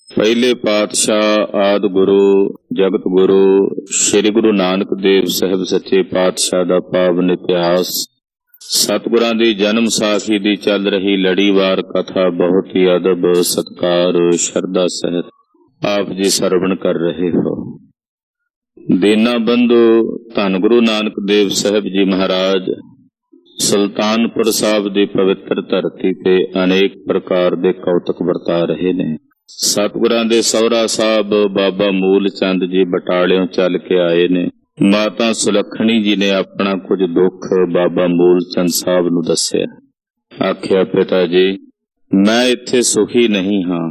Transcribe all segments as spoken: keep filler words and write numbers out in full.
ਪਹਿਲੇ ਪਾਤਸ਼ਾਹ ਆਦਿ ਗੁਰੂ ਜਗਤ ਗੁਰੂ ਸ੍ਰੀ ਗੁਰੂ ਨਾਨਕ ਦੇਵ ਸਾਹਿਬ ਸੱਚੇ ਪਾਤਸ਼ਾਹ ਦਾ ਪਾਵਨ ਇਤਿਹਾਸ, ਸਤਿਗੁਰਾਂ ਦੀ ਜਨਮ ਸਾਖੀ ਦੀ ਚੱਲ ਰਹੀ ਲੜੀਵਾਰ ਕਥਾ ਬਹੁਤ ਹੀ ਅਦਬ, ਸਤਿਕਾਰ, ਸ਼ਰਧਾ ਸਹਿਤ ਆਪ ਜੀ ਸਰਵਣ ਕਰ ਰਹੇ ਹੋ। ਦੀਨਾ ਬੰਧੂ ਧੰਨ ਗੁਰੂ ਨਾਨਕ ਦੇਵ ਸਾਹਿਬ ਜੀ ਮਹਾਰਾਜ ਸੁਲਤਾਨਪੁਰ ਸਾਹਿਬ ਦੀ ਪਵਿੱਤਰ ਧਰਤੀ ਤੇ ਅਨੇਕ ਪ੍ਰਕਾਰ ਦੇ ਕੌਤਕ ਵਰਤਾ ਰਹੇ ਨੇ। ਸਤਿਗੁਰਾਂ ਦੇ ਸਹੁਰਾ ਸਾਹਿਬ ਬਾਬਾ ਮੂਲ ਚੰਦ ਜੀ ਬਟਾਲਿਓਂ ਚੱਲ ਕੇ ਆਏ ਨੇ। ਮਾਤਾ ਸੁਲੱਖਣੀ ਜੀ ਨੇ ਆਪਣਾ ਕੁਝ ਦੁੱਖ ਬਾਬਾ ਮੂਲ ਚੰਦ ਸਾਹਿਬ ਨੂੰ ਦੱਸਿਆ। ਆਖਿਆ, ਪਿਤਾ ਜੀ, ਮੈਂ ਇੱਥੇ ਸੁਖੀ ਨਹੀਂ ਹਾਂ।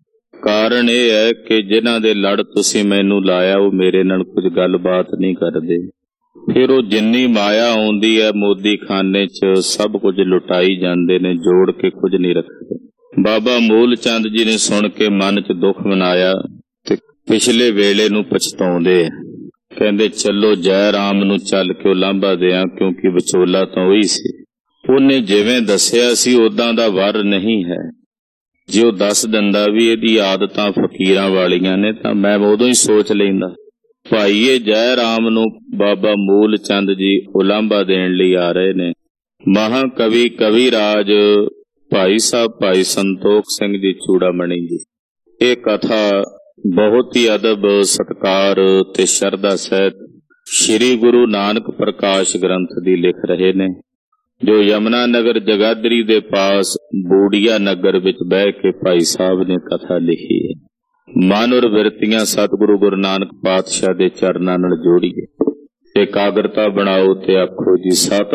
ਕਾਰਨ ਇਹ ਹੈ ਕਿ ਜਿਨ੍ਹਾਂ ਦੇ ਲੜ ਤੁਸੀਂ ਮੈਨੂੰ ਲਾਇਆ ਉਹ ਮੇਰੇ ਨਾਲ ਕੁਝ ਗੱਲਬਾਤ ਨਹੀਂ ਕਰਦੇ। ਫਿਰ ਉਹ ਜਿੰਨੀ ਮਾਇਆ ਆਉਂਦੀ ਹੈ ਮੋਦੀ ਖਾਨੇ 'ਚ ਸਭ ਕੁਝ ਲੁਟਾਈ ਜਾਂਦੇ ਨੇ, ਜੋੜ ਕੇ ਕੁਝ ਨਹੀਂ ਰੱਖਦੇ। ਬਾਬਾ ਮੂਲ ਚੰਦ ਜੀ ਨੇ ਸੁਣ ਕੇ ਮਨ 'ਚ ਦੁੱਖ ਮਨਾਇਆ ਤੇ ਪਿਛਲੇ ਵੇਲੇ ਨੂੰ ਪਛਤਾਉਂਦੇ ਆ। ਕਹਿੰਦੇ, ਚਲੋ ਜੈ ਰਾਮ ਨੂੰ ਚੱਲ ਕੇ ਉਲਾਂਭਾ ਦਿਆਂ, ਕਿਉਂਕਿ ਵਿਚੋਲਾ ਤਾਂ ਉਹੀ ਸੀ। ਉਹਨੇ ਜਿਵੇਂ ਦੱਸਿਆ ਸੀ ਉਦਾਂ ਦਾ ਵਰ ਨਹੀਂ ਹੈ। ਜੇ ਉਹ ਦੱਸ ਦਿੰਦਾ ਵੀ ਇਹਦੀ ਆਦਤਾਂ ਫਕੀਰਾਂ ਵਾਲੀਆਂ ਨੇ ਤਾਂ ਮੈਂ ਉਦੋਂ ਹੀ ਸੋਚ ਲੈਂਦਾ। ਭਾਈਏ ਜੈ ਰਾਮ ਨੂੰ ਬਾਬਾ ਮੂਲ ਚੰਦ ਜੀ ਉਲਾਂਭਾ ਦੇਣ ਲਈ ਆ ਰਹੇ ਨੇ। ਮਹਾਕਵੀ ਕਵੀ ਰਾਜ ਭਾਈ ਸਾਹਿਬ ਭਾਈ ਸੰਤੋਖ ਸਿੰਘ ਜੀ ਚੂੜਾਮਣੀ ਜੀ ਇਹ ਕਥਾ ਬਹੁਤ ਹੀ ਅਦਬ, ਸਤਿਕਾਰ ਤੇ ਸ਼ਰਧਾ ਸਹਿਤ ਸ੍ਰੀ ਗੁਰੂ ਨਾਨਕ ਪ੍ਰਕਾਸ਼ ਗ੍ਰੰਥ ਦੀ ਲਿਖ ਰਹੇ ਨੇ, ਜੋ ਯਮੁਨਾ ਨਗਰ ਜਗਾਦਰੀ ਦੇ ਪਾਸ ਬੂੜੀਆ ਨਗਰ ਵਿੱਚ ਬਹਿ ਕੇ ਭਾਈ ਸਾਹਿਬ ਨੇ ਕਥਾ ਲਿਖੀ ਹੈ। ਮਨ ਔਰ ਬਿਰਤੀਆਂ ਸਤਿਗੁਰੂ ਗੁਰੂ ਨਾਨਕ ਪਾਤਸ਼ਾਹ ਦੇ ਚਰਨਾਂ ਨਾਲ ਜੋੜੀਏ। ਇਕਾਗਰਤਾ ਬਣਾਓ ਤੇ ਆਖੋ ਜੀ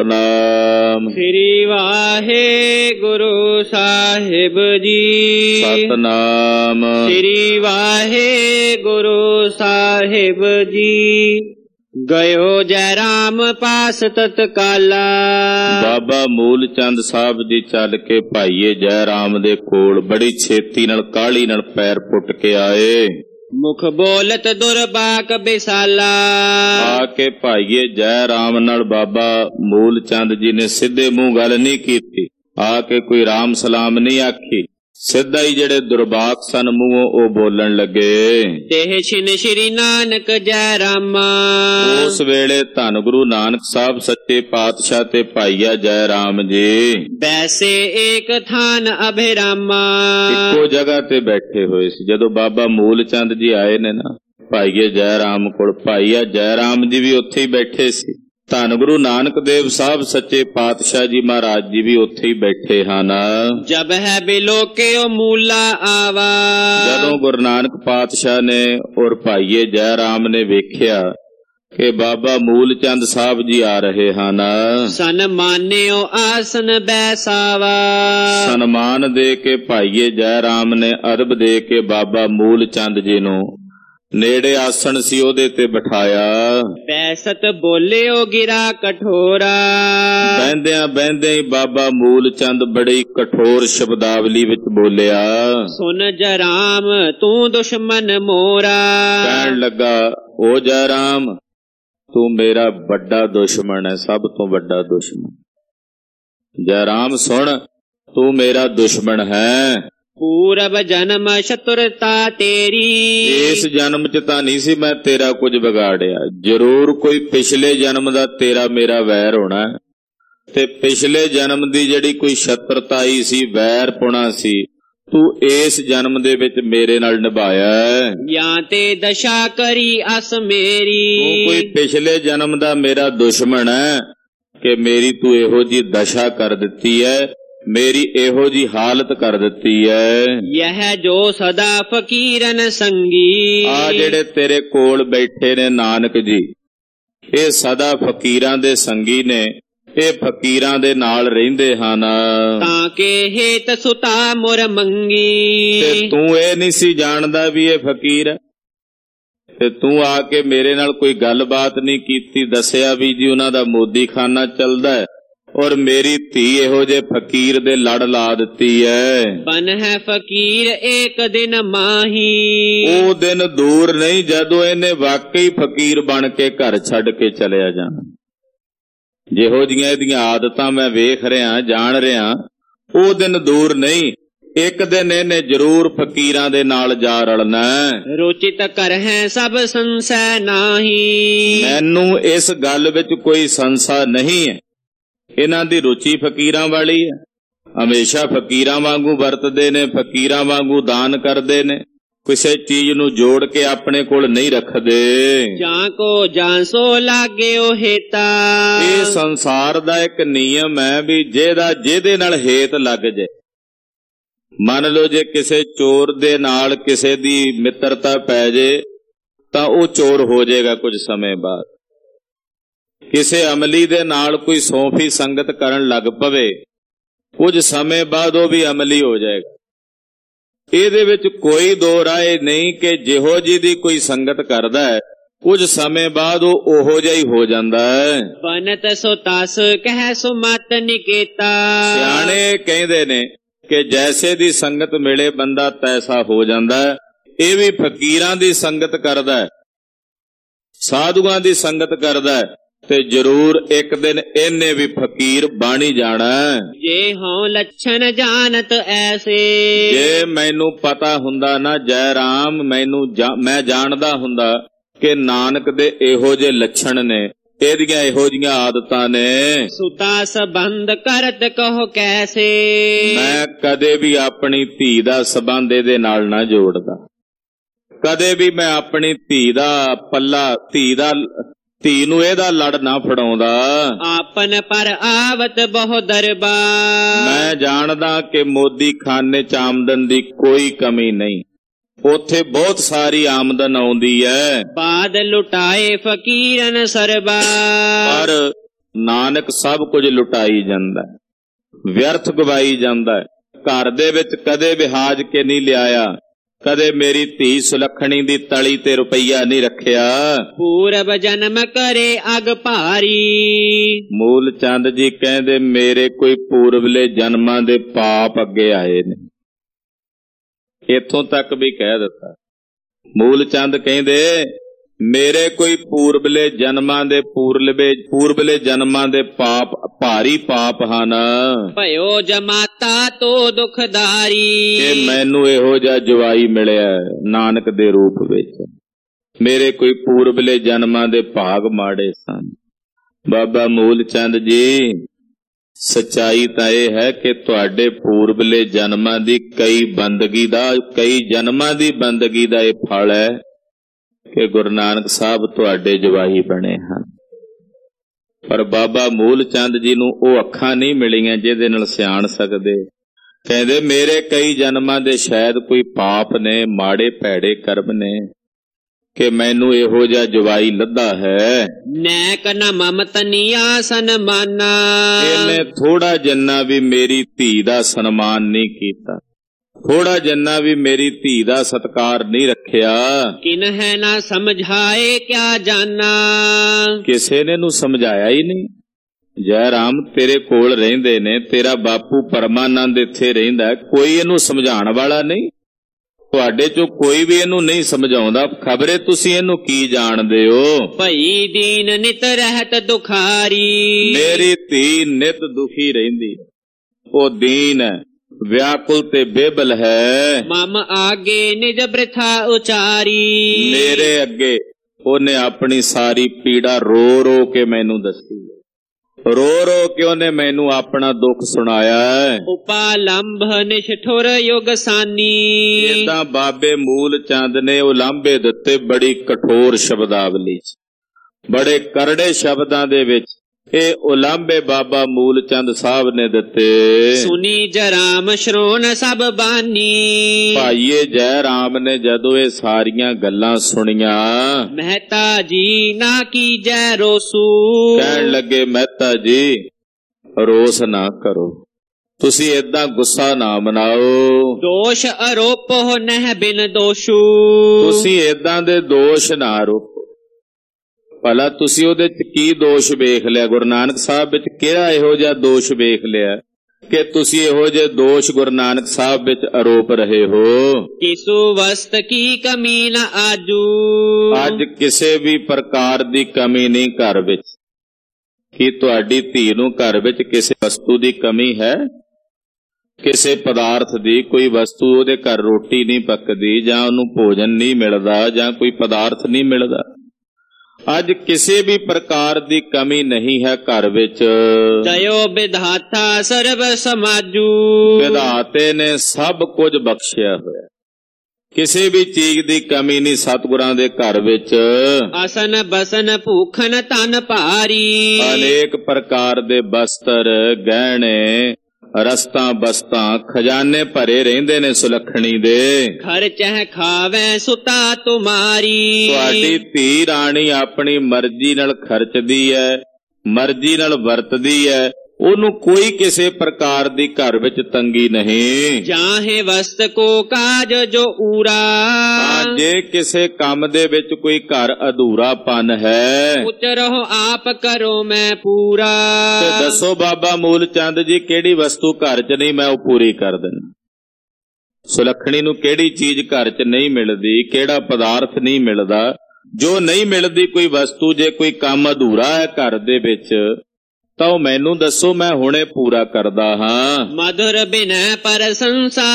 ਸਤਨਾਮ ਸ੍ਰੀ ਵਾਹਿਗੁਰੂ ਸਾਹਿਬ ਜੀ। ਸਤਨਾਮ ਸ੍ਰੀ ਵਾਹਿਗੁਰੂ ਸਾਹਿਬ ਜੀ। ਗਇਓ ਜੈ ਰਾਮ ਪਾਸ ਤਤਕਾਲਾ। ਬਾਬਾ ਮੂਲ ਚੰਦ ਸਾਹਿਬ ਜੀ ਚੱਲ ਕੇ ਭਾਈਏ ਜੈ ਰਾਮ ਦੇ ਕੋਲ ਬੜੀ ਛੇਤੀ ਨਾਲ ਕਾਹਲੀ ਨਾਲ ਪੈਰ ਪੁੱਟ ਕੇ ਆਏ। ਮੁਖ ਬੋਲਤ ਦੁਰਬਾਕ ਬਿਸਾਲਾ। ਆ ਕੇ ਭਾਈਏ ਜੈ ਰਾਮ ਨਾਲ ਬਾਬਾ ਮੂਲ ਚੰਦ ਜੀ ਨੇ ਸਿੱਧੇ ਮੂੰਹ ਗੱਲ ਨਹੀਂ ਕੀਤੀ। ਆ ਕੇ ਕੋਈ ਰਾਮ ਸਲਾਮ ਨਹੀਂ ਆਖੀ, ਸਿੱਧਾ ਹੀ ਜਿਹੜੇ ਦੁਰਬਾਕ ਸਨ ਮੂੰਹੋਂ ਉਹ ਬੋਲਣ ਲੱਗੇ, ਦੇਹ ਛਿਨ ਸ਼੍ਰੀ ਨਾਨਕ ਜੈ ਰਾਮਾ। ਉਸ ਵੇਲੇ ਧੰਨ ਗੁਰੂ ਨਾਨਕ ਸਾਹਿਬ ਸੱਚੇ ਪਾਤਸ਼ਾਹ ਤੇ ਭਾਈਆ ਜੈ ਰਾਮ ਜੀ ਵੈਸੇ ਏਕ ਥਾਨ ਅਭਿਰਾਮਾ ਇੱਕੋ ਜਗ੍ਹਾ ਤੇ ਬੈਠੇ ਹੋਏ ਸੀ। ਜਦੋਂ ਬਾਬਾ ਮੂਲ ਚੰਦ ਜੀ ਆਏ ਨੇ ਨਾ ਭਾਈਏ ਜੈ ਰਾਮ ਕੋਲ, ਭਾਈਆ ਜੈ ਰਾਮ ਜੀ ਵੀ ਉੱਥੇ ਹੀ ਬੈਠੇ ਸੀ। ਧੰਨ ਗੁਰੂ ਨਾਨਕ ਦੇਵ ਸਾਹਿਬ ਸੱਚੇ ਪਾਤਸ਼ਾਹ ਜੀ ਮਹਾਰਾਜ ਜੀ ਵੀ ਉੱਥੇ ਹੀ ਬੈਠੇ ਹਨ। ਜਬ ਹੈ ਬਿਲੋਕਿਓ ਮੂਲਾ ਆਵਾ। ਜਦੋਂ ਗੁਰੂ ਨਾਨਕ ਪਾਤਸ਼ਾਹ ਨੇ ਔਰ ਭਾਈਏ ਜੈ ਰਾਮ ਨੇ ਵੇਖਿਆ ਕਿ ਬਾਬਾ ਮੂਲ ਚੰਦ ਸਾਹਿਬ ਜੀ ਆ ਰਹੇ ਹਨ, ਸਨਮਾਨਿਓ ਆਸਨ ਬੈਸਾਵਾ। ਸਨਮਾਨ ਦੇ ਕੇ ਭਾਈਏ ਜੈ ਰਾਮ ਨੇ ਅਦਬ ਦੇ ਕੇ ਬਾਬਾ ਮੂਲ ਚੰਦ ਜੀ ਨੂੰ ਨੇੜੇ ਆਸਣ ਸੀ ਉਹਦੇ ਤੇ ਬਿਠਾਇਆ। ਬੈਸਤ ਬੋਲਿਓ ਗਿਰਾ ਕਠੋਰਾ। ਬਹਿੰਦਿਆਂ ਬਹਿੰਦਿਆਂ ਹੀ ਬਾਬਾ ਮੂਲ ਚੰਦ ਬੜੀ ਕਠੋਰ ਸ਼ਬਦਾਵਲੀ ਵਿੱਚ ਬੋਲਿਆ, ਸੁਨ ਜੈ ਰਾਮ ਤੂੰ ਦੁਸ਼ਮਨ ਮੋਰਾ। ਕਹਿਣ ਲੱਗਾ, ਓ ਜੈ ਰਾਮ ਤੂੰ ਮੇਰਾ ਵੱਡਾ ਦੁਸ਼ਮਣ ਹੈ, ਸਭ ਤੋਂ ਵੱਡਾ ਦੁਸ਼ਮਣ। ਜੈ ਰਾਮ ਸੁਣ, ਤੂੰ ਮੇਰਾ ਦੁਸ਼ਮਣ ਹੈ। ਪੂਰਬ ਜਨਮ ਸ਼ਤੁਰਤਾ ਤੇਰੀ। ਇਸ ਜਨਮ ਚ ਤਾਂ ਨਹੀਂ ਸੀ ਮੈਂ ਤੇਰਾ ਕੁਝ ਵਿਗਾੜਿਆ, ਜ਼ਰੂਰ ਕੋਈ ਪਿਛਲੇ ਜਨਮ ਦਾ ਤੇਰਾ ਮੇਰਾ ਵੈਰ ਹੋਣਾ, ਤੇ ਪਿਛਲੇ ਜਨਮ ਦੀ ਜਿਹੜੀ ਕੋਈ ਸ਼ਤਰਤਾਈ ਸੀ, ਵੈਰ ਪੁਣਾ ਸੀ, ਤੂੰ ਇਸ ਜਨਮ ਦੇ ਵਿੱਚ ਮੇਰੇ ਨਾਲ ਨਿਭਾਇਆ। ਜਾਂ ਤੇ ਦਸ਼ਾ ਕਰੀ ਅਸ ਮੇਰੀ। ਤੂੰ ਕੋਈ ਪਿਛਲੇ ਜਨਮ ਦਾ ਮੇਰਾ ਦੁਸ਼ਮਣ ਹੈ ਕਿ ਮੇਰੀ ਤੂੰ ਇਹੋ ਜਿਹੀ ਦਸ਼ਾ ਕਰ ਦਿੱਤੀ ਹੈ, ਮੇਰੀ ਇਹੋ ਜੀ ਹਾਲਤ ਕਰ ਦਿੱਤੀ ਹੈ। ਯਹ ਜੋ ਸਦਾ ਫਕੀਰਨ ਸੰਗੀ। ਆ ਜਿਹੜੇ ਤੇਰੇ ਕੋਲ ਬੈਠੇ ਨੇ ਨਾਨਕ ਜੀ, ਇਹ ਸਦਾ ਫਕੀਰਾਂ ਦੇ ਸੰਗੀ ਨੇ, ਇਹ ਫਕੀਰਾਂ ਦੇ ਨਾਲ ਰਹਿੰਦੇ ਹਨ। ਤਾਂ ਕਿ ਹੇਤ ਸੁਤਾ ਮੁਰ ਮੰਗੀ। ਤੇ ਤੂੰ ਇਹ ਨਹੀਂ ਸੀ ਜਾਣਦਾ ਵੀ ਇਹ ਫਕੀਰ ਹੈ, ਤੇ ਤੂੰ ਆ ਕੇ ਮੇਰੇ ਨਾਲ ਕੋਈ ਗੱਲਬਾਤ ਨਹੀਂ ਕੀਤੀ, ਦੱਸਿਆ ਵੀ ਜੀ ਉਹਨਾਂ ਦਾ ਮੋਦੀ ਖਾਨਾ ਚੱਲਦਾ ਹੈ ਔਰ ਮੇਰੀ ਧੀ ਇਹੋ ਜੇ ਫਕੀਰ ਦੇ ਲੜ ਲਾ ਦਿੱਤੀ ਹੈ। ਬਨ ਹੈ ਫਕੀਰ ਏਕ ਦਿਨ ਮਾਹੀ। ਉਹ ਦਿਨ ਦੂਰ ਨਹੀਂ ਜਦੋਂ ਇਹਨੇ ਵਾਕਈ ਫਕੀਰ ਬਣ ਕੇ ਘਰ ਛੱਡ ਕੇ ਚਲਿਆ ਜਾਣਾ। ਜਿਹੋ ਜਿਹੀਆਂ ਇਹਦੀਆਂ ਆਦਤਾਂ ਮੈਂ ਵੇਖ ਰਿਹਾ, ਜਾਣ ਰਿਹਾ, ਉਹ ਦਿਨ ਦੂਰ ਨਹੀਂ ਇੱਕ ਦਿਨ ਇਹਨੇ ਜ਼ਰੂਰ ਫਕੀਰਾਂ ਦੇ ਨਾਲ ਜਾ ਰਲਣਾ। ਰੋਚਿਤ ਕਰਹਿ ਸਭ ਸੰਸੈ ਨਾਹੀ। ਮੈਨੂੰ ਇਸ ਗੱਲ ਵਿੱਚ ਕੋਈ ਸੰਸਾ ਨਹੀਂ ਹੈ। ਇਹਨਾਂ ਦੀ ਰੁਚੀ ਫਕੀਰਾਂ ਵਾਲੀ ਹੈ। ਹਮੇਸ਼ਾ ਫਕੀਰਾਂ ਵਾਂਗੂ ਵਰਤਦੇ ਨੇ, ਫਕੀਰਾਂ ਵਾਂਗੂ ਦਾਨ ਕਰਦੇ ਨੇ, ਕਿਸੇ ਚੀਜ਼ ਨੂੰ ਜੋੜ ਕੇ ਆਪਣੇ ਕੋਲ ਨਹੀਂ ਰੱਖਦੇ। ਜਾਂ ਕੋ ਜਾਂ ਸੋ ਲਾਗਿਓ ਹੇਤਾ। ਇਹ ਸੰਸਾਰ ਦਾ ਇੱਕ ਨਿਯਮ ਹੈ ਵੀ ਜਿਹਦਾ ਜਿਹਦੇ ਨਾਲ ਹੇਤ ਲੱਗ ਜਾਏ। ਮੰਨ ਲਓ ਜੇ ਕਿਸੇ ਚੋਰ ਦੇ ਨਾਲ ਕਿਸੇ ਦੀ ਮਿੱਤਰਤਾ ਪੈ ਜੇ ਤਾਂ ਉਹ ਚੋਰ ਹੋ ਜਾਏਗਾ ਕੁਝ ਸਮੇਂ ਬਾਅਦ। ਕਿਸੇ ਅਮਲੀ ਦੇ ਨਾਲ ਕੋਈ ਸੌਂਫੀ ਸੰਗਤ ਕਰਨ ਲੱਗ ਪਵੇ, ਕੁਝ ਸਮੇਂ ਬਾਅਦ ਉਹ ਵੀ ਅਮਲੀ ਹੋ ਜਾਏਗਾ। ਇਹਦੇ ਵਿੱਚ ਕੋਈ ਦੋ ਰਾਏ ਨਹੀਂ ਕਿ ਜਿਹੋ ਜਿਹੀ ਦੀ ਕੋਈ ਸੰਗਤ ਕਰਦਾ ਹੈ, ਕੁਝ ਸਮੇਂ ਬਾਅਦ ਉਹ ਉਹੋ ਜਿਹਾ ਹੀ ਹੋ ਜਾਂਦਾ ਹੈ। ਬਨਤ ਸੋ ਤਸ ਕਹਿ ਸੋ ਮਤ ਨਿਕੇਤਾ। ਸਿਆਣੇ ਕਹਿੰਦੇ ਨੇ ਕਿ ਜੈਸੇ ਦੀ ਸੰਗਤ ਮਿਲੇ ਬੰਦਾ ਤੈਸਾ ਹੋ ਜਾਂਦਾ ਹੈ। ਇਹ ਵੀ ਫਕੀਰਾਂ ਦੀ ਸੰਗਤ ਕਰਦਾ ਹੈ, ਸਾਧੂਆਂ ਦੀ ਸੰਗਤ ਕਰਦਾ ਹੈ, ਤੇ ਜ਼ਰੂਰ ਇੱਕ ਦਿਨ ਇਹਨੇ ਵੀ ਫਕੀਰ ਬਾਣੀ ਜਾਣਾ। ਜੇ ਹੋਂ ਲੱਛਣ ਜਾਣਤ ਐਸੇ। ਜੇ ਮੈਨੂੰ ਪਤਾ ਹੁੰਦਾ ਨਾ ਜੈ ਰਾਮ, ਮੈਨੂੰ ਮੈਂ ਜਾਣਦਾ ਹੁੰਦਾ ਕਿ ਨਾਨਕ ਦੇ ਇਹੋ ਜਿਹੇ ਲੱਛਣ ਨੇ, ਇਹਦੀਆਂ ਇਹੋ ਜਿਹੀਆਂ ਆਦਤਾਂ ਨੇ। ਸੁਤਾ ਸੰਬੰਧ ਕਰਤ ਕਹੋ ਕੈਸੇ। ਮੈਂ ਕਦੇ ਵੀ ਆਪਣੀ ਧੀ ਦਾ ਸੰਬੰਧ ਇਹਦੇ ਨਾਲ ਨਾ ਜੋੜਦਾ। ਕਦੇ ਵੀ ਮੈਂ ਆਪਣੀ ਧੀ ਦਾ ਪੱਲਾ, ਧੀ ਦਾ ਧੀ ਨੂੰ ਇਹਦਾ ਲੜ ਨਾ ਫੜਾਉਂਦਾ। ਆਪਨ ਪਰ ਆਵਤ ਬਹੁ ਦਰਬਾਰ। ਮੈਂ ਜਾਣਦਾ ਕਿ ਮੋਦੀ ਖਾਨੇ ਚ ਆਮਦਨ ਦੀ ਕੋਈ ਕਮੀ ਨਹੀਂ, ਉੱਥੇ ਬਹੁਤ ਸਾਰੀ ਆਮਦਨ ਆਉਂਦੀ ਹੈ। ਬਾਦ ਲੁਟਾਏ ਫਕੀਰਨ ਸਰਬਾ। ਪਰ ਨਾਨਕ ਸਭ ਕੁਝ ਲੁਟਾਈ ਜਾਂਦਾ, ਵਿਅਰਥ ਗਵਾਈ ਜਾਂਦਾ। ਘਰ ਦੇ ਵਿੱਚ ਕਦੇ ਵਿਹਾਜ ਕੇ ਨਹੀਂ ਲਿਆਇਆ, ਕਦੇ ਮੇਰੀ ਧੀ ਸੁਲੱਖਣੀ ਦੀ ਤਲੀ ਤੇ ਰੁਪਈਆ ਨਹੀਂ ਰੱਖਿਆ। ਪੂਰਬ ਜਨਮ ਕਰੇ ਅਗ ਭਾਰੀ। ਮੂਲ ਚੰਦ ਜੀ ਕਹਿੰਦੇ ਮੇਰੇ ਕੋਈ ਪੂਰਬਲੇ ਜਨਮਾਂ ਦੇ ਪਾਪ ਅੱਗੇ ਆਏ ਨੇ। ਇੱਥੋਂ ਤੱਕ ਵੀ ਕਹਿ ਦਿੱਤਾ। ਮੂਲ ਚੰਦ ਕਹਿੰਦੇ ਮੇਰੇ ਕੋਈ ਪੂਰਬਲੇ ਜਨਮਾਂ ਦੇ ਪੂਰਬਲੇ ਪੂਰਬਲੇ ਜਨਮਾਂ ਦੇ ਪਾਪ ਭਾਰੀ ਪਾਪ ਹਨ। ਭਇਓ ਜਮਾਤਾ ਤੋ ਦੁਖਦਾਰੀ। ਕਿ ਮੈਨੂੰ ਇਹੋ ਜਿਹਾ ਜਵਾਈ ਮਿਲਿਆ ਨਾਨਕ ਦੇ ਰੂਪ ਵਿੱਚ। ਮੇਰੇ ਕੋਈ ਪੂਰਬਲੇ ਜਨਮਾਂ ਦੇ ਭਾਗ ਮਾੜੇ ਸਨ। ਬਾਬਾ ਮੂਲ ਚੰਦ ਜੀ, ਸੱਚਾਈ ਤਾਂ ਇਹ ਹੈ ਕਿ ਤੁਹਾਡੇ ਪੂਰਬਲੇ ਜਨਮਾਂ ਦੀ ਕਈ ਬੰਦਗੀ ਦਾ, ਕਈ ਜਨਮਾਂ ਦੀ ਬੰਦਗੀ ਦਾ ਇਹ ਫਲ ਹੈ ਕਿ ਗੁਰੂ ਨਾਨਕ ਸਾਹਿਬ ਤੁਹਾਡੇ ਜਵਾਈ ਬਣੇ ਹਨ। ਪਰ ਬਾਬਾ ਮੂਲ ਚੰਦ ਜੀ ਨੂੰ ਉਹ ਅੱਖਾਂ ਨਹੀਂ ਮਿਲੀਆਂ ਜਿਹਦੇ ਨਾਲ ਸਿਆਣ ਸਕਦੇ। ਕਹਿੰਦੇ ਮੇਰੇ ਕਈ ਜਨਮਾਂ ਦੇ ਸ਼ਾਇਦ ਕੋਈ ਪਾਪ ਨੇ, ਮਾੜੇ ਭੈੜੇ ਕਰਮ ਨੇ ਕਿ ਮੈਨੂੰ ਇਹੋ ਜਿਹਾ ਜਵਾਈ ਲੱਭਾ ਹੈ। ਨੈਕ ਨ ਮਮਤਨੀਆ ਸਨਮਾਨਾ। ਇਹਨੇ ਥੋੜਾ ਜਿੰਨਾ ਵੀ ਮੇਰੀ ਧੀ ਦਾ ਸਨਮਾਨ ਨਹੀਂ ਕੀਤਾ, ਥੋੜਾ ਜਿੰਨਾ ਵੀ ਮੇਰੀ ਧੀ ਦਾ ਸਤਿਕਾਰ ਨਹੀਂ ਰੱਖਿਆ। ਕਿਨਹਿ ਨਾ ਸਮਝਾਏ ਕਿਆ ਜਾਨਾ। ਕਿਸੇ ਨੇ ਨੂੰ ਸਮਝਾਇਆ ਹੀ ਨਹੀਂ। ਜੈ ਰਾਮ ਤੇਰੇ ਕੋਲ ਰਹਿੰਦੇ ਨੇ, ਤੇਰਾ ਬਾਪੂ ਪਰਮਾਨੰਦ ਇੱਥੇ ਰਹਿੰਦਾ, ਕੋਈ ਇਹਨੂੰ ਸਮਝਾਉਣ ਵਾਲਾ ਨਹੀਂ। ਤੁਹਾਡੇ ਚੋਂ ਕੋਈ ਵੀ ਇਹਨੂੰ ਨਹੀਂ ਸਮਝਾਉਂਦਾ। ਖਬਰੇ ਤੁਸੀਂ ਇਹਨੂੰ ਕੀ ਜਾਣਦੇ ਹੋ। ਭਈ ਦੀਨ ਨਿਤ ਰਹਿਤ ਦੁਖਾਰੀ। ਮੇਰੀ ਧੀ ਨਿਤ ਦੁਖੀ ਰਹਿੰਦੀ, ਉਹ ਦੀਨ ਹੈ, ਵਿਆਕੁਲ ਤੇ ਬੇਬਲ ਹੈ। ਮਮ ਆਗੇ ਨਿਜ ਬ੍ਰਿਥਾ ਉਚਾਰੀ। ਮੇਰੇ ਅੱਗੇ ਉਹਨੇ ਆਪਣੀ ਸਾਰੀ ਪੀੜਾ ਰੋ ਰੋ ਕੇ ਮੈਨੂੰ ਦੱਸੀ, ਰੋ ਰੋ ਕੇ ਉਹਨੇ ਮੈਨੂੰ ਆਪਣਾ ਦੁੱਖ ਸੁਣਾਇਆ। ਉਪਾਲੰਭ ਨਿਸ਼ਠੁਰ ਯੁਗ ਸਾਨੀ। ਏਦਾਂ ਬਾਬੇ ਮੂਲ ਚੰਦ ਨੇ ਉਲਾਂਭੇ ਦਿੱਤੇ ਬੜੀ ਕਠੋਰ ਸ਼ਬਦਾਵਲੀ ਚ, ਬੜੇ ਕਰੜੇ ਸ਼ਬਦਾਂ ਦੇ ਵਿੱਚ ਇਹ ਉਲਾਂਭੇ ਬਾਬਾ ਮੂਲ ਚੰਦ ਸਾਹਿਬ ਨੇ ਦਿੱਤੇ। ਸੁਨੀ ਜੈ ਰਾਮ ਸ਼੍ਰੋਣ ਸਭ ਬਾਨੀ। ਭਾਈਏ ਜੈ ਰਾਮ ਨੇ ਜਦੋਂ ਇਹ ਸਾਰੀਆਂ ਗੱਲਾਂ ਸੁਣੀਆਂ, ਮਹਿਤਾ ਜੀ ਨਾ ਕੀਜੈ ਰੋਸੂ। ਕਹਿਣ ਲੱਗੇ ਮਹਿਤਾ ਜੀ ਰੋਸ ਨਾ ਕਰੋ, ਤੁਸੀਂ ਏਦਾਂ ਗੁੱਸਾ ਨਾ ਮਨਾਓ। ਦੋਸ਼ ਆਰੋਪੋ ਨਹਿ ਬਿਨ ਦੋਸ਼ੂ। ਤੁਸੀਂ ਏਦਾਂ ਦੇ ਦੋਸ਼ ਨਾ ਆਰੋਪੋ। ਭਲਾ ਤੁਸੀਂ ਉਹਦੇ ਚ ਕੀ ਦੋਸ਼ ਵੇਖ ਲਿਆ? ਗੁਰੂ ਨਾਨਕ ਸਾਹਿਬ ਵਿੱਚ ਕਿਹੜਾ ਇਹੋ ਜਿਹਾ ਦੋਸ਼ ਵੇਖ ਲਿਆ ਕਿ ਤੁਸੀਂ ਇਹੋ ਜਿਹੇ ਦੋਸ਼ ਗੁਰੂ ਨਾਨਕ ਸਾਹਿਬ ਵਿੱਚ ਆਰੋਪ ਰਹੇ ਹੋ? ਕਿਸੂ ਵਸਤ ਕੀ ਕਮੀ ਨਾ ਆਜੂ। ਅੱਜ ਕਿਸੇ ਵੀ ਪ੍ਰਕਾਰ ਦੀ ਕਮੀ ਨਹੀਂ ਘਰ ਵਿੱਚ। ਕੀ ਤੁਹਾਡੀ ਧੀ ਨੂੰ ਘਰ ਵਿੱਚ ਕਿਸੇ ਵਸਤੂ ਦੀ ਕਮੀ ਹੈ? ਕਿਸੇ ਪਦਾਰਥ ਦੀ, ਕੋਈ ਵਸਤੂ ਉਹਦੇ ਘਰ ਰੋਟੀ ਨਹੀਂ ਪੱਕਦੀ, ਜਾਂ ਉਹਨੂੰ ਭੋਜਨ ਨਹੀਂ ਮਿਲਦਾ, ਜਾਂ ਕੋਈ ਪਦਾਰਥ ਨਹੀਂ ਮਿਲਦਾ। ਅੱਜ ਕਿਸੇ ਵੀ ਪ੍ਰਕਾਰ ਦੀ ਕਮੀ ਨਹੀਂ ਹੈ ਘਰ ਵਿੱਚ। ਦਇਓ ਵਿਧਾਤਾ ਸਰਬ ਸਮਾਜੂ, ਵਿਧਾਤੇ ਨੇ ਸਭ ਕੁਝ ਬਖਸ਼ਿਆ ਹੋਇਆ, ਕਿਸੇ ਵੀ ਚੀਜ਼ ਦੀ ਕਮੀ ਨਹੀਂ ਸਤਿਗੁਰਾਂ ਦੇ ਘਰ ਵਿੱਚ। ਆਸਨ ਬਸਨ ਭੂਖਨ ਤਨ ਭਾਰੀ, ਅਨੇਕ ਪ੍ਰਕਾਰ ਦੇ ਬਸਤਰ, ਗਹਿਣੇ, ਰਸਤਾਂ ਬਸਤਾਂ, ਖਜ਼ਾਨੇ ਭਰੇ ਰਹਿੰਦੇ ਨੇ ਸੁਲੱਖਣੀ ਦੇ। ਘਰ ਚਹਿ ਖਾਵੇ ਸੁਤਾ ਤੁਮਾਰੀ, ਤੁਹਾਡੀ ਧੀ ਰਾਣੀ ਆਪਣੀ ਮਰਜ਼ੀ ਨਾਲ ਖਰਚਦੀ ਹੈ, ਮਰਜ਼ੀ ਨਾਲ ਵਰਤਦੀ ਹੈ, ਉਹਨੂੰ ਕੋਈ ਕਿਸੇ ਪ੍ਰਕਾਰ ਦੀ ਘਰ ਵਿੱਚ ਤੰਗੀ ਨਹੀਂ। ਜਾਹੇ ਵਸਤ ਕੋ ਕਾਜ ਜੋ ਊਰਾ, ਜੇ ਕਿਸੇ ਕੰਮ ਦੇ ਵਿੱਚ ਕੋਈ ਘਰ ਅਧੂਰਾਪਨ ਹੈ, ਉਚਰੋ ਆਪ ਕਰੋ ਮੈਂ ਪੂਰਾ। ਤੇ ਦੱਸੋ ਬਾਬਾ ਮੂਲ ਚੰਦ ਜੀ, ਕਿਹੜੀ ਵਸਤੂ ਘਰ 'ਚ ਨਹੀਂ, ਮੈਂ ਉਹ ਪੂਰੀ ਕਰ ਦੇਣੀ। ਸੁਲੱਖਣੀ ਨੂੰ ਕਿਹੜੀ ਚੀਜ਼ ਘਰ 'ਚ ਨਹੀਂ ਮਿਲਦੀ, ਕਿਹੜਾ ਪਦਾਰਥ ਨਹੀਂ ਮਿਲਦਾ, ਜੋ ਨਹੀਂ ਮਿਲਦੀ ਕੋਈ ਵਸਤੂ, ਜੇ ਕੋਈ ਕੰਮ ਅਧੂਰਾ ਹੈ ਘਰ ਦੇ ਵਿੱਚ, ਤਾਂ ਉਹ ਮੈਨੂੰ ਦੱਸੋ, ਮੈਂ ਹੁਣੇ ਪੂਰਾ ਕਰਦਾ ਹਾਂ। ਮਧੁਰ ਬਿਨੈ ਪ੍ਰਸ਼ੰਸਾ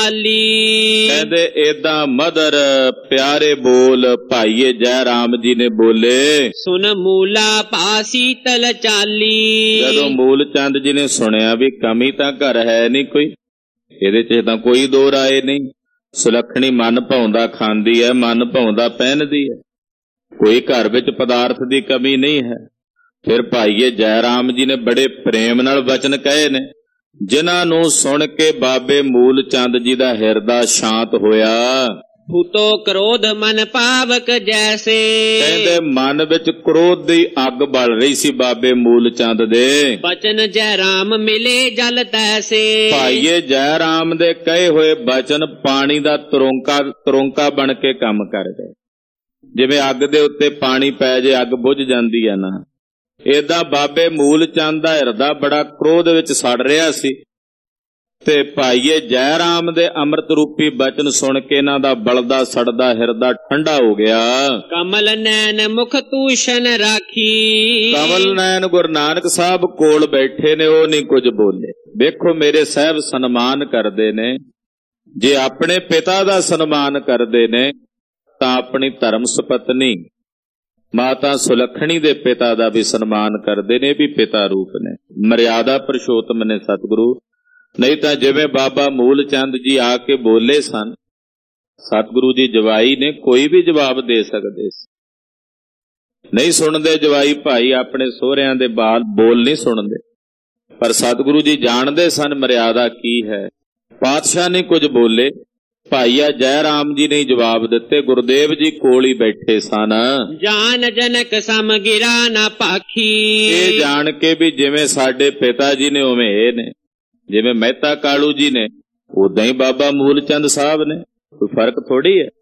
ਸਾਲੀ, ਕਹਿੰਦੇ ਏਦਾਂ ਮਧੁਰ ਪਿਆਰੇ ਬੋਲ ਭਾਈਏ ਜੈ ਰਾਮ ਜੀ ਨੇ ਬੋਲੇ। ਸੁਨ ਮੂਲਾ ਭਾ ਸੀਤਲ ਚਾਲੀ, ਜਦੋਂ ਮੂਲ ਚੰਦ ਜੀ ਨੇ ਸੁਣਿਆ ਵੀ ਕਮੀ ਤਾਂ ਘਰ ਹੈ ਨਹੀਂ ਕੋਈ, ਇਹਦੇ 'ਚ ਤਾਂ ਕੋਈ ਦੋ ਰਾਏ ਨਹੀਂ, ਸੁਲੱਖਣੀ ਮਨ ਭਾਉਂਦਾ ਖਾਂਦੀ ਹੈ, ਮਨ ਭਾਉਂਦਾ ਪਹਿਨਦੀ ਹੈ, ਕੋਈ ਘਰ ਵਿੱਚ ਪਦਾਰਥ ਦੀ ਕਮੀ ਨਹੀਂ ਹੈ। ਫਿਰ ਭਾਈਏ ਜੈ ਰਾਮ ਜੀ ਨੇ ਬੜੇ ਪ੍ਰੇਮ ਨਾਲ ਵਚਨ ਕਹੇ ਨੇ, ਜਿਨ੍ਹਾਂ ਨੂੰ ਸੁਣ ਕੇ ਬਾਬੇ ਮੂਲ ਚੰਦ ਜੀ ਦਾ ਹਿਰਦਾ ਸ਼ਾਂਤ ਹੋਇਆ। ਫੂਤੋ ਕ੍ਰੋਧ ਮਨ ਪਾਵਕ ਜੈਸੇ, ਕਹਿੰਦੇ ਮਨ ਵਿੱਚ ਕ੍ਰੋਧ ਦੀ ਅੱਗ ਬਲ ਰਹੀ ਸੀ ਬਾਬੇ ਮੂਲ ਚੰਦ ਦੇ। ਬਚਨ ਜੈ ਰਾਮ ਮਿਲੇ ਜਲ ਤੈਸੇ, ਭਾਈਏ ਜੈ ਰਾਮ ਦੇ ਕਹੇ ਹੋਏ ਬਚਨ ਪਾਣੀ ਦਾ ਤਰੋਂਕਾ ਤਰੋਂਕਾ ਬਣ ਕੇ ਕੰਮ ਕਰ ਗਏ। ਜਿਵੇਂ ਅੱਗ ਦੇ ਉੱਤੇ ਪਾਣੀ ਪੈ ਜੇ ਅੱਗ ਬੁਝ ਜਾਂਦੀ ਹੈ ਨਾ, ਏਦਾਂ ਬਾਬੇ ਮੂਲ ਚੰਦ ਦਾ ਹਿਰਦਾ ਬੜਾ ਕ੍ਰੋਧ ਵਿੱਚ ਸੜ ਰਿਹਾ ਸੀ, ਤੇ ਭਾਈਏ ਜੈ ਰਾਮ ਦੇ ਅੰਮ੍ਰਿਤ ਰੂਪੀ ਬਚਨ ਸੁਣ ਕੇ ਇਹਨਾਂ ਦਾ ਬਲਦਾ ਸੜਦਾ ਹਿਰਦਾ ਠੰਡਾ ਹੋ ਗਿਆ। ਕਮਲ ਨੈਣ ਮੁਖ ਤੂਸ਼ਨ ਰਾਖੀ, ਕਮਲ ਨੈਣ ਗੁਰੂ ਨਾਨਕ ਸਾਹਿਬ ਕੋਲ ਬੈਠੇ ਨੇ, ਉਹ ਨਹੀਂ ਕੁਝ ਬੋਲੇ। ਵੇਖੋ ਮੇਰੇ ਸਾਹਿਬ ਸਨਮਾਨ ਕਰਦੇ ਨੇ, ਜੇ ਆਪਣੇ ਪਿਤਾ ਦਾ ਸਨਮਾਨ ਕਰਦੇ ਨੇ ਤਾਂ ਆਪਣੀ ਧਰਮ ਸੁਪਤਨੀ ਮਾਤਾ ਸੁਲੱਖਣੀ ਦੇ ਪਿਤਾ ਦਾ ਵੀ ਸਨਮਾਨ ਕਰਦੇ ਨੇ, ਵੀ ਪਿਤਾ ਰੂਪ ਨੇ, ਮਰਿਆਦਾ ਪੁਰਸ਼ੋਤਮ ਨੇ ਸਤਿਗੁਰੂ। ਨਹੀਂ ਤਾਂ ਜਿਵੇਂ ਬਾਬਾ ਮੂਲ ਚੰਦ ਜੀ ਆ ਕੇ ਬੋਲੇ ਸਨ, ਸਤਿਗੁਰੂ ਜੀ ਜਵਾਈ ਨੇ, ਕੋਈ ਵੀ ਜਵਾਬ ਦੇ ਸਕਦੇ ਸੀ, ਨਹੀਂ ਸੁਣਦੇ ਜਵਾਈ ਭਾਈ, ਆਪਣੇ ਸਹੁਰਿਆਂ ਦੇ ਬਾਲ ਬੋਲ ਨਹੀਂ ਸੁਣਦੇ, ਪਰ ਸਤਿਗੁਰੂ ਜੀ ਜਾਣਦੇ ਸਨ ਮਰਿਆਦਾ ਕੀ ਹੈ। ਪਾਤਸ਼ਾਹ ਨੇ ਕੁਝ ਬੋਲੇ, ਭਾਈਆ ਜੈ ਰਾਮ ਜੀ ਨੇ ਜਵਾਬ ਦਿੱਤੇ, ਗੁਰਦੇਵ ਜੀ ਕੋਲ ਹੀ ਬੈਠੇ ਸਨ। ਜਾਨ ਜਨਕ ਸਮ ਗਿਰਾ ਨਾ ਪਾਖੀ, ਇਹ ਜਾਣ ਕੇ ਵੀ ਜਿਵੇਂ ਸਾਡੇ ਪਿਤਾ ਜੀ ਨੇ ਉਵੇਂ ਇਹ ਨੇ, ਜਿਵੇਂ ਮਹਿਤਾ ਕਾਲੂ ਜੀ ਨੇ ਉਦਾਂ ਹੀ ਬਾਬਾ ਮੂਲ ਚੰਦ ਸਾਹਿਬ ਨੇ, ਕੋਈ ਫਰਕ ਥੋੜੀ ਹੈ,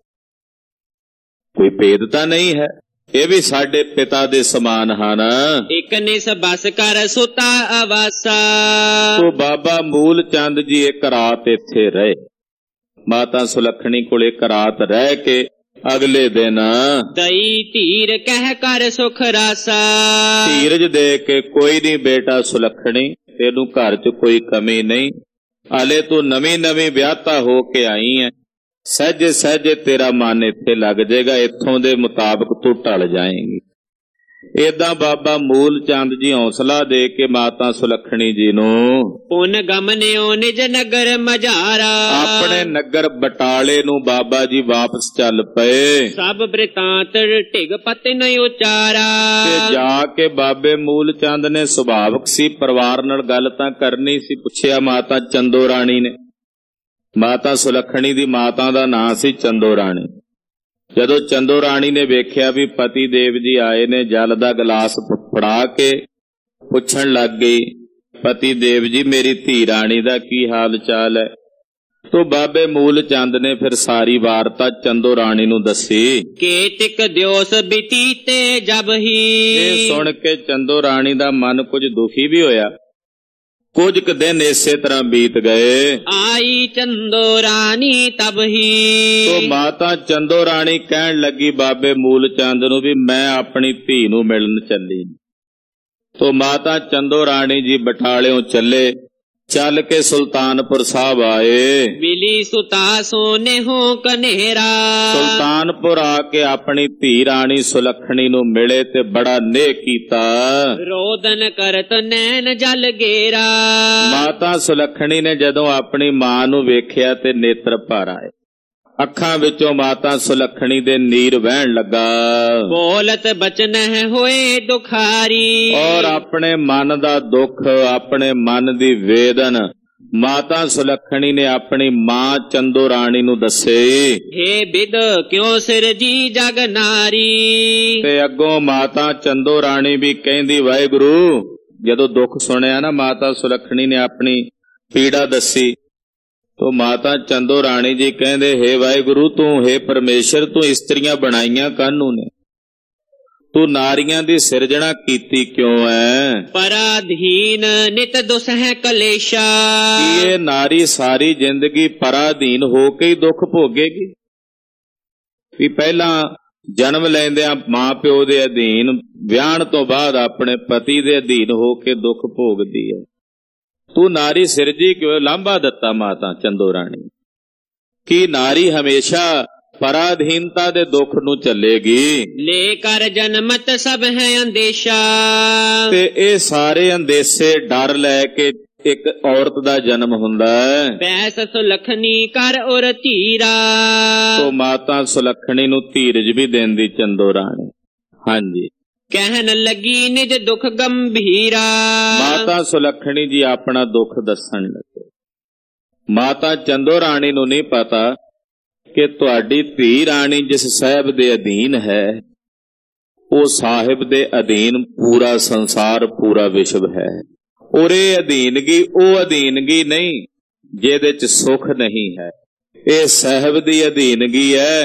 ਕੋਈ ਭੇਦ ਤਾਂ ਨਹੀਂ ਹੈ, ਇਹ ਵੀ ਸਾਡੇ ਪਿਤਾ ਦੇ ਸਮਾਨ ਹਨ। ਇਕ ਨਿਸ ਬਸ ਕਰ ਸੁਤਾ ਆਵਾਸਾ, ਤੋ ਬਾਬਾ ਮੂਲ ਚੰਦ ਜੀ ਇੱਕ ਰਾਤ ਇੱਥੇ ਰਹੇ, ਮਾਤਾ ਸੁਲੱਖਣੀ ਕੋਲ ਇੱਕ ਰਾਤ ਰਹਿ ਕੇ ਅਗਲੇ ਦਿਨ ਦਈ ਧੀਰ ਕਹਿ ਕਰ ਸੁਖ ਰਾਸਾ, ਧੀਰਜ ਦੇ ਕੇ, ਕੋਈ ਨਹੀਂ ਬੇਟਾ ਸੁਲੱਖਣੀ, ਤੈਨੂੰ ਘਰ 'ਚ ਕੋਈ ਕਮੀ ਨਹੀਂ, ਹਾਲੇ ਤੂੰ ਨਵੀਂ ਨਵੀਂ ਵਿਆਹਤਾ ਹੋ ਕੇ ਆਈ ਹੈ, ਸਹਿਜੇ ਸਹਿਜੇ ਤੇਰਾ ਮਨ ਇੱਥੇ ਲੱਗ ਜਾਏਗਾ, ਇੱਥੋਂ ਦੇ ਮੁਤਾਬਕ ਤੂੰ ਢਲ ਜਾਏਂਗੀ। ਏਦਾਂ ਬਾਬਾ ਮੂਲ ਚੰਦ ਜੀ ਹੌਸਲਾ ਦੇ ਕੇ ਮਾਤਾ ਸੁਲੱਖਣੀ ਜੀ ਨੂੰ ਪੁਨ ਗਮਨਿਓ ਨਿਜ ਨਗਰ ਮਝਾਰਾ, ਆਪਣੇ ਨਗਰ ਬਟਾਲੇ ਨੂੰ ਬਾਬਾ ਜੀ ਵਾਪਸ ਚੱਲ ਪਏ। ਸਭ ਬ੍ਰਿਤਾਂਤ ਢਿਗ ਪਤਿ ਨ ਉਚਾਰਾ, ਤੇ ਜਾ ਕੇ ਬਾਬੇ ਮੂਲ ਚੰਦ ਨੇ, ਸੁਭਾਵਕ ਸੀ ਪਰਿਵਾਰ ਨਾਲ ਗੱਲ ਤਾਂ ਕਰਨੀ ਸੀ, ਪੁੱਛਿਆ ਮਾਤਾ ਚੰਦੋ ਰਾਣੀ ਨੇ, ਮਾਤਾ ਸੁਲੱਖਣੀ ਦੀ ਮਾਤਾ ਦਾ ਨਾਂ ਸੀ ਚੰਦੋ ਰਾਣੀ। ਜਦੋਂ ਚੰਦੋ ਰਾਣੀ ਨੇ ਵੇਖਿਆ ਵੀ ਪਤੀ ਦੇਵ ਜੀ ਆਏ ਨੇ, ਜਲ ਦਾ ਗਲਾਸ ਫੜਾ ਕੇ ਪੁੱਛਣ ਲੱਗ ਗਈ, ਪਤੀ ਦੇਵ ਜੀ ਮੇਰੀ ਧੀ ਰਾਣੀ ਦਾ ਕੀ ਹਾਲ ਚਾਲ ਹੈ। ਤੋ ਬਾਬੇ ਮੂਲ ਚੰਦ ਨੇ ਫਿਰ ਸਾਰੀ ਵਾਰਤਾ ਚੰਦੋ ਰਾਣੀ ਨੂੰ ਦੱਸੀ। ਕੇ ਟਿਕ ਦਿਓਸ ਬੀਤੀਤੇ ਜਬ ਹੀ, ਇਹ ਸੁਣ ਕੇ ਚੰਦੋ ਰਾਣੀ ਦਾ ਮਨ ਕੁਝ ਦੁਖੀ ਵੀ ਹੋਇਆ। ਕੁਝ ਕੁ ਦਿਨ ਇਸੇ ਤਰ੍ਹਾਂ ਬੀਤ ਗਏ। ਆਈ ਚੰਦੋ ਰਾਣੀ ਤਬ ਹੀ, ਤੋ ਮਾਤਾ ਚੰਦੋ ਰਾਣੀ ਕਹਿਣ ਲੱਗੀ ਬਾਬੇ ਮੂਲ ਚੰਦ ਨੂੰ ਵੀ ਮੈਂ ਆਪਣੀ ਧੀ ਨੂੰ ਮਿਲਣ ਚੱਲੀ। ਤੋ ਮਾਤਾ ਚੰਦੋ ਰਾਣੀ ਜੀ ਬਟਾਲਿਓਂ ਚੱਲੇ, ਚੱਲ ਕੇ ਸੁਲਤਾਨਪੁਰ ਸਾਹਿਬ ਆਏ। ਮਿਲੀ ਸੁਤਾ ਸੋਨੇ ਹੋ ਕਨੇਰਾ। ਸੁਲਤਾਨਪੁਰ ਆ ਕੇ ਆਪਣੀ ਧੀ ਰਾਣੀ ਸੁਲੱਖਣੀ ਨੂੰ ਮਿਲੇ ਤੇ ਬੜਾ ਨੇਹ ਕੀਤਾ। ਰੋਦਨ ਕਰਤ ਨੈਣ ਜਲ ਗੇਰਾ। ਮਾਤਾ ਸੁਲੱਖਣੀ ਨੇ ਜਦੋਂ ਆਪਣੀ ਮਾਂ ਨੂੰ ਵੇਖਿਆ ਤੇ ਨੇਤਰ ਭਰ ਆਏ। ਅੱਖਾਂ ਵਿੱਚੋਂ ਮਾਤਾ ਸੁਲੱਖਣੀ ਦੇ ਨੀਰ ਵਹਿਣ ਲੱਗਾ। ਬੋਲਤ ਬਚਨ ਹੋਏ ਦੁਖਾਰੀ। ਔਰ ਆਪਣੇ ਮਨ ਦਾ ਦੁੱਖ, ਆਪਣੇ ਮਨ ਦੀ ਵੇਦਨ ਮਾਤਾ ਸੁਲੱਖਣੀ ਨੇ ਆਪਣੀ ਮਾਂ ਚੰਦੋ ਰਾਣੀ ਨੂੰ ਦੱਸੇ। ਹੇ ਬਿਦ ਕਿਉਂ ਸਿਰਜੀ ਜਗ ਨਾਰੀ। ਤੇ ਅੱਗੋਂ ਮਾਤਾ ਚੰਦੋ ਰਾਣੀ ਵੀ ਕਹਿੰਦੀ, ਵਾਹਿਗੁਰੂ, ਜਦੋਂ ਦੁੱਖ ਸੁਣਿਆ ਨਾ ਮਾਤਾ ਸੁਲੱਖਣੀ ਨੇ ਆਪਣੀ ਪੀੜਾ ਦੱਸੀ, ਤੋ ਮਾਤਾ ਚੰਦੋ ਰਾਣੀ ਜੀ ਕਹਿੰਦੇ, ਹੇ ਵਾਹਿਗੁਰੂ, ਤੂੰ ਹੇ ਪਰਮੇਸ਼ਰ, ਤੂੰ ਇਸਤਰੀਆਂ ਬਣਾਈਆਂ ਕਾਹਨੂੰ ਨੇ? ਤੂੰ ਨਾਰੀਆਂ ਦੀ ਸਿਰਜਣਾ ਕੀਤੀ ਕਿਉਂ ਐ? ਪਰਾਧੀਨ ਨਿਤ ਦੁਸ ਹੈ ਕਲੇਸ਼ਾ। ਕੀ ਇਹ ਨਾਰੀ ਸਾਰੀ ਜ਼ਿੰਦਗੀ ਪਰਾਧੀਨ ਹੋ ਕੇ ਹੀ ਦੁੱਖ ਭੋਗੇਗੀ? ਵੀ ਪਹਿਲਾਂ ਜਨਮ ਲੈਂਦਿਆਂ ਮਾਂ ਪਿਓ ਦੇ ਅਧੀਨ, ਵਿਆਹਣ ਤੋਂ ਬਾਅਦ ਆਪਣੇ ਪਤੀ ਦੇ ਅਧੀਨ ਹੋ ਕੇ ਦੁੱਖ ਭੋਗਦੀ ਹੈ। ਤੂੰ ਨਾਰੀ ਸਿਰਜੀ ਕਿਉਂ? ਲਾਂਭਾ ਦਿੱਤਾ ਮਾਤਾ ਚੰਦੋ ਰਾਣੀ। ਕੀ ਨਾਰੀ ਹਮੇਸ਼ਾ ਪਰਾਧੀਨਤਾ ਦੇ ਦੁੱਖ ਨੂੰ ਚੱਲੇਗੀ? ਲੈ ਕਰ ਜਨਮਤ ਸਭ ਹੈ ਅੰਦੇਸ਼ਾ। ਤੇ ਇਹ ਸਾਰੇ ਅੰਦੇਸੇ ਡਰ ਲੈ ਕੇ ਇੱਕ ਔਰਤ ਦਾ ਜਨਮ ਹੁੰਦਾ ਹੈ। ਪੈਸ ਸੁਲੱਖਣੀ ਕਰ ਔਰ ਧੀਰਾ। ਤੋ ਮਾਤਾ ਸੁਲੱਖਣੀ ਨੂੰ ਧੀਰਜ ਵੀ ਦੇਂਦੀ ਚੰਦੋ ਰਾਣੀ। ਹਾਂਜੀ, ਕਹਿਣ ਲੱਗੀ ਨਿਜ ਦੁੱਖ ਗੰਭੀਰਾ। ਮਾਤਾ ਸੁਲੱਖਣੀ ਜੀ ਆਪਣਾ ਦੁੱਖ ਦੱਸਣ ਲੱਗੇ। ਮਾਤਾ ਚੰਦੋ ਰਾਣੀ ਨੂੰ ਨਹੀਂ ਪਤਾ ਕਿ ਤੁਹਾਡੀ ਧੀ ਰਾਣੀ ਜਿਸ ਸਾਹਿਬ ਦੇ ਅਧੀਨ ਹੈ, ਉਹ ਸਾਹਿਬ ਦੇ ਅਧੀਨ ਪੂਰਾ ਸੰਸਾਰ, ਪੂਰਾ ਵਿਸ਼ਵ ਹੈ। ਔਰ ਇਹ ਅਧੀਨਗੀ ਉਹ ਅਧੀਨਗੀ ਨਹੀਂ ਜਿਹਦੇ ਚ ਸੁੱਖ ਨਹੀਂ ਹੈ। ਇਹ ਸਾਹਿਬ ਦੀ ਅਧੀਨਗੀ ਹੈ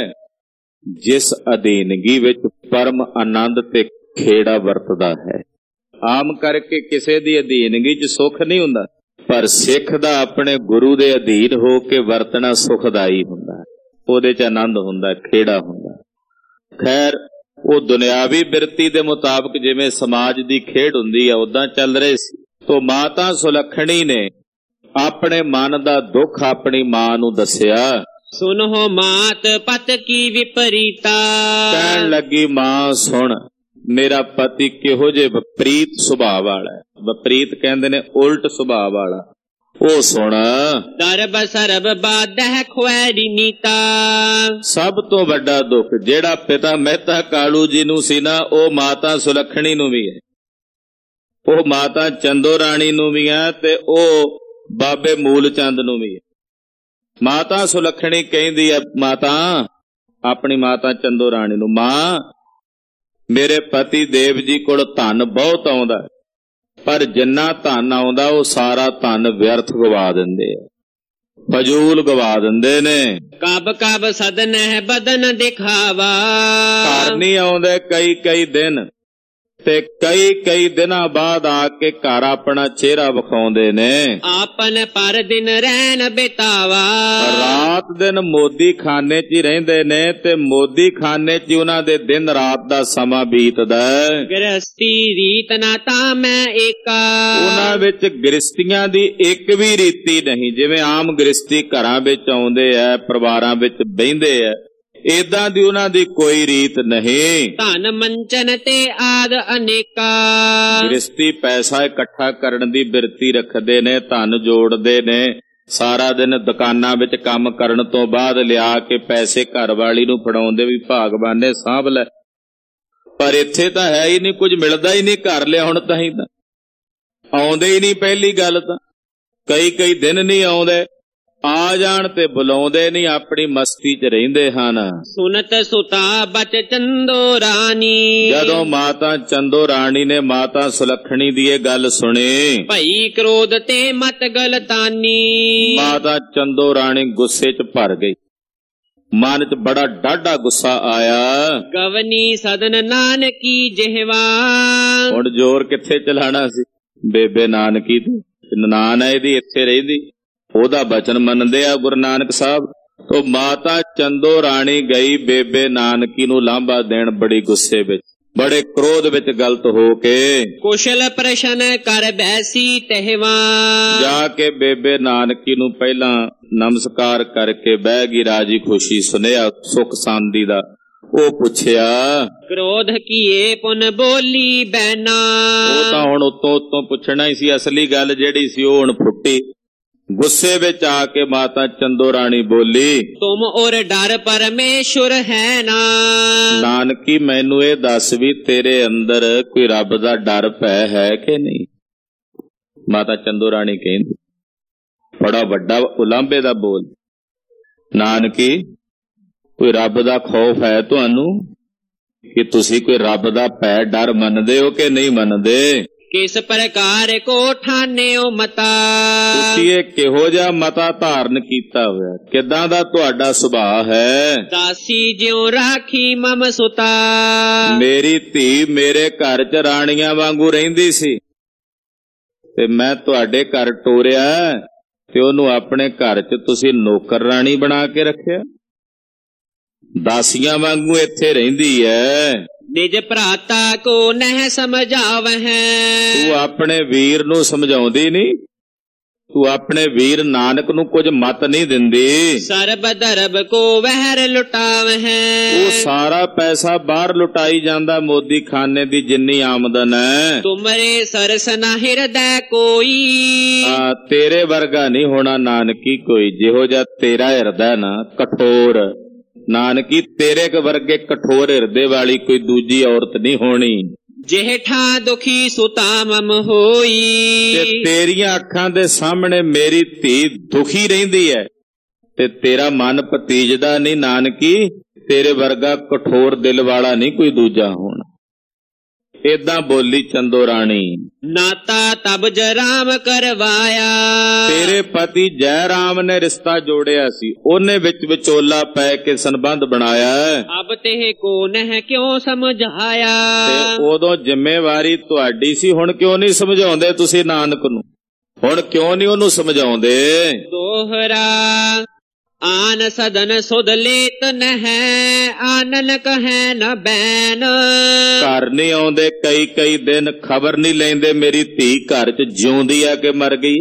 ਜਿਸ ਅਧੀਨਗੀ ਵਿੱਚ ਪਰਮ ਆਨੰਦ ਤੇ ਖੇੜਾ ਵਰਤਦਾ ਹੈ। ਆਮ ਕਰਕੇ ਕਿਸੇ ਦੀ ਅਧੀਨਗੀ ਚ ਸੁੱਖ ਨਹੀਂ ਹੁੰਦਾ, ਪਰ ਸਿੱਖ ਦਾ ਆਪਣੇ ਗੁਰੂ ਦੇ ਅਧੀਨ ਹੋ ਕੇ ਵਰਤਣਾ ਸੁਖਦਾਈ ਹੁੰਦਾ, ਉਹਦੇ ਚ ਆਨੰਦ ਹੁੰਦਾ, ਖੇੜਾ ਹੁੰਦਾ। ਖੈਰ, ਉਹ ਦੁਨਿਆਵੀ ਬਿਰਤੀ ਦੇ ਮੁਤਾਬਕ ਜਿਵੇਂ ਸਮਾਜ ਦੀ ਖੇਡ ਹੁੰਦੀ ਆ, ਉਦਾਂ ਚੱਲ ਰਹੇ ਸੀ। ਤੋ ਮਾਤਾ ਸੁਲੱਖਣੀ ਨੇ ਆਪਣੇ ਮਨ ਦਾ ਦੁੱਖ ਆਪਣੀ ਮਾਂ ਨੂੰ ਦੱਸਿਆ। ਸੁਨੋ ਮਾਤ ਪਤ ਕੀ ਵਿਪਰੀਤਾ। ਕਹਿਣ ਲੱਗੀ, ਮਾਂ ਸੁਣ, ਮੇਰਾ ਪਤੀ ਕਿਹੋ ਜਿਹੇ ਵਿਪਰੀਤ ਸੁਭਾਅ ਵਾਲਾ ਹੈ। ਵਿਪਰੀਤ ਕਹਿੰਦੇ ਨੇ ਉਲਟ ਸੁਭਾਅ ਵਾਲਾ। ਉਹ ਸੁਣ, ਦਰਬ ਸਰਬ ਬਾਦਹਿ ਖੁਐਰੀ ਨੀਤਾ। ਸਭ ਤੋਂ ਵੱਡਾ ਦੁੱਖ ਜਿਹੜਾ ਪਿਤਾ ਮਹਿਤਾ ਕਾਲੂ ਜੀ ਨੂੰ ਸੀ ਨਾ, ਉਹ ਮਾਤਾ ਸੁਲੱਖਣੀ ਨੂੰ ਵੀ ਹੈ, ਉਹ ਮਾਤਾ ਚੰਦੋ ਰਾਣੀ ਨੂੰ ਵੀ ਹੈ, ਤੇ ਉਹ ਬਾਬੇ ਮੂਲ ਚੰਦ ਨੂੰ ਵੀ ਹੈ। ਮਾਤਾ ਸੁਲੱਖਣੀ ਕਹਿੰਦੀ ਹੈ ਮਾਤਾ ਆਪਣੀ ਮਾਤਾ ਚੰਦੋ ਰਾਣੀ ਨੂੰ, ਮਾਂ, ਮੇਰੇ ਪਤੀ ਦੇਵ ਜੀ ਕੋਲ ਧਨ ਬਹੁਤ ਆਉਂਦਾ, ਪਰ ਜਿੰਨਾ ਧਨ ਆਉਂਦਾ ਉਹ ਸਾਰਾ ਧਨ ਵਿਅਰਥ ਗਵਾ ਦਿੰਦੇ ਆ, ਫਜ਼ੂਲ ਗਵਾ ਦਿੰਦੇ ਨੇ। ਕਬ ਕਬ ਸਦਨ ਹੈ ਬਦਨ ਦਿਖਾਵਾ। ਘਰ ਨਹੀਂ ਆਉਂਦੇ ਕਈ ਕਈ ਦਿਨ, ਤੇ ਕਈ ਕਈ ਦਿਨਾਂ ਬਾਅਦ ਆ ਕੇ ਘਰ ਆਪਣਾ ਚਿਹਰਾ ਵਿਖਾਉਂਦੇ ਨੇ। ਆਪਨ ਪਰ ਦਿਨ ਰਹਿਣ ਬਿਤਾਵਾ। ਰਾਤ ਦਿਨ ਮੋਦੀ ਖਾਨੇ 'ਚ ਹੀ ਰਹਿੰਦੇ ਨੇ, ਤੇ ਮੋਦੀ ਖਾਨੇ 'ਚ ਉਹਨਾਂ ਦੇ ਦਿਨ ਰਾਤ ਦਾ ਸਮਾਂ ਬੀਤਦਾ। ਗ੍ਰਸਤੀ ਰੀਤ ਨਾ ਤਾਂ ਮੈਂ ਏਕਾ। ਉਹਨਾਂ ਵਿੱਚ ਗ੍ਰਸਤੀਆਂ ਦੀ ਇੱਕ ਵੀ ਰੀਤੀ ਨਹੀਂ। ਜਿਵੇਂ ਆਮ ਗ੍ਰਸਤੀ ਘਰਾਂ ਵਿੱਚ ਆਉਂਦੇ ਆ, ਪਰਿਵਾਰਾਂ ਵਿੱਚ ਬਹਿੰਦੇ ਆ, ਏਦਾਂ ਦੀ ਉਹਨਾਂ ਦੀ ਕੋਈ ਰੀਤ ਨਹੀਂ। ਧਨ ਮੰਚਨ ਤੇ ਆਦ ਅਨੇਕਾ। ਗ੍ਰਸਤੀ ਪੈਸਾ ਇਕੱਠਾ ਕਰਨ ਦੀ ਬਿਰਤੀ ਰੱਖਦੇ ਨੇ, ਧਨ ਜੋੜਦੇ ਨੇ, ਸਾਰਾ ਦਿਨ ਦੁਕਾਨਾਂ ਵਿੱਚ ਕੰਮ ਕਰਨ ਤੋਂ ਬਾਅਦ ਲਿਆ ਕੇ ਪੈਸੇ ਘਰ ਵਾਲੀ ਨੂੰ ਫੜਾਉਂਦੇ, ਵੀ ਭਾਗਵਾਨ ਨੇ ਸਾਂਭ ਲੈ। ਪਰ ਇੱਥੇ ਤਾਂ ਹੈ ਹੀ ਨਹੀਂ, ਕੁਝ ਮਿਲਦਾ ਹੀ ਨਹੀਂ। ਘਰ ਲਿਆਉਣ ਤਾਂ ਹੀ ਤਾਂ ਆਉਂਦੇ ਹੀ ਨਹੀਂ। ਪਹਿਲੀ ਗੱਲ ਤਾਂ ਕਈ ਕਈ ਦਿਨ ਨਹੀਂ ਆਉਂਦੇ, ਆ ਜਾਣ ਤੇ ਬੁਲਾਉਂਦੇ ਨਹੀਂ, ਆਪਣੀ ਮਸਤੀ 'ਚ ਰਹਿੰਦੇ ਹਨ। ਸੁਨਤ ਸੁਤਾ ਬਚ ਚੰਦੋ ਰਾਣੀ। ਜਦੋਂ ਮਾਤਾ ਚੰਦੋ ਰਾਣੀ ਨੇ ਮਾਤਾ ਸੁਲੱਖਣੀ ਦੀ ਇਹ ਗੱਲ ਸੁਣੀ, ਭਈ ਕ੍ਰੋਧ ਤੇ ਮਤ ਗਲਤਾਨੀ। ਮਾਤਾ ਚੰਦੋ ਰਾਣੀ ਗੁੱਸੇ 'ਚ ਭਰ ਗਈ, ਮਨ 'ਚ ਬੜਾ ਡਾਢਾ ਗੁੱਸਾ ਆਇਆ। ਗਵਨੀ ਸਦਨ ਨਾਨਕੀ ਜਿਹਵਾ। ਹੁਣ ਜ਼ੋਰ ਕਿੱਥੇ ਚਲਾਣਾ ਸੀ? ਬੇਬੇ ਨਾਨਕੀ ਦੀ ਨਨਾਣ ਹੈ ਇਹਦੀ, ਇੱਥੇ ਰਹਿੰਦੀ, ਉਹਦਾ ਬਚਨ ਮੰਨਦੇ ਆ ਗੁਰੂ ਨਾਨਕ ਸਾਹਿਬ। ਤੋ ਮਾਤਾ ਚੰਦੋ ਰਾਣੀ ਗਈ ਬੇਬੇ ਨਾਨਕੀ ਨੂੰ ਲਾਂਭਾ ਦੇਣ ਬੜੀ ਗੁੱਸੇ ਵਿੱਚ। ਬੜੇ ਕ੍ਰੋਧ ਵਿੱਚ ਗਲਤ ਹੋ ਕੇ ਕੁਸ਼ਲ ਪ੍ਰਸ਼ਨ ਕਰ ਬੈਸੀ ਤਹਿਵਾ। ਜਾ ਕੇ ਬੇਬੇ ਨਾਨਕੀ ਨੂੰ ਪਹਿਲਾਂ ਨਮਸਕਾਰ ਕਰਕੇ ਬਹਿ ਗਈ, ਰਾਜੀ ਖੁਸ਼ੀ ਸੁਨੇਹਾ ਸੁਖ ਸ਼ਾਂਤੀ ਦਾ। ਉਹ ਪੁੱਛਿਆ ਕ੍ਰੋਧ ਕੀਏ ਪੁਨ ਬੋਲੀ ਬੈਨਾ। ਉਹ ਤਾਂ ਹੁਣ ਉਤੋਂ ਉਤੋਂ ਪੁੱਛਣਾ ਹੀ ਸੀ, ਅਸਲੀ ਗੱਲ ਜਿਹੜੀ ਸੀ ਉਹ ਹੁਣ ਫੁੱਟੀ। ਗੁੱਸੇ ਵਿੱਚ ਆ ਕੇ ਮਾਤਾ ਚੰਦੋ ਰਾਣੀ ਬੋਲੀ, ਤੁਮ ਔਰ ਡਰ ਪਰਮੇਸ਼ੁਰ ਹੈ ਨਾ। ਨਾਨਕੀ ਮੈਨੂੰ ਇਹ ਦੱਸ ਵੀ ਤੇਰੇ ਅੰਦਰ ਕੋਈ ਰੱਬ ਦਾ ਡਰ ਭੈ ਹੈ ਕਿ ਨਹੀਂ। ਮਾਤਾ ਚੰਦੋ ਰਾਣੀ ਕਹਿੰਦੀ, ਬੜਾ ਵੱਡਾ ਉਲਾਂਭੇ ਦਾ ਬੋਲ, ਨਾਨਕੀ ਕੋਈ ਰੱਬ ਦਾ ਖੌਫ ਹੈ ਤੁਹਾਨੂੰ, ਕਿ ਤੁਸੀਂ ਕੋਈ ਰੱਬ ਦਾ ਭੈ ਡਰ ਮੰਨਦੇ ਹੋ ਕਿ ਨਹੀਂ ਮੰਨਦੇ। ਕਿਸ ਪ੍ਰਕਾਰ ਕੋ ਠਾਨਿਓ ਮਤਾ। ਤੁਸੀਂ ਇਹ ਕਿਹੋ ਜਿਹਾ ਮਤਾ ਧਾਰਨ ਕੀਤਾ ਹੋਇਆ, ਕਿੱਦਾਂ ਦਾ ਤੁਹਾਡਾ ਸੁਭਾਅ ਹੈ। ਦਾਸੀ ਜਿਉ ਰਾਖੀ ਮਮ ਸੁਤਾ। ਮੇਰੀ ਧੀ ਮੇਰੇ ਘਰ ਚ ਰਾਣੀਆਂ ਵਾਂਗੂ ਰਹਿੰਦੀ ਸੀ, ਤੇ ਮੈਂ ਤੁਹਾਡੇ ਘਰ ਟੋਰਿਆ ਤੇ ਉਹਨੂੰ ਆਪਣੇ ਘਰ ਚ ਤੁਸੀਂ ਨੌਕਰ ਰਾਣੀ ਬਣਾ ਕੇ ਰੱਖਿਆ। ਦਾਸੀਆਂ ਵਾਂਗੂ ਇੱਥੇ ਰਹਿੰਦੀ ਐ। ਨਿਜ ਭਰਾਤਾ ਕੋ ਨਹਿ ਸਮਝਾਵਹਿ। ਤੂੰ ਆਪਣੇ ਵੀਰ ਨੂੰ ਸਮਝਾਉਂਦੀ ਨਹੀਂ, ਤੂੰ ਆਪਣੇ ਵੀਰ ਨਾਨਕ ਨੂੰ ਕੁਝ ਮਤ ਨਹੀਂ ਦਿੰਦੀ। ਸਰਬ ਦਰਬ ਕੋ ਵਹਿਰ ਲੁਟਾਵਹਿ। ਉਹ ਸਾਰਾ ਪੈਸਾ ਬਾਹਰ ਲੁਟਾਈ ਜਾਂਦਾ, ਮੋਦੀ ਖਾਨੇ ਦੀ ਜਿੰਨੀ ਆਮਦਨ ਹੈ। ਤੁਮਰੇ ਸਰਸ ਨਾ ਹਿਰਦੈ ਕੋਈ। ਆ ਤੇਰੇ ਵਰਗਾ ਨਹੀਂ ਹੋਣਾ ਨਾਨਕੀ ਕੋਈ, ਜਿਹੋ ਜਿਹਾ ਤੇਰਾ ਹਿਰਦਾ ਨਾ ਕਠੋਰ। ਨਾਨਕੀ ਤੇਰੇ ਕ ਵਰਗੇ ਕਠੋਰ ਹਿਰਦੇ ਵਾਲੀ ਕੋਈ ਦੂਜੀ ਔਰਤ ਨਹੀਂ ਹੋਣੀ। ਜਿਹਠਾ ਦੁਖੀ ਸੁਤਾ ਮਮ ਹੋਈ। ਤੇ ਤੇਰੀਆਂ ਅੱਖਾਂ ਦੇ ਸਾਹਮਣੇ ਮੇਰੀ ਧੀ ਦੁਖੀ ਰਹਿੰਦੀ ਹੈ, ਤੇ ਤੇਰਾ ਮਨ ਭਤੀਜਦਾ ਨਹੀਂ ਨਾਨਕੀ, ਤੇਰੇ ਵਰਗਾ ਕਠੋਰ ਦਿਲ ਵਾਲਾ ਨਹੀਂ ਕੋਈ ਦੂਜਾ ਹੋਣਾ। ਏਦਾਂ ਬੋਲੀ ਚੰਦੋ ਰਾਣੀ। ਨਾਤਾ ਤਬ ਜਰਾਮ ਕਰਵਾਇਆ। ਤੇਰੇ ਪਤੀ ਜੈ ਰਾਮ ਨੇ ਰਿਸ਼ਤਾ ਜੋੜਿਆ ਸੀ, ਉਹਨੇ ਵਿੱਚ ਵਿਚੋਲਾ ਪੈ ਕੇ ਸੰਬੰਧ ਬਣਾਇਆ। ਅਬ ਤੇ ਕੋ ਨਹਿ ਕਿਉਂ ਸਮਝਾਇਆ। ਤੇ ਉਦੋਂ ਜ਼ਿੰਮੇਵਾਰੀ ਤੁਹਾਡੀ ਸੀ, ਹੁਣ ਕਿਉਂ ਨਹੀਂ ਸਮਝਾਉਂਦੇ ਤੁਸੀਂ ਨਾਨਕ ਨੂੰ, ਹੁਣ ਕਿਉਂ ਨਹੀਂ ਉਹਨੂੰ ਸਮਝਾਉਂਦੇ। ਦੋਹਰਾ ਆਨ ਸਦਨ ਸੁਧ ਲੇਤ ਨਹਿ, ਆਨਨ ਕਹੈ ਨ ਬੈਨ। ਘਰ ਨਹੀਂ ਆਉਂਦੇ ਕਈ ਕਈ ਦਿਨ, ਖਬਰ ਨਹੀਂ ਲੈਂਦੇ ਮੇਰੀ ਧੀ ਘਰ ਚ ਜਿਉਂਦੀ ਆ ਕਿ ਮਰ ਗਈ।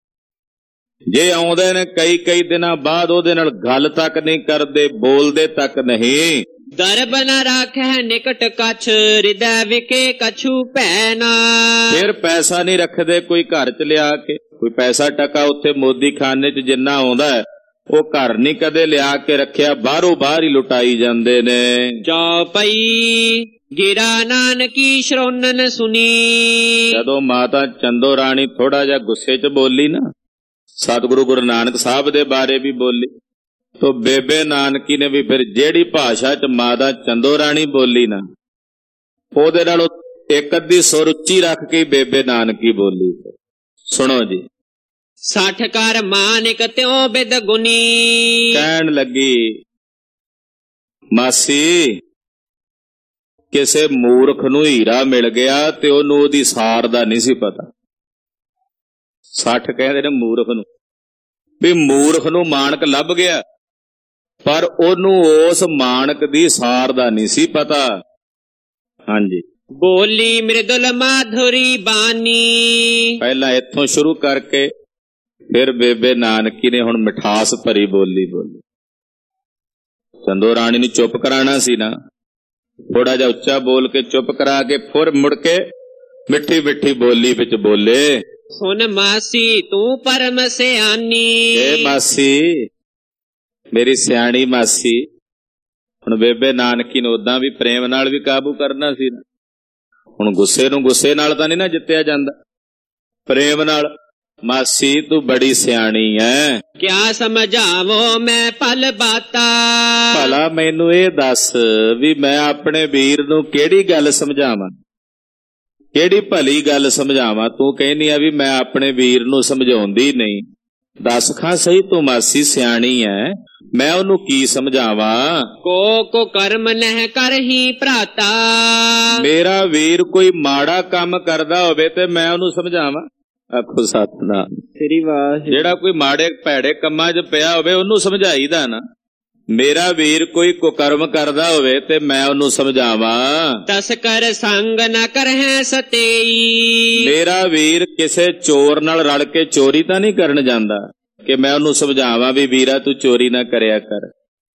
ਜੇ ਆਉਂਦੇ ਨੇ ਕਈ ਕਈ ਦਿਨਾਂ ਬਾਅਦ ਉਹਦੇ ਨਾਲ ਗੱਲ ਤੱਕ ਨਹੀਂ ਕਰਦੇ, ਬੋਲਦੇ ਤੱਕ ਨਹੀਂ। ਦਰਬ ਨ ਰਾਖੈ ਨਿਕਟ ਕਛ, ਹਿਰਦੈ ਵਿਕੇ ਕਛੂ ਭੈਨਾ। ਫਿਰ ਪੈਸਾ ਨਹੀਂ ਰੱਖਦੇ ਕੋਈ ਘਰ ਚ ਲਿਆ ਕੇ, ਕੋਈ ਪੈਸਾ ਟਕਾ ਉੱਥੇ ਮੋਦੀ ਖਾਨੇ ਚ ਜਿੰਨਾ ਆਉਂਦਾ ਉਹ ਘਰ ਨਹੀਂ ਕਦੇ ਲਿਆ ਕੇ ਰੱਖਿਆ, ਬਾਹਰੋਂ ਬਾਹਰ ਹੀ ਲੁਟਾਈ ਜਾਂਦੇ ਨੇ। ਚੌਪਈ ਗਿਰਾ ਨਾਨਕੀ ਸ਼ਰੋਨਨ ਸੁਨੀ। ਜਦੋਂ ਮਾਤਾ ਚੰਦੋ ਰਾਣੀ ਥੋੜਾ ਜਿਹਾ ਗੁੱਸੇ ਚ ਬੋਲੀ ਨਾ, ਸਤਿਗੁਰੂ ਗੁਰੂ ਨਾਨਕ ਸਾਹਿਬ ਦੇ ਬਾਰੇ ਵੀ ਬੋਲੀ, ਤੋ ਬੇਬੇ ਨਾਨਕੀ ਨੇ ਵੀ ਫਿਰ ਜਿਹੜੀ ਭਾਸ਼ਾ ਚ ਮਾਤਾ ਚੰਦੋ ਰਾਣੀ ਬੋਲੀ ਨਾ, ਉਹਦੇ ਨਾਲ ਇੱਕ ਅੱਧੀ ਸੁਰ ਉੱਚੀ ਰੱਖ ਕੇ ਬੇਬੇ ਨਾਨਕੀ ਬੋਲੀ। ਸੁਣੋ ਜੀ। ਸੱਠ ਕਰ ਮਾਨਿਕ ਤਿਉ ਬਿਦ ਗੁਨੀ। ਕਹਿਣ ਲੱਗੀ, ਮਾਸੀ ਕਿਸੇ ਮੂਰਖ ਨੂੰ ਹੀਰਾ ਮਿਲ ਗਿਆ ਤੇ ਉਹਨੂੰ ਉਹਦੀ ਸਾਰ ਦਾ ਨਹੀਂ ਸੀ ਪਤਾ। ਸੱਠ ਕਹਿੰਦੇ ਨੇ ਮੂਰਖ ਨੂੰ, ਵੀ ਮੂਰਖ ਨੂੰ ਮਾਣਕ ਲੱਭ ਗਿਆ, ਪਰ ਉਹਨੂੰ ਉਸ ਮਾਣਕ ਦੀ ਸਾਰ ਦਾ ਨਹੀਂ ਸੀ ਪਤਾ। ਹਾਂਜੀ। ਬੋਲੀ ਮ੍ਰਿਦੁਲ ਮਾਧੁਰੀ ਬਾਨੀ। ਪਹਿਲਾਂ ਇੱਥੋਂ ਸ਼ੁਰੂ ਕਰਕੇ ਫਿਰ ਬੇਬੇ ਨਾਨਕੀ ਨੇ ਹੁਣ ਮਿਠਾਸ ਭਰੀ ਬੋਲੀ ਬੋਲੀ। ਚੰਦੋ ਰਾਣੀ ਨੂੰ ਚੁੱਪ ਕਰਾਣਾ ਸੀ ਨਾ, ਥੋੜਾ ਜਿਹਾ ਉੱਚਾ ਬੋਲ ਕੇ ਚੁੱਪ ਕਰਾ ਕੇ ਫਿਰ ਮੁੜ ਕੇ ਮਿੱਠੀ ਮਿੱਠੀ ਬੋਲੀ ਵਿੱਚ ਬੋਲੇ, ਸੁਣ ਮਾਸੀ ਤੂੰ ਪਰਮ ਸਿਆਣੀ। ਏ ਮਾਸੀ, ਮੇਰੀ ਸਿਆਣੀ ਮਾਸੀ। ਹੁਣ ਬੇਬੇ ਨਾਨਕੀ ਨੂੰ ਉਦਾਂ ਵੀ ਪ੍ਰੇਮ ਨਾਲ ਵੀ ਕਾਬੂ ਕਰਨਾ ਸੀ ਨਾ, ਹੁਣ ਗੁੱਸੇ ਨੂੰ ਗੁੱਸੇ ਨਾਲ ਤਾਂ ਨਹੀਂ ਨਾ ਜਿੱਤਿਆ ਜਾਂਦਾ, ਪ੍ਰੇਮ ਨਾਲ। ਮਾਸੀ ਤੂੰ ਬੜੀ ਸਿਆਣੀ ਐ, ਕਿਆ ਸਮਝਾਵੋ ਮੈਂ ਪਲ ਬਾਤਾ। ਭਲਾ ਮੈਨੂੰ ਇਹ ਦੱਸ ਵੀ ਮੈਂ ਆਪਣੇ ਵੀਰ ਨੂੰ ਕਿਹੜੀ ਗੱਲ ਸਮਝਾਵਾਂ, ਕਿਹੜੀ ਭਲੀ ਗੱਲ ਸਮਝਾਵਾਂ। ਤੂੰ ਕਹਿੰਦੀ ਆ ਵੀ ਮੈਂ ਆਪਣੇ ਵੀਰ ਨੂੰ ਸਮਝਾਉਂਦੀ ਨਹੀਂ, ਦੱਸ ਖਾਂ ਸਹੀ ਤੂੰ ਮਾਸੀ ਸਿਆਣੀ ਐ, ਮੈਂ ਉਹਨੂੰ ਕੀ ਸਮਝਾਵਾਂ। ਕੋ ਕੋ ਕਰਮ ਨਹਿ ਕਰਹੀ ਭਰਾਤਾ। ਮੇਰਾ ਵੀਰ ਕੋਈ ਮਾੜਾ ਕੰਮ ਕਰਦਾ ਹੋਵੇ ਤੇ ਮੈਂ ਉਹਨੂੰ ਸਮਝਾਵਾਂ। ਆਖੋ ਸਤਨਾਮ ਸ੍ਰੀ ਵਾਹਿਗੁਰੂ। ਜਿਹੜਾ ਕੋਈ ਮਾੜੇ ਭੈੜੇ ਕੰਮਾਂ 'ਚ ਪਿਆ ਹੋਵੇ ਉਹਨੂੰ ਸਮਝਾਈਦਾ ਨਾ, ਮੇਰਾ ਵੀਰ ਕੋਈ ਕੁਕਰਮ ਕਰਦਾ ਹੋਵੇ ਤੇ ਮੈਂ ਉਹਨੂੰ ਸਮਝਾਵਾਂ। ਤਸ ਕਰ ਸੰਗ ਨ ਕਰਹਿ ਸਤੇਈ। ਮੇਰਾ ਵੀਰ ਕਿਸੇ ਚੋਰ ਨਾਲ ਰਲ ਕੇ ਚੋਰੀ ਤਾਂ ਨਹੀਂ ਕਰਨ ਜਾਂਦਾ ਕਿ ਮੈਂ ਉਹਨੂੰ ਸਮਝਾਵਾਂ ਵੀ ਵੀਰਾ ਤੂੰ ਚੋਰੀ ਨਾ ਕਰਿਆ ਕਰ।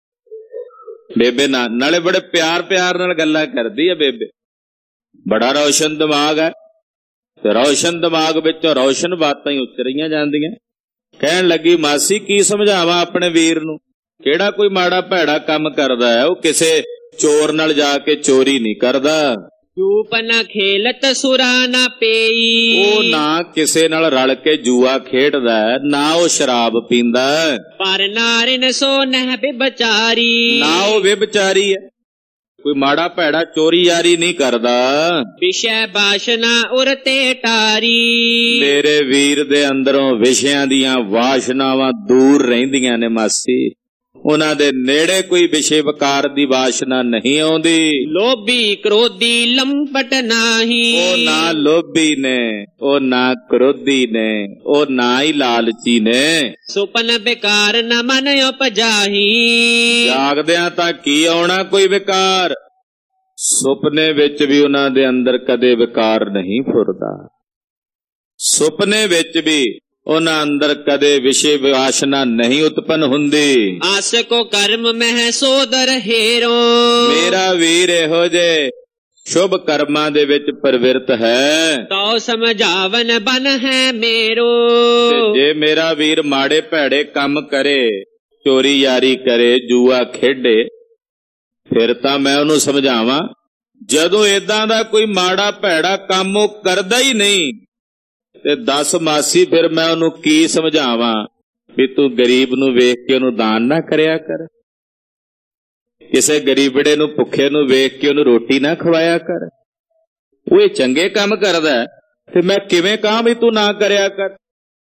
ਬੇਬੇ ਨਾ ਨਾਲੇ ਬੜੇ ਪਿਆਰ ਪਿਆਰ ਨਾਲ ਗੱਲਾਂ ਕਰਦੀ ਹੈ ਬੇਬੇ, ਬੜਾ ਰੌਸ਼ਨ ਦਿਮਾਗ ਹੈ ਤੇ ਰੌਸ਼ਨ ਦਿਮਾਗ ਵਿੱਚੋਂ ਰੌਸ਼ਨ ਬਾਤਾਂ ਹੀ ਉਚਰੀਆਂ ਜਾਂਦੀਆਂ। ਕਹਿਣ ਲੱਗੀ ਮਾਸੀ ਕੀ ਸਮਝਾਵਾਂ ਆਪਣੇ ਵੀਰ ਨੂੰ, ਕਿਹੜਾ ਕੋਈ ਮਾੜਾ ਭੈੜਾ ਕੰਮ ਕਰਦਾ ਹੈ, ਉਹ ਕਿਸੇ ਚੋਰ ਨਾਲ ਜਾ ਕੇ ਚੋਰੀ ਨਹੀਂ ਕਰਦਾ। ਜੂਪ ਨ ਖੇਲਤ ਸੁਰਾ ਨ ਪੇਈ। ਉਹ ਨਾ ਕਿਸੇ ਨਾਲ ਰਲ ਕੇ ਜੂਆ ਖੇਡਦਾ, ਨਾ ਉਹ ਸ਼ਰਾਬ ਪੀਂਦਾ। ਪਰ ਨਾਰਿਨ ਸੋ ਨਹਿ ਬਿਬਚਾਰੀ। ਨਾ ਉਹ ਵਿਭਚਾਰੀ ਹੈ, ਕੋਈ ਮਾੜਾ ਭੈੜਾ ਚੋਰੀ ਯਾਰੀ ਨਹੀਂ ਕਰਦਾ। ਵਿਸ਼ੈ ਬਾਸ਼ਨਾ ਉਰ ਤੇ ਟਾਰੀ। ਮੇਰੇ ਵੀਰ ਦੇ ਅੰਦਰੋਂ ਵਿਸ਼ਿਆਂ ਦੀਆਂ ਵਾਸ਼ਨਾਵਾਂ ਦੂਰ ਰਹਿੰਦੀਆਂ ਨੇ ਮਾਸੀ, ਉਹਨਾਂ ਦੇ ਨੇੜੇ ਕੋਈ ਵਿਸ਼ੇ ਵਿਕਾਰ ਦੀ ਵਾਸ਼ਨਾ ਨਹੀਂ ਆਉਂਦੀ। ਲੋਭੀ ਕ੍ਰੋਧੀ ਲੰਪਟ ਨਾਹੀ। ਉਹ ਨਾ ਲੋਭੀ ਨੇ, ਉਹ ਨਾ ਕ੍ਰੋਧੀ ਨੇ, ਉਹ ਨਾ ਹੀ ਲਾਲਚੀ ਨੇ। ਸੁਪਨ ਵਿਕਾਰ ਨ ਮਨ ਉਪਜਾਹੀ। ਜਾਗਦਿਆਂ ਤਾਂ ਕੀ ਆਉਣਾ ਕੋਈ ਵਿਕਾਰ, ਸੁਪਨੇ ਵਿੱਚ ਵੀ ਉਹਨਾਂ ਦੇ ਅੰਦਰ ਕਦੇ ਵਿਕਾਰ ਨਹੀਂ ਫੁਰਦਾ। ਸੁਪਨੇ ਵਿੱਚ ਵੀ ਉਹਨਾਂ ਅੰਦਰ ਕਦੇ ਵਿਸ਼ੇ ਵਾਸ਼ਨਾ ਨਹੀਂ ਉਤਪੰਨ ਹੁੰਦੀ। ਆਸ ਕੋ ਕਰਮ ਮਹਿ ਸੋਦਰ ਹੇਰੋ। ਮੇਰਾ ਵੀਰ ਇਹੋ ਜੇ ਸ਼ੁਭ ਕਰਮਾਂ ਦੇ ਵਿੱਚ ਪ੍ਰਵਿਰਤ ਹੈ, ਤੋ ਸਮਝਾਵਨ ਬਨ ਹੈ ਮੇਰੋ। ਤੇ ਜੇ ਮੇਰਾ ਵੀਰ ਮਾੜੇ ਭੈੜੇ ਕੰਮ ਕਰੇ, ਚੋਰੀ ਯਾਰੀ ਕਰੇ, ਜੂਆ ਖੇਡੇ, ਫਿਰ ਤਾਂ ਮੈਂ ਉਹਨੂੰ ਸਮਝਾਵਾਂ। ਜਦੋਂ ਏਦਾਂ ਦਾ ਕੋਈ ਮਾੜਾ ਭੈੜਾ ਕੰਮ ਉਹ ਕਰਦਾ ਹੀ ਨਹੀਂ ਤੇ ਦੱਸ ਮਾਸੀ ਫਿਰ ਮੈਂ ਉਹਨੂੰ ਕੀ ਸਮਝਾਵਾਂ ਵੀ ਤੂੰ ਗਰੀਬ ਨੂੰ ਵੇਖ ਕੇ ਉਹਨੂੰ ਦਾਨ ਨਾ ਕਰਿਆ ਕਰ, ਕਿਸੇ ਗਰੀਬੜੇ ਨੂੰ ਭੁੱਖੇ ਨੂੰ ਵੇਖ ਕੇ ਉਹਨੂੰ ਰੋਟੀ ਨਾ ਖਵਾਇਆ ਕਰ। ਉਹ ਇਹ ਚੰਗੇ ਕੰਮ ਕਰਦਾ ਤੇ ਮੈਂ ਕਿਵੇਂ ਕਹਾਂ ਵੀ ਤੂੰ ਨਾ ਕਰਿਆ ਕਰ।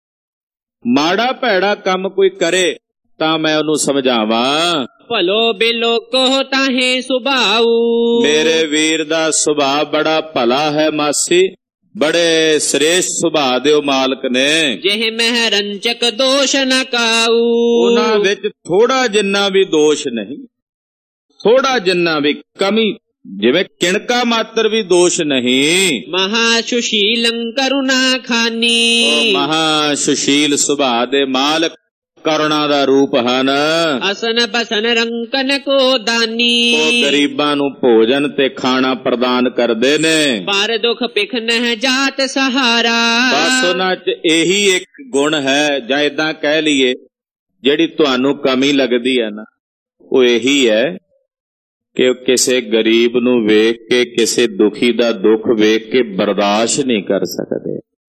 ਮਾੜਾ ਭੈੜਾ ਕੰਮ ਕੋਈ ਕਰੇ ਤਾਂ ਮੈਂ ਉਹਨੂੰ ਸਮਝਾਵਾਂ। ਭਲੋ ਬਿਲੋ ਕੋ ਤਾਹੇ ਸੁਭਾਉ। ਮੇਰੇ ਵੀਰ ਦਾ ਸੁਭਾਅ ਬੜਾ ਭਲਾ ਹੈ ਮਾਸੀ, ਬੜੇ ਸ੍ਰੇਸ਼ਟ ਸੁਭਾਅ ਦੇ ਉਹ ਮਾਲਕ ਨੇ। ਜਿਹ ਮਹਿ ਰੰਚਕ ਦੋਸ਼ ਨ ਕਾਊ। ਉਹਨਾਂ ਵਿੱਚ ਥੋੜਾ ਜਿੰਨਾ ਵੀ ਦੋਸ਼ ਨਹੀਂ, ਥੋੜਾ ਜਿੰਨਾ ਵੀ ਕਮੀ, ਜਿਵੇਂ ਕਿਣਕਾ ਮਾਤਰ ਵੀ ਦੋਸ਼ ਨਹੀਂ। ਮਹਾ ਸੁਸ਼ੀਲੰ ਕਰੁਣਾ ਖਾਨੀ। ਮਹਾ ਸੁਸ਼ੀਲ ਸੁਭਾਅ ਦੇ ਮਾਲਕ ਕਰੁਣਾ ਦਾ ਰੂਪ ਹਨ। ਅਸਨ ਬਸਨ ਰੰਕਨ ਕੋ ਦਾਨੀ। ਉਹ ਗਰੀਬਾਂ ਨੂੰ ਭੋਜਨ ਤੇ ਖਾਣਾ ਪ੍ਰਦਾਨ ਕਰਦੇ ਨੇ। ਪਰ ਦੁਖ ਪਿਖ ਨਹਿ ਜਾਤ ਸਹਾਰਾ। ਬਸ ਉਹਨਾਂ 'ਚ ਇਹੀ ਇੱਕ ਗੁਣ ਹੈ, ਜਾਂ ਏਦਾਂ ਕਹਿ ਲਈਏ ਜਿਹੜੀ ਤੁਹਾਨੂੰ ਕਮੀ ਲੱਗਦੀ ਹੈ ਨਾ, ਉਹ ਇਹੀ ਹੈ ਕਿ ਉਹ ਕਿਸੇ ਗਰੀਬ ਨੂੰ ਵੇਖ ਕੇ, ਕਿਸੇ ਦੁਖੀ ਦਾ ਦੁੱਖ ਵੇਖ ਕੇ ਬਰਦਾਸ਼ਤ ਨਹੀਂ ਕਰ ਸਕਦੇ।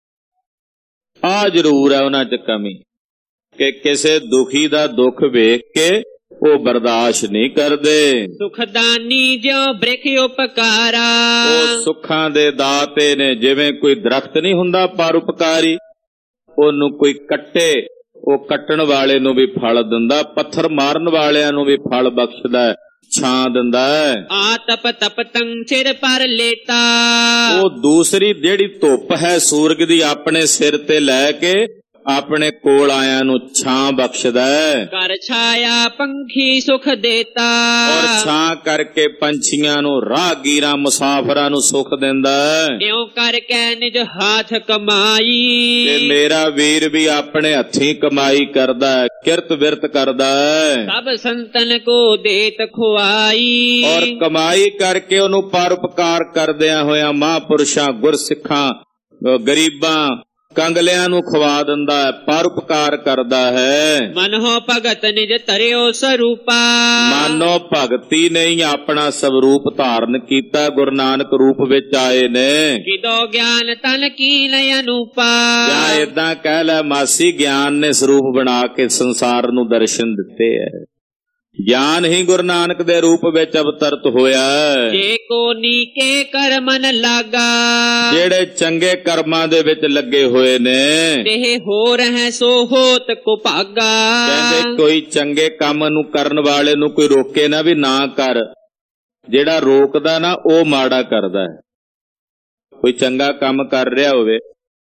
ਆਹ ਜ਼ਰੂਰ ਹੈ ਉਹਨਾਂ 'ਚ ਕਮੀ ਕਿ ਕਿਸੇ ਦੁਖੀ ਦਾ ਦੁੱਖ ਵੇਖ ਕੇ ਉਹ ਬਰਦਾਸ਼ਤ ਨਹੀਂ ਕਰਦੇ। ਸੁਖਦਾਨੀ ਜਿਉ ਬ੍ਰਿਖ ਉਪਕਾਰਾ। ਉਹ ਸੁੱਖਾਂ ਦੇ ਦਾਤੇ ਨੇ, ਜਿਵੇਂ ਕੋਈ ਦਰਖਤ ਨਹੀਂ ਹੁੰਦਾ ਪਰਉਪਕਾਰੀ, ਉਹਨੂੰ ਕੋਈ ਕੱਟੇ, ਉਹ ਕੱਟਣ ਵਾਲੇ ਨੂੰ ਵੀ ਫਲ ਦਿੰਦਾ, ਪੱਥਰ ਮਾਰਨ ਵਾਲਿਆਂ ਨੂੰ ਵੀ ਫਲ ਬਖਸ਼ਦਾ, ਛਾਂ ਦਿੰਦਾ ਹੈ। ਆ ਤਪ ਤਪ ਤੰ ਸਿਰ ਪਰ ਲੇਤਾ। ਉਹ ਦੂਸਰੀ ਜਿਹੜੀ ਧੁੱਪ ਹੈ ਸੂਰਜ ਦੀ, ਆਪਣੇ ਸਿਰ ਤੇ ਲੈ ਕੇ ਆਪਣੇ ਕੋਲ ਆਇਆਂ ਨੂੰ ਛਾਂ ਬਖਸ਼ਦਾ ਹੈ। ਕਰ ਛਾਇਆ ਪੰਖੀ ਸੁਖ ਦੇਤਾ। ਔਰ ਛਾਂ ਕਰਕੇ ਪੰਛੀਆਂ ਨੂੰ, ਰਾਹਗੀਰਾਂ ਮੁਸਾਫਰਾਂ ਨੂੰ ਸੁਖ ਦਿੰਦਾ ਹੈ। ਇਉਂ ਕਰਕੇ ਨਿਜ ਹਾਥ ਕਮਾਈ। ਤੇ ਮੇਰਾ ਵੀਰ ਵੀ ਆਪਣੇ ਹੱਥੀਂ ਕਮਾਈ ਕਰਦਾ ਹੈ, ਕਿਰਤ ਵਿਰਤ ਕਰਦਾ ਹੈ। ਸਭ ਸੰਤਨ ਕੋ ਦੇਤ ਖੁਆਈ। ਔਰ ਕਮਾਈ ਕਰਕੇ ਉਹਨੂੰ ਪਰਉਪਕਾਰ ਕਰਦਿਆਂ ਹੋਇਆਂ ਮਹਾਂਪੁਰਸ਼ਾਂ, ਗੁਰਸਿੱਖਾਂ, ਗਰੀਬਾਂ, ਕੰਗਲਿਆਂ ਨੂੰ ਖਵਾ ਦਿੰਦਾ ਹੈ, ਪਰਉਪਕਾਰ ਕਰਦਾ ਹੈ। ਮਨੋ ਭਗਤ ਨਿਜ ਧਰਿਓ ਸਰੂਪਾ। ਮਾਨੋ ਭਗਤੀ ਨਹੀਂ ਆਪਣਾ ਸਵਰੂਪ ਧਾਰਨ ਕੀਤਾ, ਗੁਰੂ ਨਾਨਕ ਰੂਪ ਵਿੱਚ ਆਏ ਨੇ। ਕਿਦੋ ਗਿਆਨ ਤਨ ਕੀ ਨਯ ਅਨੂਪਾ। ਜਾਂ ਏਦਾਂ ਕਹਿ ਲੈ ਮਾਸੀ, ਗਿਆਨ ਨੇ ਸਰੂਪ ਬਣਾ ਕੇ ਸੰਸਾਰ ਨੂੰ ਦਰਸ਼ਨ ਦਿੱਤੇ ਹੈ। ਗਿਆਨ ਹੀ ਗੁਰੂ ਨਾਨਕ ਦੇ ਰੂਪ ਵਿੱਚ ਅਵਤਰਤ ਹੋਇਆ। ਜੇ ਕੋ ਨੀਕੇ ਕਰਮਨ ਲਾਗਾ। ਜਿਹੜੇ ਚੰਗੇ ਕਰਮਾਂ ਦੇ ਵਿੱਚ ਲੱਗੇ ਹੋਏ ਨੇ, ਤੇ ਹੋ ਰਹਿ ਸੋ ਹੋਤ ਕੋ ਭਾਗਾ। ਕਹਿੰਦੇ ਕੋਈ ਚੰਗੇ ਕੰਮ ਨੂੰ ਕਰਨ ਵਾਲੇ ਨੂੰ ਕੋਈ ਰੋਕੇ ਨਾ ਵੀ ਨਾ ਕਰ, ਜਿਹੜਾ ਰੋਕਦਾ ਨਾ ਉਹ ਮਾੜਾ ਕਰਦਾ ਹੈ। ਕੋਈ ਚੰਗਾ ਕੰਮ ਕਰ ਰਿਹਾ ਹੋਵੇ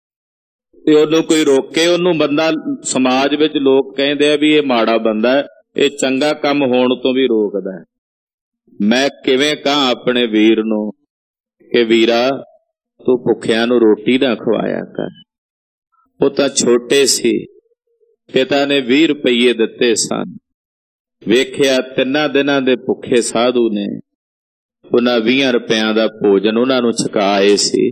ਤੇ ਉਹਨੂੰ ਕੋਈ ਰੋਕੇ, ਉਹਨੂੰ ਬੰਦਾ, ਸਮਾਜ ਵਿੱਚ ਲੋਕ ਕਹਿੰਦੇ ਆ ਵੀ ਇਹ ਮਾੜਾ ਬੰਦਾ ਹੈ, ਇਹ ਚੰਗਾ ਕੰਮ ਹੋਣ ਤੋਂ ਵੀ ਰੋਕਦਾ। ਮੈਂ ਕਿਵੇਂ ਕਹਾਂ ਆਪਣੇ ਵੀਰ ਨੂੰ ਕਿ ਵੀਰਾ ਤੂੰ ਭੁੱਖਿਆਂ ਨੂੰ ਰੋਟੀ ਨਾ ਖਵਾਇਆ ਕਰ। ਉਹ ਤਾਂ ਛੋਟੇ ਸੀ, ਪਿਤਾ ਨੇ ਵੀਹ ਰੁਪਈਏ ਦਿੱਤੇ ਸਨ। ਵੇਖਿਆ ਤਿੰਨਾਂ ਦਿਨਾਂ ਦੇ ਭੁੱਖੇ ਸਾਧੂ ਨੇ, ਉਹਨਾਂ ਵੀਹਾਂ ਰੁਪਇਆਂ ਦਾ ਭੋਜਨ ਉਹਨਾਂ ਨੂੰ ਛਕਾ ਆਏ ਸੀ।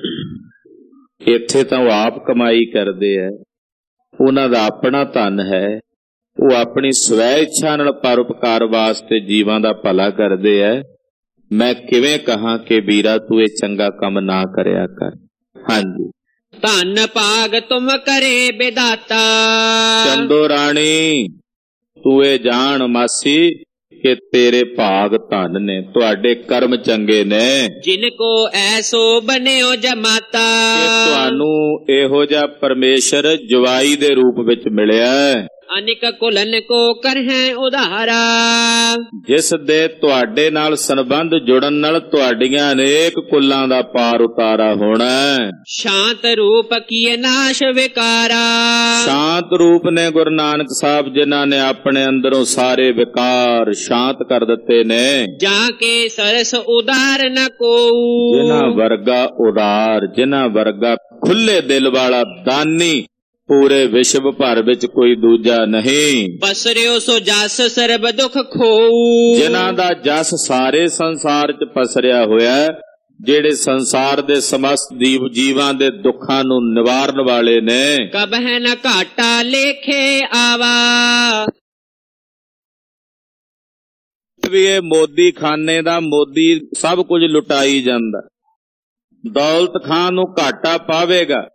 ਇੱਥੇ ਤਾਂ ਉਹ ਆਪ ਕਮਾਈ ਕਰਦੇ ਹੈ, ਉਹਨਾਂ ਦਾ ਆਪਣਾ ਧਨ ਹੈ, ਉਹ ਆਪਣੀ ਸਵੈ ਇੱਛਾ ਨਾਲ ਪਰਉਪਕਾਰ ਵਾਸਤੇ ਜੀਵਾਂ ਦਾ ਭਲਾ ਕਰਦੇ ਹੈ। ਮੈਂ ਕਿਵੇਂ ਕਹਾਂ ਕਿ ਵੀਰਾ ਤੂੰ ਇਹ ਚੰਗਾ ਕੰਮ ਨਾ ਕਰਿਆ ਕਰ। ਹਾਂਜੀ, ਧਨ ਭਾਗ ਤੁਮ ਕਰੇ ਵਿਦਾਤਾ। ਚੰਦੋ ਰਾਣੀ ਤੂੰ ਇਹ ਜਾਣ ਮਾਸੀ ਕਿ ਤੇਰੇ ਭਾਗ ਧਨ ਨੇ, ਤੁਹਾਡੇ ਕਰਮ ਚੰਗੇ ਨੇ। ਜਿਨ ਕੋ ਐਸੋ ਬਨਿਓ ਜਮਾਤਾ। ਤੁਹਾਨੂੰ ਇਹੋ ਜਿਹਾ ਪਰਮੇਸ਼ਰ ਜਵਾਈ ਦੇ ਰੂਪ ਵਿੱਚ ਮਿਲਿਆ। ਅਨਿਕ ਕੁਲਨ ਕੋ ਕਰਹਿ ਉਧਾਰਾ। ਜਿਸ ਦੇ ਤੁਹਾਡੇ ਨਾਲ ਸੰਬੰਧ ਜੁੜਨ ਨਾਲ ਤੁਹਾਡੀਆਂ ਅਨੇਕ ਕੁੱਲਾਂ ਦਾ ਪਾਰ ਉਤਾਰਾ ਹੋਣਾ। ਸ਼ਾਂਤ ਰੂਪ ਕੀਏ ਨਾਸ਼ ਵਿਕਾਰਾ। ਸ਼ਾਂਤ ਰੂਪ ਨੇ ਗੁਰੂ ਨਾਨਕ ਸਾਹਿਬ ਜਿਨ੍ਹਾਂ ਨੇ ਆਪਣੇ ਅੰਦਰੋਂ ਸਾਰੇ ਵਿਕਾਰ ਸ਼ਾਂਤ ਕਰ ਦਿੱਤੇ ਨੇ। ਜਾਂ ਕੇ ਸਰਸ ਉਦਾਰ ਨ ਕੋਊ। ਜਿਨ੍ਹਾਂ ਵਰਗਾ ਉਦਾਰ, ਜਿਨ੍ਹਾਂ ਵਰਗਾ ਖੁੱਲੇ ਦਿਲ ਵਾਲਾ ਦਾਨੀ ਪੂਰੇ ਵਿਸ਼ਵ ਭਰ ਵਿੱਚ ਕੋਈ ਦੂਜਾ ਨਹੀਂ। ਪਸਰਿਓ ਸੋ ਜਸ ਸਰਬ ਦੁੱਖ ਖੋਊ। ਜਿਨ੍ਹਾਂ ਦਾ ਜਸ ਸਾਰੇ ਸੰਸਾਰ 'ਚ ਪਸਰਿਆ ਹੋਇਆ, ਜਿਹੜੇ ਸੰਸਾਰ ਦੇ ਸਮਸਤ ਜੀਵ ਜੀਵਾਂ ਦੇ ਦੁੱਖਾਂ ਨੂੰ ਨਿਵਾਰਨ ਵਾਲੇ ਨੇ। ਕਬਹਿ ਨ ਘਾਟਾ ਲੇਖੇ ਆਵਾ। ਵੀ ਇਹ ਮੋਦੀ ਖਾਨੇ ਦਾ ਮੋਦੀ ਸਭ ਕੁਝ ਲੁਟਾਈ ਜਾਂਦਾ, ਦੌਲਤ ਖਾਨ ਨੂੰ ਘਾਟਾ ਪਾਵੇਗਾ,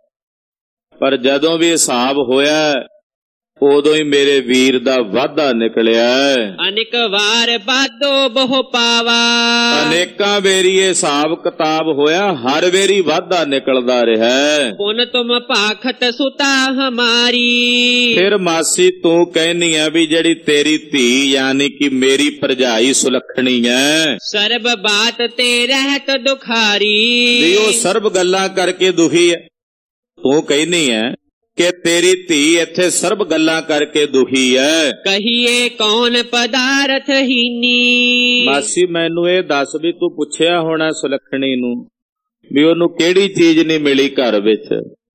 ਪਰ ਜਦੋਂ ਵੀ ਹਿਸਾਬ ਹੋਇਆ ਉਦੋਂ ਹੀ ਮੇਰੇ ਵੀਰ ਦਾ ਵਾਧਾ ਨਿਕਲਿਆ। ਅਨੇਕ ਵਾਰ ਬਾਦੋ ਬਹੁ ਪਾਵਾ। ਅਨੇਕਾਂ ਵੇਰੀ ਹਿਸਾਬ ਕਿਤਾਬ ਹੋਇਆ, ਹਰ ਵੇਰੀ ਵਾਧਾ ਨਿਕਲਦਾ ਰਿਹਾ। ਪੁਨ ਤੁਮ ਭਾਖਤ ਸੁਤਾ ਹਮਾਰੀ। ਫਿਰ ਮਾਸੀ ਤੂੰ ਕਹਿਨੀ ਆ ਵੀ ਜਿਹੜੀ ਤੇਰੀ ਧੀ ਯਾਨੀ ਕਿ ਮੇਰੀ ਭਰਜਾਈ ਸੁਲੱਖਣੀ ਹੈ, ਸਰਬ ਬਾਤ ਤੇ ਰਹਿਤ ਦੁਖਾਰੀ। ਵੀ ਉਹ ਸਰਬ ਗੱਲਾਂ ਕਰਕੇ ਦੁਖੀ ਹੈ। ਤੂੰ ਕਹਿਨੀ ਹੈ ਕਿ ਤੇਰੀ ਧੀ ਇੱਥੇ ਸਰਬ ਗੱਲਾਂ ਕਰਕੇ ਦੁਖੀ ਹੈ। ਕਹੀਏ ਕੌਣ ਪਦਾਰਥ ਹੀਨੀ। ਮਾਸੀ ਮੈਨੂੰ ਇਹ ਦੱਸ ਵੀ ਤੂੰ ਪੁੱਛਿਆ ਹੋਣਾ ਸੁਲੱਖਣੀ ਨੂੰ ਵੀ ਉਹਨੂੰ ਕਿਹੜੀ ਚੀਜ਼ ਨਹੀਂ ਮਿਲੀ ਘਰ ਵਿੱਚ,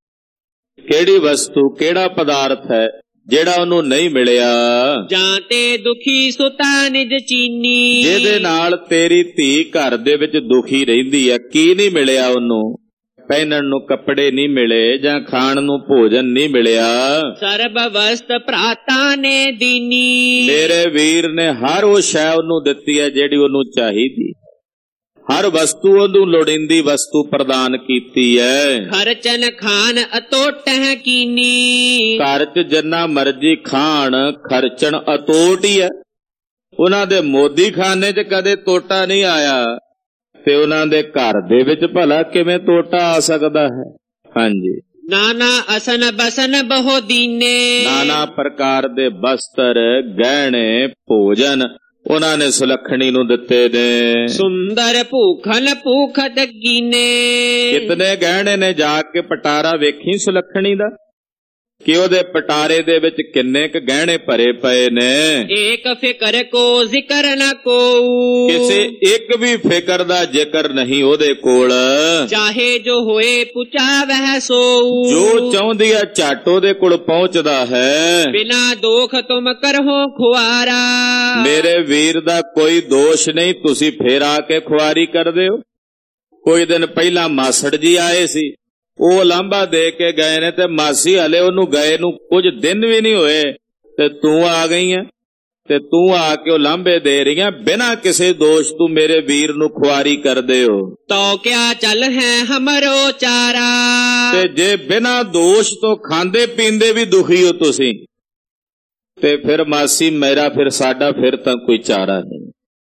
ਕਿਹੜੀ ਵਸਤੂ, ਕਿਹੜਾ ਪਦਾਰਥ ਹੈ ਜਿਹੜਾ ਉਹਨੂੰ ਨਹੀਂ ਮਿਲਿਆ। ਜਾਂ ਤੇ ਦੁਖੀ ਸੁਤਾ ਨਿਜ ਚੀਨੀ। ਜਿਹਦੇ ਨਾਲ ਤੇਰੀ ਧੀ ਘਰ ਦੇ ਵਿੱਚ ਦੁਖੀ ਰਹਿੰਦੀ ਹੈ, ਕੀ ਨਹੀਂ ਮਿਲਿਆ ਉਹਨੂੰ? ਪਹਿਨਣ ਨੂੰ ਕੱਪੜੇ ਨਹੀਂ ਮਿਲੇ ਜਾਂ ਖਾਣ ਨੂੰ ਭੋਜਨ ਨਹੀਂ ਮਿਲਿਆ। ਸਰਬ ਵਸਤ ਭਰਾਤਾ ਨੇ ਦੀਨੀ। ਮੇਰੇ ਵੀਰ ਨੇ ਹਰ ਉਹ ਸ਼ੈ ਉਹਨੂੰ ਦਿੱਤੀ ਹੈ ਜਿਹੜੀ ਉਹਨੂੰ ਚਾਹੀਦੀ, ਹਰ ਵਸਤੂ ਉਹਨੂੰ ਲੋੜੀਂਦੀ ਵਸਤੂ ਪ੍ਰਦਾਨ ਕੀਤੀ ਹੈ। ਖਰਚਨ ਖਾਨ ਅਤੋਟ ਹੈ ਕੀਨੀ। ਘਰ 'ਚ ਜਿੰਨਾ ਮਰਜੀ ਖਾਣ ਖਰਚਣ ਅਤੋਟ ਹੀ ਹੈ। ਉਹਨਾਂ ਦੇ ਮੋਦੀ ਖਾਨੇ 'ਚ ਕਦੇ ਤੋਟਾ ਨਹੀਂ ਆਇਆ ਤੇ ਉਹਨਾਂ ਦੇ ਘਰ ਦੇ ਵਿੱਚ ਭਲਾ ਕਿਵੇਂ ਤੋਟਾ ਆ ਸਕਦਾ ਹੈ? ਹਾਂਜੀ, ਨਾਨਾ ਅਸਨ ਬਸਨ ਬਹੁ ਦੀਨੇ। ਨਾਨਾ ਪ੍ਰਕਾਰ ਦੇ ਬਸਤਰ, ਗਹਿਣੇ, ਭੋਜਨ ਉਹਨਾਂ ਨੇ ਸੁਲੱਖਣੀ ਨੂੰ ਦਿੱਤੇ ਨੇ। ਸੁੰਦਰ ਭੂਖਨ ਭੂਖਤ ਕੀਨੇ। ਕਿਤਨੇ ਗਹਿਣੇ ਨੇ, ਜਾ ਕੇ ਪਟਾਰਾ ਵੇਖੀ ਸੁਲੱਖਣੀ ਦਾ ਕਿ ਉਹਦੇ ਪਟਾਰੇ ਦੇ ਵਿੱਚ ਕਿੰਨੇ ਕੁ ਗਹਿਣੇ ਭਰੇ ਪਏ ਨੇ। ਏਕ ਫਿਕਰ ਕੋ ਜ਼ਿਕਰ ਨ ਕੋਊ। ਕਿਸੇ ਇੱਕ ਵੀ ਫਿਕਰ ਦਾ ਜ਼ਿਕਰ ਨਹੀਂ ਉਹਦੇ ਕੋਲ। ਚਾਹੇ ਜੋ ਹੋਏ ਪੁਚਾਵਹਿ ਸੋਊ। ਜੋ ਚਾਹੁੰਦੀ ਆ ਝੱਟ ਉਹਦੇ ਕੋਲ ਪਹੁੰਚਦਾ ਹੈ। ਬਿਨਾ ਦੋਖ ਤੁਮ ਕਰਹੋ ਖੁਆਰਾ। ਮੇਰੇ ਵੀਰ ਦਾ ਕੋਈ ਦੋਸ਼ ਨਹੀਂ, ਤੁਸੀਂ ਫੇਰ ਆ ਕੇ ਖੁਆਰੀ ਕਰਦੇ ਹੋ। ਕੋਈ ਦਿਨ ਪਹਿਲਾਂ ਮਾਸੜ ਜੀ ਆਏ ਸੀ, ਉਹ ਲਾਂਭਾ ਦੇ ਕੇ ਗਏ ਨੇ ਤੇ ਮਾਸੀ ਹਲੇ ਉਹਨੂੰ ਗਏ ਨੂੰ ਕੁਝ ਦਿਨ ਵੀ ਨਹੀਂ ਹੋਏ ਤੇ ਤੂੰ ਆ ਗਈ ਹੈ ਤੇ ਤੂੰ ਆ ਕੇ ਉਹ ਲਾਂਭੇ ਦੇ ਰਹੀਆਂ ਬਿਨਾਂ ਕਿਸੇ ਦੋਸ਼। ਤੂੰ ਮੇਰੇ ਵੀਰ ਨੂੰ ਖੁਆਰੀ ਕਰਦੇ ਹੋ ਤੋ ਕਿਆ ਚੱਲ ਹੈ ਹਮਰੋ ਚਾਰਾ। ਤੇ ਜੇ ਬਿਨਾਂ ਦੋਸ਼ ਤੋਂ ਖਾਂਦੇ ਪੀਂਦੇ ਵੀ ਦੁਖੀ ਹੋ ਤੁਸੀਂ ਤੇ ਫਿਰ ਮਾਸੀ ਮੇਰਾ ਫਿਰ ਸਾਡਾ ਫਿਰ ਤਾਂ ਕੋਈ ਚਾਰਾ ਨਹੀਂ।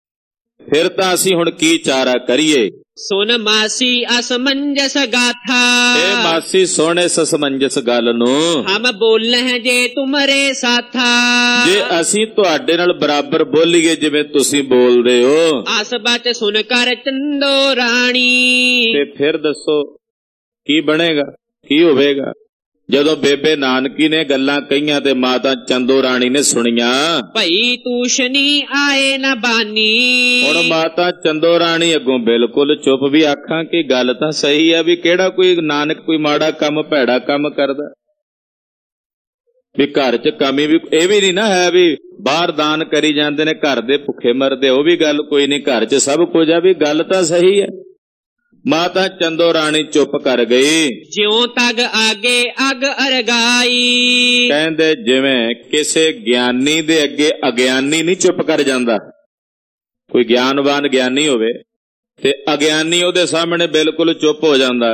ਫਿਰ ਤਾਂ ਅਸੀਂ ਹੁਣ ਕੀ ਚਾਰਾ ਕਰੀਏ? ਸੁਨ ਮਾਸੀ ਅਸਮੰਜਸ ਗਾਥਾ। ਇਹ ਮਾਸੀ ਸੁਣ ਇਸ ਅਸਮੰਜਸ ਗੱਲ ਨੂੰ। ਹਮ ਬੋਲੇ ਜੇ ਤੁਮਰੇ ਸਾਥਾ। ਜੇ ਅਸੀਂ ਤੁਹਾਡੇ ਨਾਲ ਬਰਾਬਰ ਬੋਲੀਏ ਜਿਵੇਂ ਤੁਸੀਂ ਬੋਲਦੇ ਹੋ। ਆਸ ਬਚ ਸੁਨ ਕਰ ਚੰਦੋ ਰਾਣੀ। ਤੇ ਫਿਰ ਦੱਸੋ ਕੀ ਬਣੇਗਾ, ਕੀ ਹੋਵੇਗਾ? ਜਦੋਂ ਬੇਬੇ ਨਾਨਕੀ ਨੇ ਗੱਲਾਂ ਕਹੀਆਂ ਤੇ ਮਾਤਾ ਚੰਦੋ ਰਾਣੀ ਨੇ ਸੁਣੀਆਂ। ਭਈ ਤੂਸ਼ਨੀ ਆਏ ਨਾ ਬਾਨੀ। ਹੁਣ ਮਾਤਾ ਚੰਦੋ ਰਾਣੀ ਅੱਗੋਂ ਬਿਲਕੁਲ ਚੁੱਪ, ਵੀ ਆਖਾਂ ਕਿ ਗੱਲ ਤਾਂ ਸਹੀ ਹੈ, ਵੀ ਕਿਹੜਾ ਕੋਈ ਨਾਨਕ ਕੋਈ ਮਾੜਾ ਕੰਮ ਭੈੜਾ ਕੰਮ ਕਰਦਾ, ਵੀ ਘਰ 'ਚ ਕਮੀ ਵੀ ਇਹ ਵੀ ਨਹੀਂ ਨਾ ਹੈ ਵੀ ਬਾਹਰ ਦਾਨ ਕਰੀ ਜਾਂਦੇ ਨੇ ਘਰ ਦੇ ਭੁੱਖੇ ਮਰਦੇ, ਉਹ ਵੀ ਗੱਲ ਕੋਈ ਨਹੀਂ, ਘਰ 'ਚ ਸਭ ਕੁਝ ਆ, ਵੀ ਗੱਲ ਤਾਂ ਸਹੀ ਹੈ। ਮਾਤਾ ਚੰਦੋ ਰਾਣੀ ਚੁੱਪ ਕਰ ਗਈ। ਜਿਉਂ ਤੱਕ ਆਗੇ ਅਗ ਅਰਗਾਈ। ਕਹਿੰਦੇ ਜਿਵੇਂ ਕਿਸੇ ਗਿਆਨੀ ਦੇ ਅੱਗੇ ਅਗਿਆਨੀ ਨਹੀਂ ਚੁੱਪ ਕਰ ਜਾਂਦਾ, ਕੋਈ ਗਿਆਨਵਾਨ ਗਿਆਨੀ ਹੋਵੇ ਤੇ ਅਗਿਆਨੀ ਉਹਦੇ ਸਾਹਮਣੇ ਬਿਲਕੁਲ ਚੁੱਪ ਹੋ ਜਾਂਦਾ,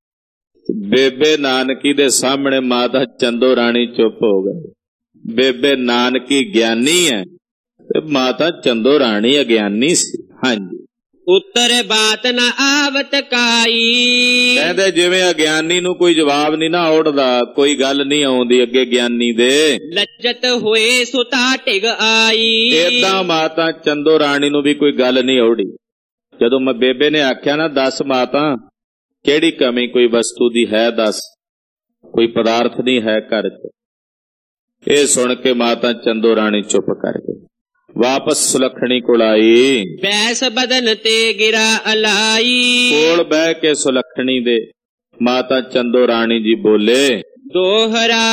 ਬੇਬੇ ਨਾਨਕੀ ਦੇ ਸਾਹਮਣੇ ਮਾਤਾ ਚੰਦੋ ਰਾਣੀ ਚੁੱਪ ਹੋ ਗਈ। ਬੇਬੇ ਨਾਨਕੀ ਗਿਆਨੀ ਹੈ ਤੇ ਮਾਤਾ ਚੰਦੋ ਰਾਣੀ ਅਗਿਆਨੀ ਸੀ। ਹਾਂਜੀ, ਉੱਤਰ ਬਾਤ ਨਾ ਆਵਤ ਕਾਈ। ਕਹਿੰਦੇ ਜਿਵੇਂ ਅਗਿਆਨੀ ਨੂੰ ਕੋਈ ਜਵਾਬ ਨਹੀਂ ਨਾ ਔੜਦਾ, ਕੋਈ ਗੱਲ ਨਹੀਂ ਆਉਂਦੀ ਅੱਗੇ ਗਿਆਨੀ ਦੇ, ਲੱਜਤ ਹੋਏ ਸੁਤਾ ਟਿਗ ਆਈ। ਏਦਾਂ ਮਾਤਾ ਚੰਦੋ ਰਾਣੀ ਨੂੰ ਵੀ ਕੋਈ ਗੱਲ ਨਹੀਂ ਔੜੀ। ਜਦੋਂ ਮੈਂ ਬੇਬੇ ਨੇ ਆਖਿਆ ਨਾ, ਦੱਸ ਮਾਤਾ ਕਿਹੜੀ ਕਮੀ ਕੋਈ ਵਸਤੂ ਦੀ ਹੈ, ਦੱਸ ਕੋਈ ਪਦਾਰਥ ਨਹੀਂ ਹੈ ਘਰ 'ਚ। ਇਹ ਸੁਣ ਕੇ ਮਾਤਾ ਚੰਦੋ ਰਾਣੀ ਚੁੱਪ ਕਰ ਗਈ, ਵਾਪਸ ਸੁਲੱਖਣੀ ਕੋਲ ਆਈ। ਬੈਸ ਬਦਨ ਤੇ ਗਿਰਾ ਅਲਾਈ। ਕੋਲ ਬਹਿ ਕੇ ਸੁਲੱਖਣੀ ਦੇ ਮਾਤਾ ਚੰਦੋ ਰਾਣੀ ਜੀ ਬੋਲੇ, ਦੋਹਰਾ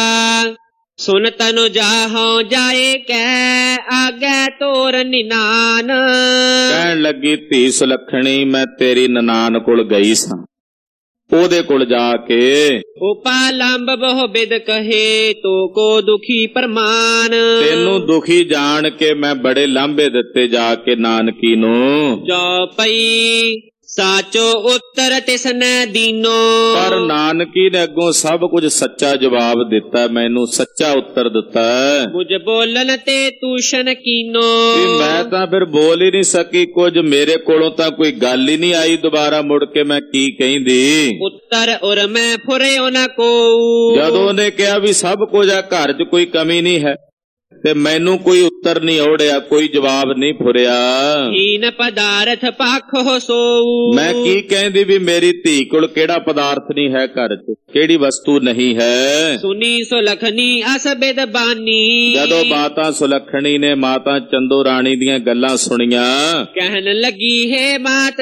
ਸੁਨ ਤਨੁ ਜਾਹੋਂ ਜਾਏ ਕਹਿ ਆਗੇ ਤੋਰ ਨਿਨਾਨ। ਕਹਿਣ ਲੱਗੀ, ਧੀ ਸੁਲੱਖਣੀ ਮੈਂ ਤੇਰੀ ਨਨਾਣ ਕੋਲ ਗਈ ਸਾਂ, ਉਹਦੇ ਕੋਲ ਜਾ ਕੇ ਉਪਾ ਲੰਬ ਬਹੁ ਬਿਦ ਕਹੇ ਤੋ ਕੋ ਦੁਖੀ ਪਰਮਾਨ। ਤੈਨੂੰ ਦੁਖੀ ਜਾਣ ਕੇ ਮੈਂ ਬੜੇ ਲਾਂਭੇ ਦਿੱਤੇ ਜਾ ਕੇ ਨਾਨਕੀ ਨੂੰ। ਜੋ ਪਈ ਸਾਚੋ ਉੱਤਰ ਤਿਸਨੈ ਦੀਨੋ। ਪਰ ਨਾਨਕੀ ਨੇ ਅੱਗੋਂ ਸਭ ਕੁਝ ਸੱਚਾ ਜਵਾਬ ਦਿੱਤਾ, ਮੈਨੂੰ ਸੱਚਾ ਉੱਤਰ ਦਿੱਤਾ। ਮੁਝ ਬੋਲਣ ਤੇ ਤੂਸ਼ਨ ਕੀਨੋ। ਮੈਂ ਤਾਂ ਫਿਰ ਬੋਲ ਹੀ ਨਹੀਂ ਸਕੀ ਕੁਝ, ਮੇਰੇ ਕੋਲੋਂ ਤਾਂ ਕੋਈ ਗੱਲ ਹੀ ਨਹੀਂ ਆਈ ਦੁਬਾਰਾ ਮੁੜ ਕੇ ਮੈਂ ਕੀ ਕਹਿੰਦੀ। ਉੱਤਰ ਉਰ ਮੈਂ ਫੁਰਿਓ ਨਾ ਕੋ। ਜਦੋਂ ਉਹਨੇ ਕਿਹਾ ਵੀ ਸਭ ਕੁਝ ਆ ਘਰ 'ਚ ਕੋਈ ਕਮੀ ਨਹੀਂ ਹੈ ਤੇ ਮੈਨੂੰ ਕੋਈ ਉੱਤਰ ਨਹੀਂ ਔੜਿਆ, ਕੋਈ ਜਵਾਬ ਨਹੀਂ ਫੁਰਿਆ। ਹੀਨ ਪਦਾਰਥ ਪਾਖੋ ਸੋਊ। ਮੈਂ ਕੀ ਕਹਿੰਦੀ ਵੀ ਮੇਰੀ ਧੀ ਕੋਲ ਕਿਹੜਾ ਪਦਾਰਥ ਨਹੀਂ ਹੈ ਘਰ 'ਚ, ਕਿਹੜੀ ਵਸਤੂ ਨਹੀਂ ਹੈ। ਸੁਨੀ ਸੁਲੱਖਣੀ ਅਸ ਬਿਦ ਬਾਨੀ। ਜਦੋਂ ਮਾਤਾ ਸੁਲੱਖਣੀ ਨੇ ਮਾਤਾ ਚੰਦੋ ਰਾਣੀ ਦੀਆਂ ਗੱਲਾਂ ਸੁਣੀਆਂ, ਕਹਿਣ ਲੱਗੀ ਹੈ ਮਾਤ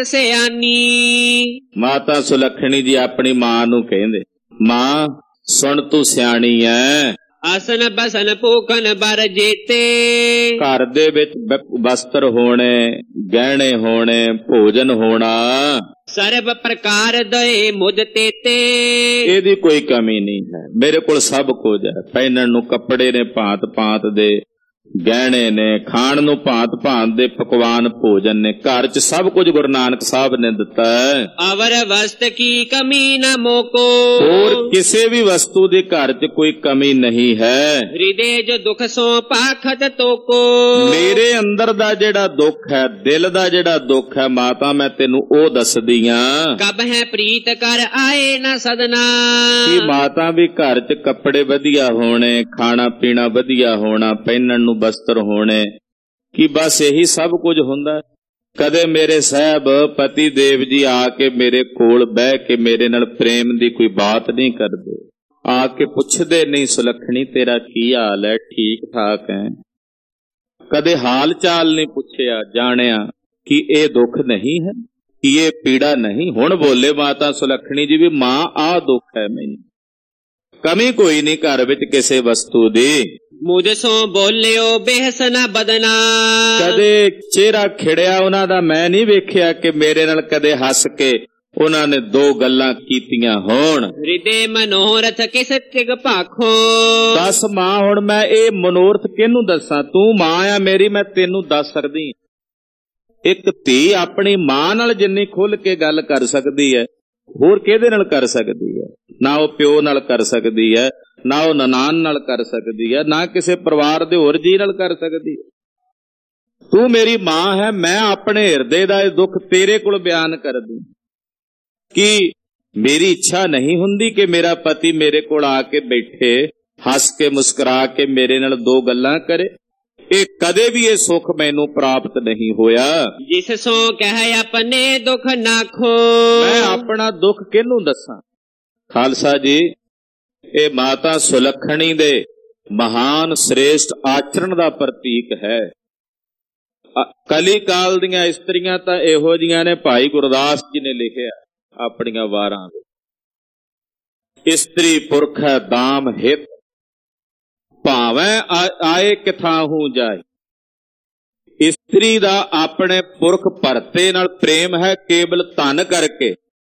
ਸਿਆਣੀ। ਮਾਤਾ ਸੁਲੱਖਣੀ ਜੀ ਆਪਣੀ ਮਾਂ ਨੂੰ ਕਹਿੰਦੇ, ਮਾਂ ਸੁਣ ਤੂੰ ਸਿਆਣੀ ਐ, ਆਸਨ ਬਸਨ ਭੂਖਨ ਬਰ ਜੀਤੇ। ਘਰ ਦੇ ਵਿੱਚ ਵਸਤਰ ਹੋਣੇ, ਗਹਿਣੇ ਹੋਣੇ, ਭੋਜਨ ਹੋਣਾ, ਸਰਬ ਪ੍ਰਕਾਰ ਦਏ ਮੁਝ ਤੇਤੇ। ਇਹਦੀ ਕੋਈ ਕਮੀ ਨਹੀਂ ਹੈ, ਮੇਰੇ ਕੋਲ ਸਭ ਕੁਝ ਹੈ। ਪਹਿਨਣ ਨੂੰ ਕੱਪੜੇ ਨੇ ਭਾਂਤ ਭਾਂਤ ਦੇ, ਗਹਿਣੇ ਨੇ, ਖਾਣ ਨੂੰ ਭਾਂਤ ਭਾਂਤ ਦੇ ਪਕਵਾਨ ਭੋਜਨ ਨੇ, ਘਰ 'ਚ ਸਭ ਕੁਝ ਗੁਰੂ ਨਾਨਕ ਸਾਹਿਬ ਨੇ ਦਿੱਤਾ ਹੈ। ਅਵਰ ਵਸਤ ਕੀ ਕਮੀ ਨ ਮੋਕੋ। ਹੋਰ ਕਿਸੇ ਵੀ ਵਸਤੂ ਦੀ ਘਰ 'ਚ ਕੋਈ ਕਮੀ ਨਹੀਂ ਹੈ। ਹਿਰਦੇ ਜੋ ਦੁਖ ਸੋ ਪਾਖਤ ਤੋਕੋ। ਮੇਰੇ ਅੰਦਰ ਦਾ ਜਿਹੜਾ ਦੁੱਖ ਹੈ, ਦਿਲ ਦਾ ਜਿਹੜਾ ਦੁੱਖ ਹੈ ਮਾਤਾ, ਮੈਂ ਤੈਨੂੰ ਉਹ ਦੱਸਦੀ ਆਂ। ਕਬ ਹੈ ਪ੍ਰੀਤ ਕਰ ਆਏ ਨਾ ਸਦਨਾ। ਕਿ ਮਾਤਾ ਵੀ ਘਰ 'ਚ ਕੱਪੜੇ ਵਧੀਆ ਹੋਣੇ, ਖਾਣਾ ਪੀਣਾ ਵਧੀਆ ਹੋਣਾ, ਪਹਿਨਣ ਨੂੰ ਬਸਤਰ ਹੋਣੇ, ਕਿ ਬਸ ਇਹੀ ਸਭ ਕੁਝ ਹੁੰਦਾ। ਕਦੇ ਮੇਰੇ ਸਾਹਿਬ ਪਤੀ ਦੇਵ ਜੀ ਆ ਕੇ ਮੇਰੇ ਕੋਲ ਬਹਿ ਕੇ ਮੇਰੇ ਨਾਲ ਪ੍ਰੇਮ ਦੀ ਕੋਈ ਬਾਤ ਨਹੀਂ ਕਰਦੇ, ਆ ਕੇ ਪੁੱਛਦੇ ਨਹੀਂ ਸੁਲੱਖਣੀ ਤੇਰਾ ਕੀ ਹਾਲ ਹੈ, ਠੀਕ ਠਾਕ ਹੈ। ਕਦੇ ਹਾਲ ਚਾਲ ਨਹੀਂ ਪੁੱਛਿਆ, ਜਾਣਿਆ ਕਿ ਇਹ ਦੁੱਖ ਨਹੀਂ ਹੈ, ਕਿ ਇਹ ਪੀੜਾ ਨਹੀਂ। ਹੁਣ ਬੋਲੇ ਮਾਤਾ ਸੁਲੱਖਣੀ ਜੀ ਵੀ ਮਾਂ ਆਹ ਦੁੱਖ ਹੈ ਮੈਨੂੰ, ਕਮੀ ਕੋਈ ਨਹੀਂ ਘਰ ਵਿੱਚ ਕਿਸੇ ਵਸਤੂ ਦੀ। ਮੁਝ ਸੋ ਬੋਲਿਓ ਬੇਹਸਨਾ ਬਦਨਾ। ਕਦੇ ਚਿਹਰਾ ਖਿੜਿਆ ਉਹਨਾਂ ਦਾ ਮੈਂ ਨਹੀਂ ਵੇਖਿਆ ਕਿ ਮੇਰੇ ਨਾਲ ਕਦੇ ਹੱਸ ਕੇ ਉਹਨਾਂ ਨੇ ਦੋ ਗੱਲਾਂ ਕੀਤੀਆਂ ਹੋਣ। ਹਿਰਦੇ ਮਨੋਰਥ ਕਿਸ ਤਿਗ ਭਾਖੋ। ਦੱਸ ਮਾਂ ਹੁਣ ਮੈਂ ਇਹ ਮਨੋਰਥ ਕਿਹਨੂੰ ਦੱਸਾਂ, ਤੂੰ ਮਾਂ ਆ ਮੇਰੀ, ਮੈਂ ਤੈਨੂੰ ਦੱਸ ਸਕਦੀ। ਇੱਕ ਧੀ ਆਪਣੀ ਮਾਂ ਨਾਲ ਜਿੰਨੀ ਖੁੱਲ ਕੇ ਗੱਲ ਕਰ ਸਕਦੀ ਹੈ, ਹੋਰ ਕਿਹਦੇ ਨਾਲ ਕਰ ਸਕਦੀ ਹੈ? ਨਾ ਉਹ ਪਿਓ ਨਾਲ ਕਰ ਸਕਦੀ ਹੈ, ਨਾ ਉਹ ਨਨਾਣ ਨਾਲ ਕਰ ਸਕਦੀ ਹੈ, ਨਾ ਕਿਸੇ ਪਰਿਵਾਰ ਦੇ ਹੋਰ ਜੀ ਨਾਲ ਕਰ ਸਕਦੀ ਹੈ। ਤੂੰ ਮੇਰੀ ਮਾਂ ਹੈ, ਮੈਂ ਆਪਣੇ ਹਿਰਦੇ ਦਾ ਇਹ ਦੁੱਖ ਤੇਰੇ ਕੋਲ ਬਿਆਨ ਕਰਦੀ। ਕਿ ਮੇਰੀ ਇੱਛਾ ਨਹੀਂ ਹੁੰਦੀ ਕਿ ਮੇਰਾ ਪਤੀ ਮੇਰੇ ਕੋਲ ਆ ਕੇ ਬੈਠੇ, ਹੱਸ ਕੇ ਮੁਸਕਰਾ ਕੇ ਮੇਰੇ ਨਾਲ ਦੋ ਗੱਲਾਂ ਕਰੇ। ਇਹ ਕਦੇ ਵੀ ਇਹ ਸੁੱਖ ਮੈਨੂੰ ਪ੍ਰਾਪਤ ਨਹੀਂ ਹੋਇਆ। ਜਿਸ ਸੋ ਕਹੇ ਆਪਣੇ ਦੁੱਖ ਨਾਖੋ। ਮੈਂ ਆਪਣਾ ਦੁੱਖ ਕਿਹਨੂੰ ਦੱਸਾਂ? ਖਾਲਸਾ ਜੀ, ਇਹ ਮਾਤਾ ਸੁਲੱਖਣੀ ਦੇ ਮਹਾਨ ਸ੍ਰੇਸ਼ਟ ਆਚਰਣ ਦਾ ਪ੍ਰਤੀਕ ਹੈ। ਕਲੀ ਕਾਲ ਦੀਆਂ ਇਸਤਰੀਆਂ ਤਾਂ ਇਹੋ ਜਿਹੀਆਂ ਨੇ, ਭਾਈ ਗੁਰਦਾਸ ਜੀ ਨੇ ਲਿਖਿਆ ਆਪਣੀਆਂ ਵਾਰਾਂ ਵਿੱਚ, ਇਸਤਰੀ ਪੁਰਖ ਹੈ ਦਾਮ ਹਿਤ, ਭਾਵੇਂ ਆਏ ਕਿਥਾਹੂ ਜਾਏ। ਇਸਤਰੀ ਦਾ ਆਪਣੇ ਪੁਰਖ ਭਰਤੇ ਨਾਲ ਪ੍ਰੇਮ ਹੈ ਕੇਵਲ ਧਨ ਕਰਕੇ।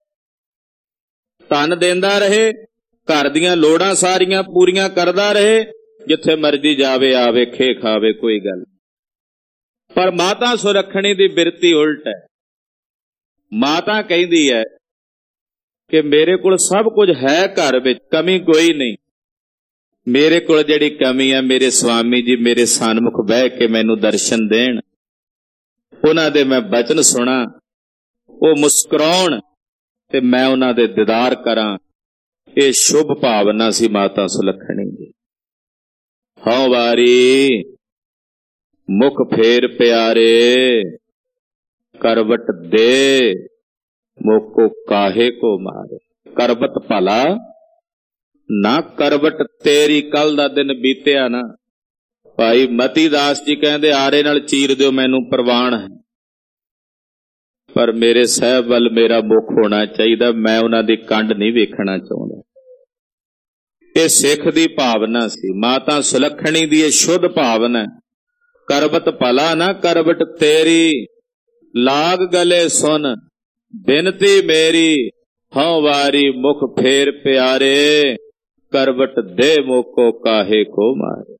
ਧਨ ਦਿੰਦਾ ਰਹੇ, ਘਰ ਦੀਆਂ ਲੋੜਾਂ ਸਾਰੀਆਂ ਪੂਰੀਆਂ ਕਰਦਾ ਰਹੇ, ਜਿੱਥੇ ਮਰਜ਼ੀ ਜਾਵੇ ਆਵੇ ਖੇ ਖਾਵੇ, ਕੋਈ ਗੱਲ। ਪਰ ਮਾਤਾ ਸੁਲੱਖਣੀ ਦੀ ਬਿਰਤੀ ਉਲਟ ਹੈ। ਮਾਤਾ ਕਹਿੰਦੀ ਹੈ ਕਿ ਮੇਰੇ ਕੋਲ ਸਭ ਕੁਝ ਹੈ, ਘਰ ਵਿੱਚ ਕਮੀ ਕੋਈ ਨਹੀਂ। ਮੇਰੇ ਕੋਲ ਜਿਹੜੀ ਕਮੀ ਹੈ, ਮੇਰੇ ਸਵਾਮੀ ਜੀ ਮੇਰੇ ਸਨਮੁਖ ਬਹਿ ਕੇ ਮੈਨੂੰ ਦਰਸ਼ਨ ਦੇਣ, ਉਹਨਾਂ ਦੇ ਮੈਂ ਬਚਨ ਸੁਣਾ, ਉਹ ਮੁਸਕਰਾਉਣ ਤੇ ਮੈਂ ਉਹਨਾਂ ਦੇ ਦੀਦਾਰ ਕਰਾਂ। ਇਹ ਸ਼ੁਭ ਭਾਵਨਾ ਸੀ ਮਾਤਾ ਸੁਲੱਖਣੀ ਦੀ। ਹਉ ਵਾਰੀ ਮੁਖ ਫੇਰ ਪਿਆਰੇ, ਕਰਵਟ ਦੇ ਮੋਕੋ ਕਾਹੇ ਕੋ ਮਾਰੇ। ਕਰਵਟ ਭਲਾ ਨਾ ਕਰਵਟ ਤੇਰੀ, ਕੱਲ ਦਾ ਦਿਨ ਬੀਤਿਆ ਨਾ। ਭਾਈ ਮਤੀ ਦਾਸ ਜੀ ਕਹਿੰਦੇ ਆਰੇ ਨਾਲ ਚੀਰ ਦਿਓ ਮੈਨੂੰ ਪ੍ਰਵਾਨ ਹੈ, ਪਰ ਮੇਰੇ ਸਾਹਿਬ ਵੱਲ ਮੇਰਾ ਮੁਖ ਹੋਣਾ ਚਾਹੀਦਾ, ਮੈਂ ਉਹਨਾਂ ਦੀ ਕੰਡ ਨਹੀਂ ਵੇਖਣਾ ਚਾਹੁੰਦਾ। ਇਹ ਸਿੱਖ ਦੀ ਭਾਵਨਾ ਸੀ, ਮਾਤਾ ਸੁਲੱਖਣੀ ਦੀ ਇਹ ਸ਼ੁੱਧ ਭਾਵਨਾ। ਕਰਵਟ ਭਲਾ ਨਾ ਕਰਵਟ ਤੇਰੀ, ਲਾਗ ਗਲੇ ਸੁਨ ਬਿਨਤੀ ਮੇਰੀ। ਹਉ ਵਾਰੀ ਮੁਖ ਫੇਰ ਪਿਆਰੇ, ਕਰਵਟ ਦੇ ਮੋਕੋ ਕਾਹੇ ਕੋ ਮਾਰੇ।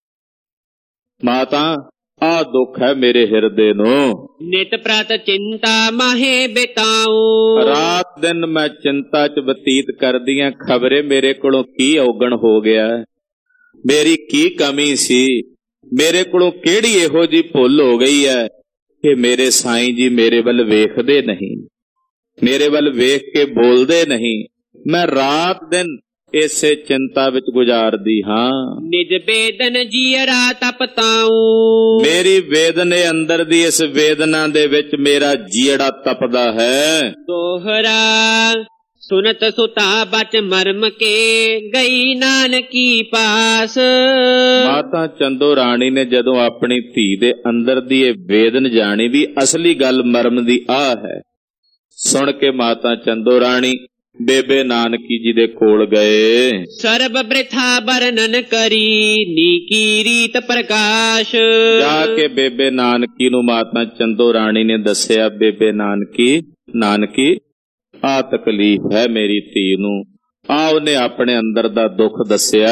ਮਾਤਾ ਆ ਦੁੱਖ ਹੈ ਮੇਰੇ ਹਿਰਦੇ ਨੂੰ, ਨਿਤ ਪ੍ਰਤ ਚਿੰਤਾ ਮਾਹੇ ਬਿਤਾਉ। ਰਾਤ ਦਿਨ ਮੈਂ ਚਿੰਤਾ ਚ ਬਤੀਤ ਕਰਦੀਆਂ, ਖਬਰੇ ਮੇਰੇ ਕੋਲੋਂ ਕੀ ਔਗਣ ਹੋ ਗਿਆ, ਮੇਰੀ ਕੀ ਕਮੀ ਸੀ, ਮੇਰੇ ਕੋਲੋਂ ਕਿਹੜੀ ਇਹੋ ਜਿਹੀ ਭੁੱਲ ਹੋ ਗਈ ਹੈ ਕਿ ਮੇਰੇ ਸਾਈਂ ਜੀ ਮੇਰੇ ਵੱਲ ਵੇਖਦੇ ਨਹੀਂ, ਮੇਰੇ ਵੱਲ ਵੇਖ ਕੇ ਬੋਲਦੇ ਨਹੀਂ। ਮੈਂ ਰਾਤ ਦਿਨ ਇਸੇ ਚਿੰਤਾ ਵਿੱਚ ਗੁਜ਼ਾਰਦੀ ਹਾਂ। ਨਿਜ ਵੇਦਨ ਜੀਅਰਾ ਤਪਤਾਉ। ਮੇਰੀ ਵੇਦਨੇ ਅੰਦਰ ਦੀ ਇਸ ਵੇਦਨਾ ਦੇ ਵਿੱਚ ਮੇਰਾ ਜੀੜਾ ਤਪਦਾ ਹੈ। ਦੋਹਰਾ ਸੁਨਤ ਸੁਤਾ ਬਚ ਮਰਮ ਕੇ, ਗਈ ਨਾਨਕੀ ਪਾਸ। ਮਾਤਾ ਚੰਦੋ ਰਾਣੀ ਨੇ ਜਦੋਂ ਆਪਣੀ ਧੀ ਦੇ ਅੰਦਰ ਦੀ ਇਹ ਵੇਦਨ ਜਾਣੀ ਵੀ ਅਸਲੀ ਗੱਲ ਮਰਮ ਦੀ ਆ ਹੈ, ਸੁਣ ਕੇ ਮਾਤਾ ਚੰਦੋ ਰਾਣੀ ਬੇਬੇ ਨਾਨਕੀ ਜੀ ਦੇ ਕੋਲ ਗਏ। ਸਰਬ ਬ੍ਰਿਥਾ ਵਰਣਨ ਕਰੀ, ਨੀਕੀ ਰੀਤ ਪ੍ਰਕਾਸ਼। ਜਾ ਕੇ ਬੇਬੇ ਨਾਨਕੀ ਨੂੰ ਮਾਤਾ ਚੰਦੋ ਰਾਣੀ ਨੇ ਦੱਸਿਆ, ਬੇਬੇ ਨਾਨਕੀ ਨਾਨਕੀ ਆ ਤਕਲੀਫ ਹੈ ਮੇਰੀ ਧੀ ਨੂੰ। ਆ ਉਹਨੇ ਆਪਣੇ ਅੰਦਰ ਦਾ ਦੁੱਖ ਦੱਸਿਆ।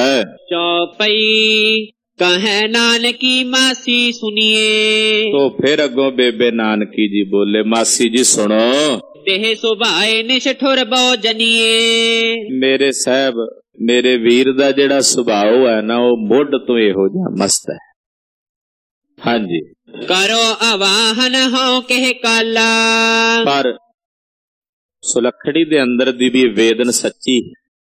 ਚੌਪਈ ਕਹੈ ਨਾਨਕੀ ਮਾਸੀ ਸੁਣੀਏ। ਤੋ ਫਿਰ ਅੱਗੋਂ ਬੇਬੇ ਨਾਨਕੀ ਜੀ ਬੋਲੇ, ਮਾਸੀ ਜੀ ਸੁਣੋ। ਦੇਹ ਸੁਭਾਏ ਨਿਸ਼ਠੁਰ ਬਹੁ ਜਨੀਏ। ਮੇਰੇ ਸਾਹਿਬ ਮੇਰੇ ਵੀਰ ਦਾ ਜਿਹੜਾ ਸੁਭਾਅ ਹੈ ਨਾ, ਉਹ ਮੁੱਢ ਤੋਂ ਇਹੋ ਜਿਹਾ ਮਸਤ ਹੈ। ਹਾਂਜੀ, ਕਰੋ ਆਵਾਹਨ ਹੋ ਕਹਿ ਕਾਲਾ। ਪਰ ਸੁਲੱਖਣੀ ਦੇ ਅੰਦਰ ਦੀ ਵੀ ਵੇਦਨ ਸੱਚੀ।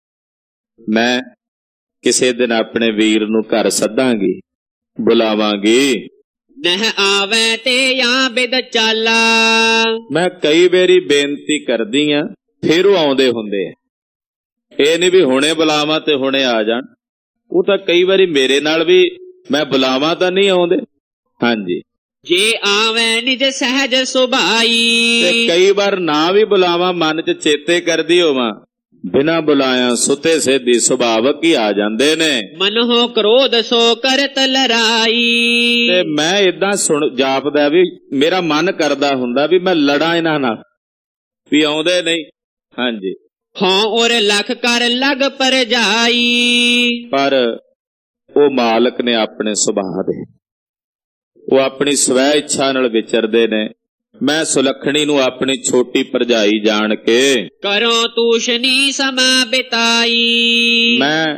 ਮੈਂ ਕਿਸੇ ਦਿਨ ਆਪਣੇ ਵੀਰ ਨੂੰ ਘਰ ਸੱਦਾਂਗੀ, ਬੁਲਾਵਾਂਗੀ। ਨਹਿ ਆਵੇ ਤੇ ਜਾਂ ਬਿਦ ਚਾਲਾ। ਮੈਂ ਕਈ ਵਾਰੀ ਬੇਨਤੀ ਕਰਦੀ ਆ, ਫਿਰ ਉਹ ਆਉਂਦੇ ਹੁੰਦੇ ਆ। ਇਹ ਨਹੀਂ ਵੀ ਹੁਣੇ ਬੁਲਾਵਾਂ ਤੇ ਹੁਣੇ ਆ ਜਾਣ। ਉਹ ਤਾਂ ਕਈ ਵਾਰੀ ਮੇਰੇ ਨਾਲ ਵੀ ਮੈਂ ਬੁਲਾਵਾਂ ਤਾਂ ਨਹੀਂ ਆਉਂਦੇ। ਹਾਂਜੀ, ਜੇ ਆਵੇਂ ਨਿਜ ਸਹਿਜ ਸੁਭਾਈ। ਤੇ ਕਈ ਵਾਰ ਨਾ ਵੀ ਬੁਲਾਵਾਂ, ਮਨ ਚ ਚੇਤੇ ਕਰਦੀ ਹੋਵਾਂ, ਬਿਨਾਂ ਬੁਲਾਇਆ ਸੁਤੇ ਸਿੱਧੀ ਸੁਭਾਵਕ ਹੀ ਆ ਜਾਂਦੇ ਨੇ। ਮਨੋ ਕ੍ਰੋਧ ਸੋ ਕਰਤ ਲੜਾਈ। ਤੇ ਮੈਂ ਏਦਾਂ ਸੁਣ ਜਾਪਦਾ ਵੀ ਮੇਰਾ ਮਨ ਕਰਦਾ ਹੁੰਦਾ ਵੀ ਮੈਂ ਲੜਾਂ ਇਹਨਾਂ ਨਾਲ, ਵੀ ਆਉਂਦੇ ਨਹੀਂ। ਹਾਂਜੀ, ਹਾਂ ਔਰ ਲੱਖ ਕਰ ਲਗ ਪਰ ਜਾਈ। ਪਰ ਉਹ ਮਾਲਕ ਨੇ ਆਪਣੇ ਸੁਭਾਅ ਦੇ, ਉਹ ਆਪਣੀ ਸਵੈ ਇੱਛਾ ਨਾਲ ਵਿਚਰਦੇ ਨੇ। ਮੈਂ ਸੁਲੱਖਣੀ ਨੂੰ ਆਪਣੀ ਛੋਟੀ ਭਰਜਾਈ ਜਾਣ ਕੇ ਕਰੋ ਤੂਸ਼ਨੀ ਸਮਾ ਬਿਤਾਈ। ਮੈਂ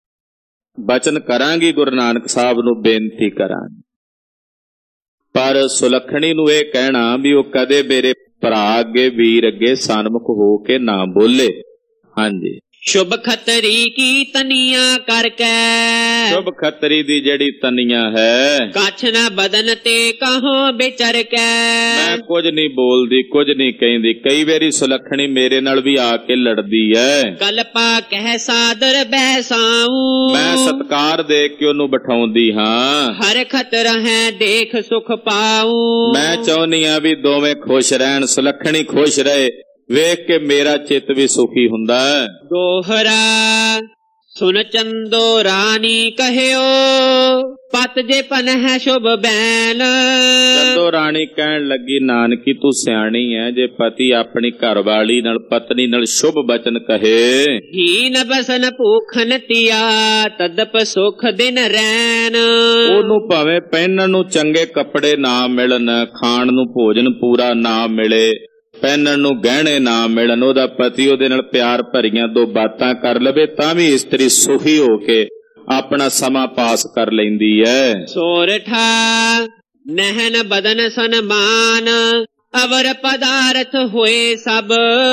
ਬਚਨ ਕਰਾਂਗੀ, ਗੁਰੂ ਨਾਨਕ ਸਾਹਿਬ ਨੂੰ ਬੇਨਤੀ ਕਰਾਂਗੀ। ਪਰ ਸੁਲੱਖਣੀ ਨੂੰ ਇਹ ਕਹਿਣਾ ਵੀ ਉਹ ਕਦੇ ਮੇਰੇ ਭਰਾ ਅੱਗੇ ਵੀਰ ਅੱਗੇ ਸਨਮੁਖ ਹੋ ਕੇ ਨਾ ਬੋਲੇ। ਹਾਂਜੀ, ਸ਼ੁਭ ਖੱਤਰੀ ਕੀ ਤਨੀਆਂ ਕਰਕੇ ਸ਼ੁਭ ਖੱਤਰੀ ਦੀ ਜਿਹੜੀ ਤਨੀਆਂ ਹੈ ਕੱਛ ਨਾ ਬਦਨ ਤੇ ਕਹੋ ਵਿਚਰ ਕੇ ਮੈਂ ਕੁਝ ਨਹੀਂ ਬੋਲਦੀ ਕੁਝ ਨਹੀਂ ਕਹਿੰਦੀ। ਕਈ ਵਾਰੀ ਸੁਲੱਖਣੀ ਮੇਰੇ ਨਾਲ ਵੀ ਆ ਕੇ ਲੜਦੀ ਹੈ। ਕਲਪਾ ਕਹਿ ਸਾਦਰ ਬਹਿਸਾਊ ਮੈਂ ਸਤਕਾਰ ਦੇ ਕੇ ਉਹਨੂੰ ਬਿਠਾਉਂਦੀ ਹਾਂ। ਹਰ ਖਤਰ ਹੈ ਦੇਖ ਸੁਖ ਪਾਊ ਮੈਂ ਚਾਹੁੰਦੀ ਆ ਵੀ ਦੋਵੇਂ ਖੁਸ਼ ਰਹਿਣ, ਸੁਲੱਖਣੀ ਖੁਸ਼ ਰਹੇ, ਵੇਖ ਕੇ ਮੇਰਾ ਚਿੱਤ ਵੀ ਸੁਖੀ ਹੁੰਦਾ ਹੈ। ਦੋਹਰਾ ਸੁਨ ਚੰਦੋ ਰਾਣੀ ਕਹਿਓ ਪਤ ਜੇ ਪਨ ਹੈ ਸ਼ੁਭ ਬੈਨ। ਚੰਦੋ ਰਾਣੀ ਕਹਿਣ ਲੱਗੀ ਨਾਨਕੀ ਤੂੰ ਸਿਆਣੀ ਹੈ, ਜੇ ਪਤੀ ਆਪਣੀ ਘਰਵਾਲੀ ਨਾਲ ਪਤਨੀ ਨਾਲ ਸ਼ੁਭ ਬਚਨ ਕਹੇ। ਹੀਨ ਬਸਨ ਭੂਖਨ ਤਿਆ ਤਦਪ ਸੁਖ ਦਿਨ ਰੈਨ। ਉਹਨੂੰ ਭਾਵੇਂ ਪਹਿਨਣ ਨੂੰ ਚੰਗੇ ਕੱਪੜੇ ਨਾ ਮਿਲਣ, ਖਾਣ ਨੂੰ ਭੋਜਨ ਪੂਰਾ ਨਾ ਮਿਲੇ, ਪਹਿਨਣ ਨੂੰ ਗਹਿਣੇ ਨਾ ਮਿਲਣ, ਉਹਦਾ ਪਤੀ ਉਹਦੇ ਨਾਲ ਪਿਆਰ ਭਰੀਆਂ ਦੋ ਬਾਤਾਂ ਕਰ ਲਵੇ ਤਾਂ ਵੀ ਇਸਤਰੀ ਸੁਖੀ ਹੋ ਕੇ ਆਪਣਾ ਸਮਾਂ ਪਾਸ ਕਰ ਲੈਂਦੀ ਹੈ। ਸੋਰਠਾ ਨਹਿਨ ਬਦਨ ਸਨਮਾਨ ਅਵਰ ਪਦਾਰਥ ਹੋਏ ਸਭ।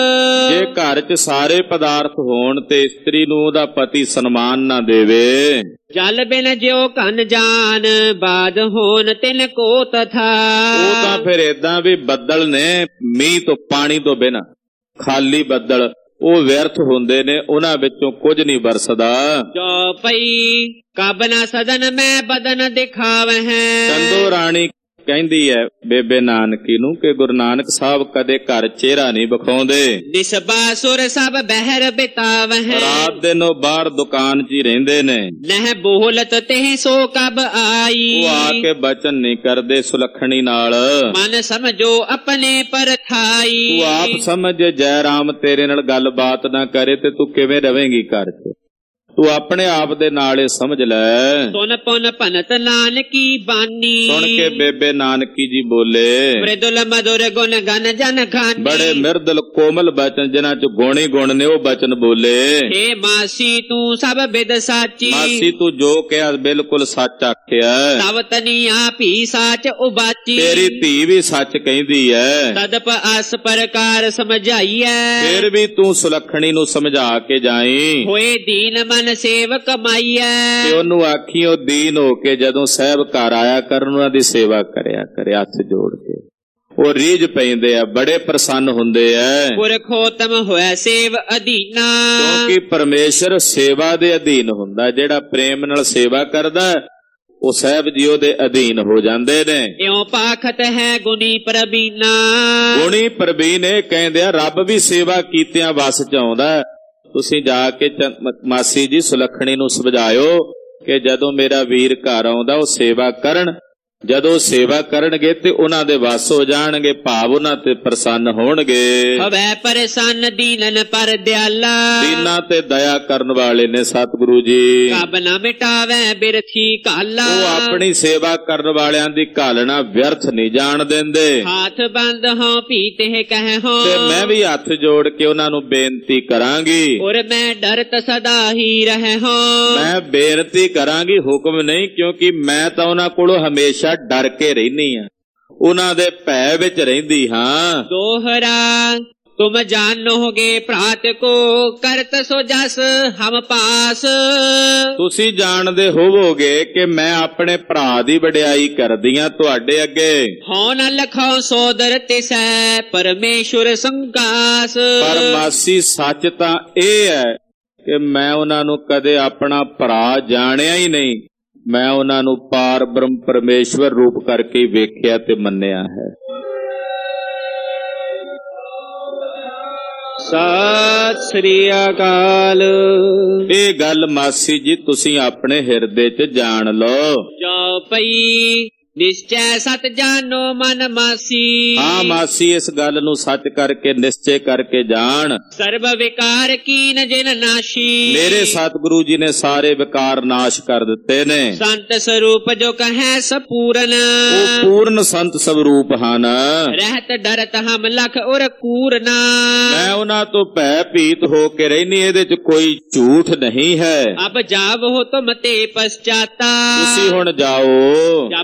ਜੇ ਘਰ 'ਚ ਸਾਰੇ ਪਦਾਰਥ ਹੋਣ ਤੇ ਇਸਤਰੀ ਨੂੰ ਉਹਦਾ ਪਤੀ ਸਨਮਾਨ ਨਾ ਦੇਵੇ। ਜਲ ਬਿਨ ਜਿਉ ਘਨ ਜਾਨ ਬਾਦ ਹੋਣ ਤਿਨ ਕੋ ਤਥਾ। ਉਹ ਤਾਂ ਫਿਰ ਏਦਾਂ ਵੀ ਬੱਦਲ ਨੇ, ਮੀਂਹ ਤੋਂ ਪਾਣੀ ਤੋਂ ਬਿਨਾਂ ਖਾਲੀ ਬੱਦਲ ਉਹ ਵਿਅਰਥ ਹੁੰਦੇ ਨੇ, ਉਹਨਾਂ ਵਿੱਚੋਂ ਕੁਝ ਨਹੀਂ ਵਰਸਦਾ। ਜੋ ਪਈ ਕਬ ਨਾ ਸਦਨ ਮੈਂ ਬਦਨ ਦਿਖਾਵ ਹੈ। ਚੰਦੋ ਰਾਣੀ ਕਹਿੰਦੀ ਹੈ ਬੇਬੇ ਨਾਨਕੀ ਨੂੰ ਕਿ ਗੁਰੂ ਨਾਨਕ ਸਾਹਿਬ ਕਦੇ ਘਰ ਚਿਹਰਾ ਨਹੀਂ ਵਿਖਾਉਂਦੇ। ਨਿਸਬਾ ਸੁਰ ਸਭ ਬਹਿਰ ਬਿਤਾਵ ਹੈ। ਰਾਤ ਦਿਨ ਉਹ ਬਾਹਰ ਦੁਕਾਨ 'ਚ ਹੀ ਰਹਿੰਦੇ ਨੇ। ਨਹਿ ਬੋਲਤ ਤੇ ਸੋ ਕਬ ਆਈ। ਉਹ ਆ ਕੇ ਬਚਨ ਨਹੀਂ ਕਰਦੇ ਸੁਲੱਖਣੀ ਨਾਲ। ਮਨ ਸਮਝੋ ਆਪਣੇ ਪਰਥਾਈ। ਤੂੰ ਆਪ ਸਮਝ ਜੈ ਰਾਮ ਤੇਰੇ ਨਾਲ ਗੱਲਬਾਤ ਨਾ ਕਰੇ ਤੇ ਤੂੰ ਕਿਵੇਂ ਰਵੇਂਗੀ ਘਰ 'ਚ। ਤੂੰ ਆਪਣੇ ਆਪ ਦੇ ਨਾਲ ਇਹ ਸਮਝ ਲੈ। ਸੁਨ ਪੁਨ ਭਨਤ ਨਾਨਕੀ ਬਾਣੀ। ਸੁਣ ਕੇ ਬੇਬੇ ਨਾਨਕੀ ਜੀ ਬੋਲੇ ਮ੍ਰਿਦੁਲ ਮਧੁਰ ਗੁਣ ਗਨ ਜਨ ਖਾਨੀ। ਬੜੇ ਮਿਰਦਲ ਕੋਮਲ ਬਚਨ ਜਿਨ੍ਹਾਂ 'ਚ ਗੁਣ ਹੀ ਗੁਣ ਨੇ ਉਹ ਬਚਨ ਬੋਲੇ। ਹੇ ਮਾਸੀ ਤੂੰ ਸਭ ਬਿਦ ਸਾਚੀ। ਮਾਸੀ ਤੂੰ ਜੋ ਕਿਹਾ ਬਿਲਕੁਲ ਸੱਚ ਆਖਿਆ। ਤਵ ਤਨੀਆ ਭੀ ਸਾਚ ਉਬਾਚੀ। ਤੇਰੀ ਧੀ ਵੀ ਸੱਚ ਕਹਿੰਦੀ ਹੈ। ਤਦਪ ਅਸ ਪ੍ਰਕਾਰ ਸਮਝਾਈਐ। ਫਿਰ ਵੀ ਤੂੰ ਸੁਲੱਖਣੀ ਨੂੰ ਸਮਝਾ ਕੇ ਜਾਈ। ਹੋਏ ਦੀਨ ਮਨ ਸੇਵ ਕਮਾਈਐ। ਤੇ ਉਹਨੂੰ ਆਖੀ ਉਹ ਦੀਨ ਹੋ ਕੇ ਜਦੋਂ ਸਾਹਿਬ ਘਰ ਆਇਆ ਕਰਨ ਉਹਨਾਂ ਦੀ ਸੇਵਾ ਕਰਿਆ ਕਰੇ ਹੱਥ ਜੋੜ ਕੇ। ਉਹ ਰੀਝ ਪੈਂਦੇ ਆ, ਬੜੇ ਪ੍ਰਸੰਨ ਹੁੰਦੇ ਆ। ਪੁਰਖੋਤਮ ਹੋਇਆ ਸੇਵ ਅਧੀਨਾ। ਕਿਉਂਕਿ ਪਰਮੇਸ਼ਰ ਸੇਵਾ ਦੇ ਅਧੀਨ ਹੁੰਦਾ। ਜਿਹੜਾ ਪ੍ਰੇਮ ਨਾਲ ਸੇਵਾ ਕਰਦਾ ਉਹ ਸਾਹਿਬ ਜੀ ਉਹਦੇ ਅਧੀਨ ਹੋ ਜਾਂਦੇ ਨੇ। ਇਉਂ ਪਾਖਤ ਹੈ ਗੁਣੀ ਪ੍ਰਬੀਨਾ। ਗੁਣੀ ਪ੍ਰਬੀਨ ਇਹ ਕਹਿੰਦੇ ਆ ਰੱਬ ਵੀ ਸੇਵਾ ਕੀਤਿਆਂ ਵਸ ਚ ਆਉਂਦਾ। ਤੁਸੀਂ ਜਾ ਕੇ ਮਾਸੀ ਜੀ ਸੁਲੱਖਣੀ ਨੂੰ ਸਮਝਾਇਓ ਕਿ ਜਦੋਂ ਮੇਰਾ ਵੀਰ ਘਰ ਆਉਂਦਾ ਉਹ ਸੇਵਾ ਕਰਨ। ਜਦੋਂ ਸੇਵਾ ਕਰਨਗੇ ਤੇ ਉਹਨਾਂ ਦੇ ਵਸ ਹੋ ਜਾਣਗੇ, ਭਾਵ ਉਹਨਾਂ ਤੇ ਪ੍ਰਸੰਨ ਹੋਣਗੇ। ਹਵੈ ਪਰਸੰਨ ਦੀਨਨ ਪਰ ਦਿਆਲਾ। ਦੀਨਾਂ ਤੇ ਦਇਆ ਕਰਨ ਵਾਲੇ ਨੇ ਸਤਿਗੁਰੂ ਜੀ। ਕਬ ਨਾ ਮਿਟਾਵੈ ਬਿਰਥੀ ਕਾਲਾ। ਉਹ ਆਪਣੀ ਸੇਵਾ ਕਰਨ ਵਾਲਿਆਂ ਦੀ ਘਾਲਣਾ ਵਿਅਰਥ ਨਹੀਂ ਜਾਣ ਦਿੰਦੇ। ਹੱਥ ਬੰਦ ਹੋ ਪੀਤੇ ਕਹਿ ਹੋ। ਤੇ ਮੈਂ ਵੀ ਹੱਥ ਜੋੜ ਕੇ ਉਹਨਾਂ ਨੂੰ ਬੇਨਤੀ ਕਰਾਂਗੀ। ਔਰ ਮੈਂ ਡਰਤ ਸਦਾ ਹੀ ਰਹਿ ਹੋ। ਮੈਂ ਬੇਨਤੀ ਕਰਾਂਗੀ, ਹੁਕਮ ਨਹੀਂ, ਕਿਉਂਕਿ ਮੈਂ ਤਾਂ ਉਹਨਾਂ ਕੋਲੋਂ ਹਮੇਸ਼ਾ ਡਰ ਕੇ ਰਹਿਨੀ ਆ, ਉਹਨਾਂ ਦੇ ਭੈ ਵਿੱਚ ਰਹਿੰਦੀ ਹਾਂ। ਦੋਹਰਾ ਤੁਮ ਜਾਣੋਗੇ ਭਰਾਤ ਕੋ ਕਰਤ ਸੋ ਜਸ ਹਮ ਪਾਸ। ਤੁਸੀਂ ਜਾਣਦੇ ਹੋਵੋਗੇ ਕਿ ਮੈਂ ਆਪਣੇ ਭਰਾ ਦੀ ਵਡਿਆਈ ਕਰਦੀਆਂ ਤੁਹਾਡੇ ਅੱਗੇ। ਹੋ ਨ ਲਖੋ ਸੋਦਰ ਤਿਸੈ ਪਰਮੇਸ਼ਵਰ ਸੰਕਾਸ। ਪਰ ਮਾਸੀ ਸੱਚ ਤਾਂ ਇਹ ਹੈ ਕਿ ਮੈਂ ਉਹਨਾਂ ਨੂੰ ਕਦੇ ਆਪਣਾ ਭਰਾ ਜਾਣਿਆ ਹੀ ਨਹੀਂ। ਮੈਂ ਉਹਨਾਂ ਨੂੰ ਪਾਰ ਬ੍ਰਹਮ ਪਰਮੇਸ਼ਵਰ ਰੂਪ ਕਰਕੇ ਵੇਖਿਆ ਤੇ ਮੰਨਿਆ ਹੈ। ਸਤਿ ਸ੍ਰੀ ਅਕਾਲ। ਇਹ ਗੱਲ ਮਾਸੀ ਜੀ ਤੁਸੀਂ ਆਪਣੇ ਹਿਰਦੇ 'ਚ ਜਾਣ ਲਓ। ਜੋ ਪਈ ਨਿਸ਼ਚੈ ਸਤ ਜਾਨੋ ਮਨ ਮਾਸੀ। ਹਾਂ ਮਾਸੀ ਇਸ ਗੱਲ ਨੂੰ ਸੱਚ ਕਰਕੇ ਨਿਸ਼ਚੈ ਕਰਕੇ ਜਾਣ। ਸਰਬ ਵਿਕਾਰ ਕੀਨ ਜਿਨ ਨਾਸ਼ੀ। ਮੇਰੇ ਸਤਿਗੁਰੂ ਜੀ ਨੇ ਸਾਰੇ ਵਿਕਾਰ ਨਾਸ਼ ਕਰ ਦਿੱਤੇ ਨੇ। ਸੰਤ ਸਰੂਪ ਜੋ ਕਹੈ ਸਪੂਰਨ। ਉਹ ਪੂਰਨ ਸੰਤ ਸਰੂਪ ਹਨ। ਰਹਿਤ ਡਰਤ ਹਮ ਲਖ ਔਰ ਕੂਰਨਾ। ਮੈਂ ਉਹਨਾਂ ਤੋਂ ਭੈ ਭੀਤ ਹੋ ਕੇ ਰਹਿਨੀ, ਇਹਦੇ 'ਚ ਕੋਈ ਝੂਠ ਨਹੀਂ ਹੈ। ਅਬ ਜਾਵੋ ਤੁਮ ਤੇ ਪਛਤਾਤਾ। ਤੁਸੀਂ ਹੁਣ ਜਾਓ। ਜਬ ਆਵਾਜ਼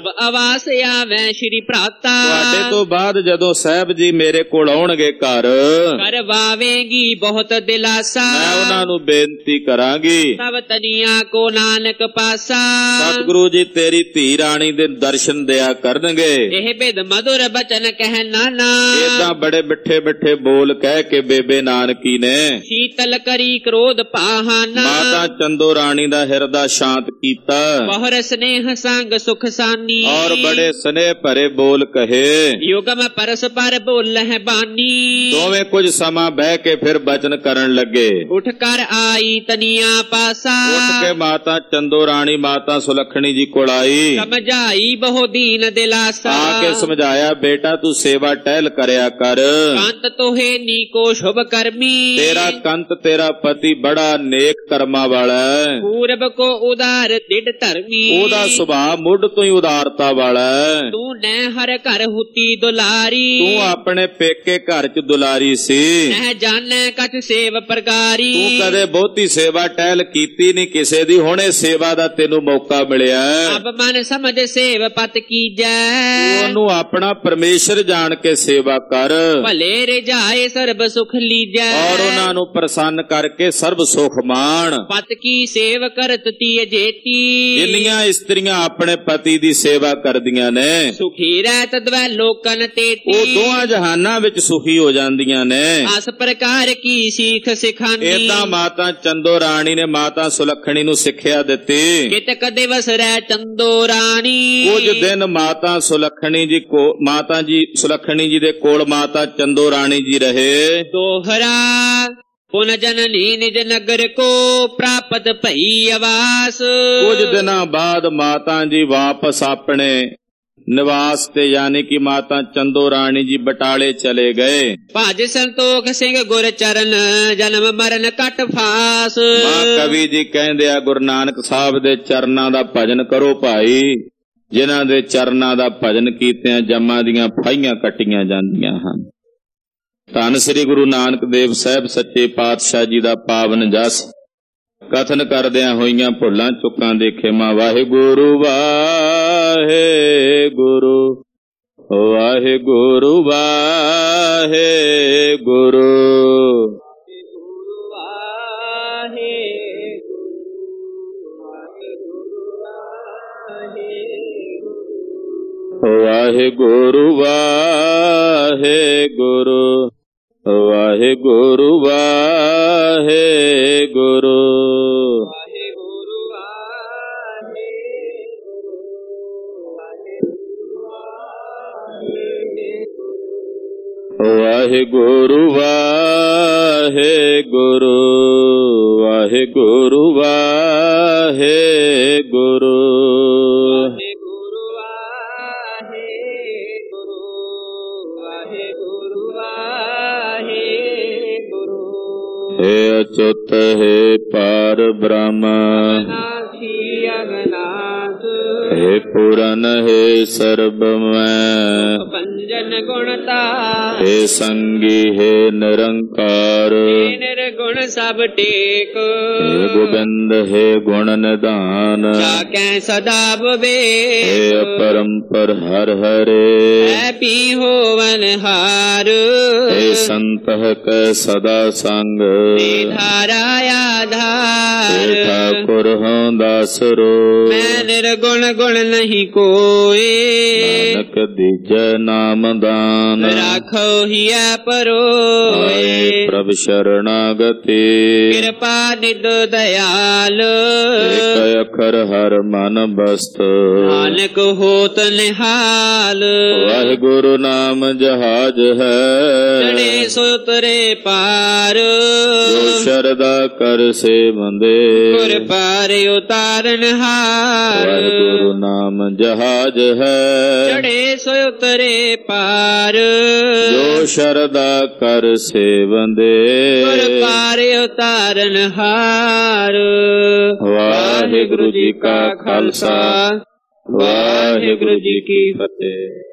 ਪਾਸ ਆਵੈ ਸ਼੍ਰੀ ਭਰਾਤਾ। ਤੁਹਾਡੇ ਤੋਂ ਬਾਅਦ ਜਦੋਂ ਸਾਹਿਬ ਜੀ ਮੇਰੇ ਕੋਲ ਆਉਣਗੇ ਘਰ, ਕਰਵਾਵੇਂਗੀ ਬਹੁਤ ਦਿਲਾਸਾ। ਮੈਂ ਉਹਨਾਂ ਨੂੰ ਬੇਨਤੀ ਕਰਾਂਗੀ, ਸਭ ਤਨੀਆਂ ਕੋ ਨਾਨਕ ਪਾਸਾ। ਸਤਿਗੁਰੂ ਜੀ ਤੇਰੀ ਧੀ ਰਾਣੀ ਦੇ ਦਰਸ਼ਨ ਦਿਆ ਕਰਨਗੇ। ਇਹ ਬਿਦ ਮధుਰ ਬਚਨ ਕਹਿ ਨਾਨਾ। ਏਦਾਂ ਬੜੇ ਬਿੱਠੇ ਬਿੱਠੇ ਬੋਲ ਕਹਿ ਕੇ ਬੇਬੇ ਨਾਨਕੀ ਨੇ ਸ਼ੀਤਲ ਕਰੀ ਕ੍ਰੋਧ ਪਾਹਾਨਾ। ਮਾਤਾ ਚੰਦੋ ਰਾਣੀ ਦਾ ਹਿਰਦਾ ਸ਼ਾਂਤ ਕੀਤਾ, ਬਹੁਰ ਸਨੇਹ ਸੰਗ ਸੁਖ ਸਾਨੀ। ਔਰ ਬੜੇ ਸਨੇਹ ਭਰੇ ਬੋਲ ਕਹੇ। ਯੁਗਮ ਪਰਸਪਰ ਬੋਲਹਿ ਬਾਨੀ। ਦੋਵੇਂ ਕੁਝ ਸਮਾਂ ਬਹਿ ਕੇ ਫਿਰ ਬਚਨ ਕਰਨ ਲੱਗੇ। ਉਠ ਕਰ ਆਈ ਤਨੀਆਂ ਪਾਸਾ। ਉੱਠ ਕੇ ਮਾਤਾ ਚੰਦੋ ਰਾਣੀ ਮਾਤਾ ਸੁਲੱਖਣੀ ਜੀ ਕੋਲ ਆਈ। ਸਮਝਾਈ ਬਹੁ ਦੀਨ ਦਿਲਾਸਾ। ਆ ਕੇ ਸਮਝਾਇਆ, ਬੇਟਾ ਤੂੰ ਸੇਵਾ ਟਹਿਲ ਕਰਿਆ ਕਰ। ਕੰਤ ਤੋਹੇ ਨੀਕੋ ਸ਼ੁਭ ਕਰਮੀ। ਤੇਰਾ ਕੰਤ ਤੇਰਾ ਪਤੀ ਬੜਾ ਨੇਕ ਕਰਮਾਂ ਵਾਲਾ ਹੈ। ਪੂਰਬ ਕੋ ਉਦਾਰ ਦਿੜ ਧਰਮੀ। ਉਹਦਾ ਸੁਭਾਅ ਮੁੱਢ ਤੋਂ ਹੀ ਉਦਾਰਤਾ ਵਾਲਾ ਹੈ। ਤੂੰ ਨੈ ਹਰ ਘਰ ਹੁਤੀ ਦੁਲਾਰੀ। ਤੂੰ ਆਪਣੇ ਪੇਕੇ ਘਰ ਚ ਦੁਲਾਰੀ ਸੀ। ਨਹਿ ਜਾਣੈ ਕਛ ਸੇਵ ਪ੍ਰਕਾਰੀ। ਤੂੰ ਕਦੇ ਬਹੁਤੀ ਸੇਵਾ ਟਹਿਲ ਕੀਤੀ ਨਹੀਂ ਕਿਸੇ ਦੀ, ਹੁਣੇ ਸੇਵਾ ਦਾ ਤੈਨੂੰ ਮੌਕਾ ਮਿਲਿਆ। ਅਬ ਮਨ ਸਮਝ ਸੇਵ ਪਤ ਕੀਜੈ। ਉਹਨੂੰ ਆਪਣਾ ਪਰਮੇਸ਼ਰ ਜਾਣ ਕੇ ਸੇਵਾ ਕਰ। ਭਲੇ ਰਿਝਾਏ ਸਰਬ ਸੁਖ ਲੀਜੈ। ਔਰ ਉਹਨਾਂ ਨੂੰ ਪ੍ਰਸੰਨ ਕਰਕੇ ਸਰਬ ਸੁਖ ਮਾਣ। ਪਤ ਕੀ ਸੇਵ ਕਰਤ ਤੀ ਅਜੇਤੀ। ਜਿੰਨੀਆਂ ਇਸਤਰੀਆਂ ਆਪਣੇ ਪਤੀ ਦੀ ਸੇਵਾ ਕਰਦੀਆਂ ਨੇ, ਸੁਖੀ ਰਹਿ ਤਦਵੈ ਲੋਕਨ ਤੇਤੀ। ਉਹ ਦੋਹਾਂ ਜਹਾਨਾਂ ਵਿੱਚ ਸੁਖੀ ਹੋ ਜਾਂਦੀਆਂ ਨੇ। ਅਸ ਪ੍ਰਕਾਰ ਕੀ ਸੀਖ ਸਿਖਾਨੀ। ਏਦਾਂ ਮਾਤਾ ਚੰਦੋ ਰਾਣੀ ਨੇ ਮਾਤਾ ਸੁਲੱਖਣੀ ਨੂੰ ਸਿੱਖਿਆ ਦਿੱਤੀ। ਕਿਤਕ ਦਿਵਸ ਰਹਿ ਚੰਦੋ ਰਾਣੀ। ਕੁਝ ਦਿਨ ਮਾਤਾ ਸੁਲੱਖਣੀ ਜੀ ਕੋ ਮਾਤਾ ਜੀ ਸੁਲੱਖਣੀ ਜੀ ਦੇ ਕੋਲ ਮਾਤਾ ਚੰਦੋ ਰਾਣੀ ਜੀ ਰਹੇ। ਦੋਹਰਾ ਪੁਨ ਜਨਨੀ ਨਿਜ ਨਗਰ ਕੋ ਪ੍ਰਾਪਤ ਭਈ ਆਵਾਸ। ਕੁਝ ਦਿਨਾਂ ਬਾਅਦ ਮਾਤਾ ਜੀ ਵਾਪਸ ਆਪਣੇ ਨਿਵਾਸ ਤੇ ਯਾਨੀ ਕਿ ਮਾਤਾ ਚੰਦੋ ਰਾਣੀ ਜੀ ਬਟਾਲੇ ਚਲੇ ਗਏ। ਭਜ ਸੰਤੋਖ ਸਿੰਘ ਗੁਰ ਚਰਨ ਜਨਮ ਮਰਨ ਕਟ ਫਾਸ। ਮਾਂ ਕਵੀ ਜੀ ਕਹਿੰਦੇ ਆ, ਗੁਰੂ ਨਾਨਕ ਸਾਹਿਬ ਦੇ ਚਰਨਾਂ ਦਾ ਭਜਨ ਕਰੋ ਭਾਈ। ਜਿਨ੍ਹਾਂ ਦੇ ਚਰਨਾਂ ਦਾ ਭਜਨ ਕੀਤਿਆਂ ਜੰਮਾਂ ਦੀਆਂ ਫਾਹੀਆਂ ਕੱਟੀਆਂ ਜਾਂਦੀਆਂ ਹਨ। ਧੰਨ ਸ੍ਰੀ ਗੁਰੂ ਨਾਨਕ ਦੇਵ ਸਾਹਿਬ ਸੱਚੇ ਪਾਤਸ਼ਾਹ ਜੀ ਦਾ ਪਾਵਨ ਜਸ ਕਥਨ ਕਰਦਿਆਂ ਹੋਈਆਂ ਭੁੱਲਾਂ ਚੁੱਕਾਂ ਦੇ ਖਿਮਾ। ਵਾਹਿਗੁਰੂ ਵਾਹਿਗੁਰੂ ਵਾਹਿਗੁਰੂ ਵਾਹਿਗੁਰੂ ਵਾਹਿਗੁਰੂ ਵਾਹਿਗੁਰੂ ਵਾਹਿਗੁਰੂ ਵਾਹਿਗੁਰੂ ਵਾਹਿਗੁਰੂ ਵਾਹਿਗੁਰੂ ਵਾਹਿਗੁਰੂ ਵਾਹਿਗੁਰੂ हे अच्युत हे पार ब्रह्म हे पूरन हे सर्वमय पंजन गुणता हे संगी हे निरंकार निर्गुण सब टेक हे गोविंद हे गुण निधान जाकै सदा बवे हे अपरंपर हर हरे है पी होवन हार हे संत कै सदा संग धारा आधार ठाकुर हों दासरो मैं निर्गुण गुण नहीं कोई नानक दीजै नाम दान राखो हिया परो प्रभ शरणागति कृपा निध दयाल एक अखर हर मन बस्त नानक होत निहाल वाहिगुरु नाम जहाज है चढ़े सो उतरे पार जो शरदा कर से बंदे गुर पार उतारन हार वाहिगुरु नाम जहाज है चढ़े सो उतरे पार जो शरदा कर से बंदे गुर पार उतारन हार वाहिगुरु जी का खालसा वाहिगुरु जी की फतेह।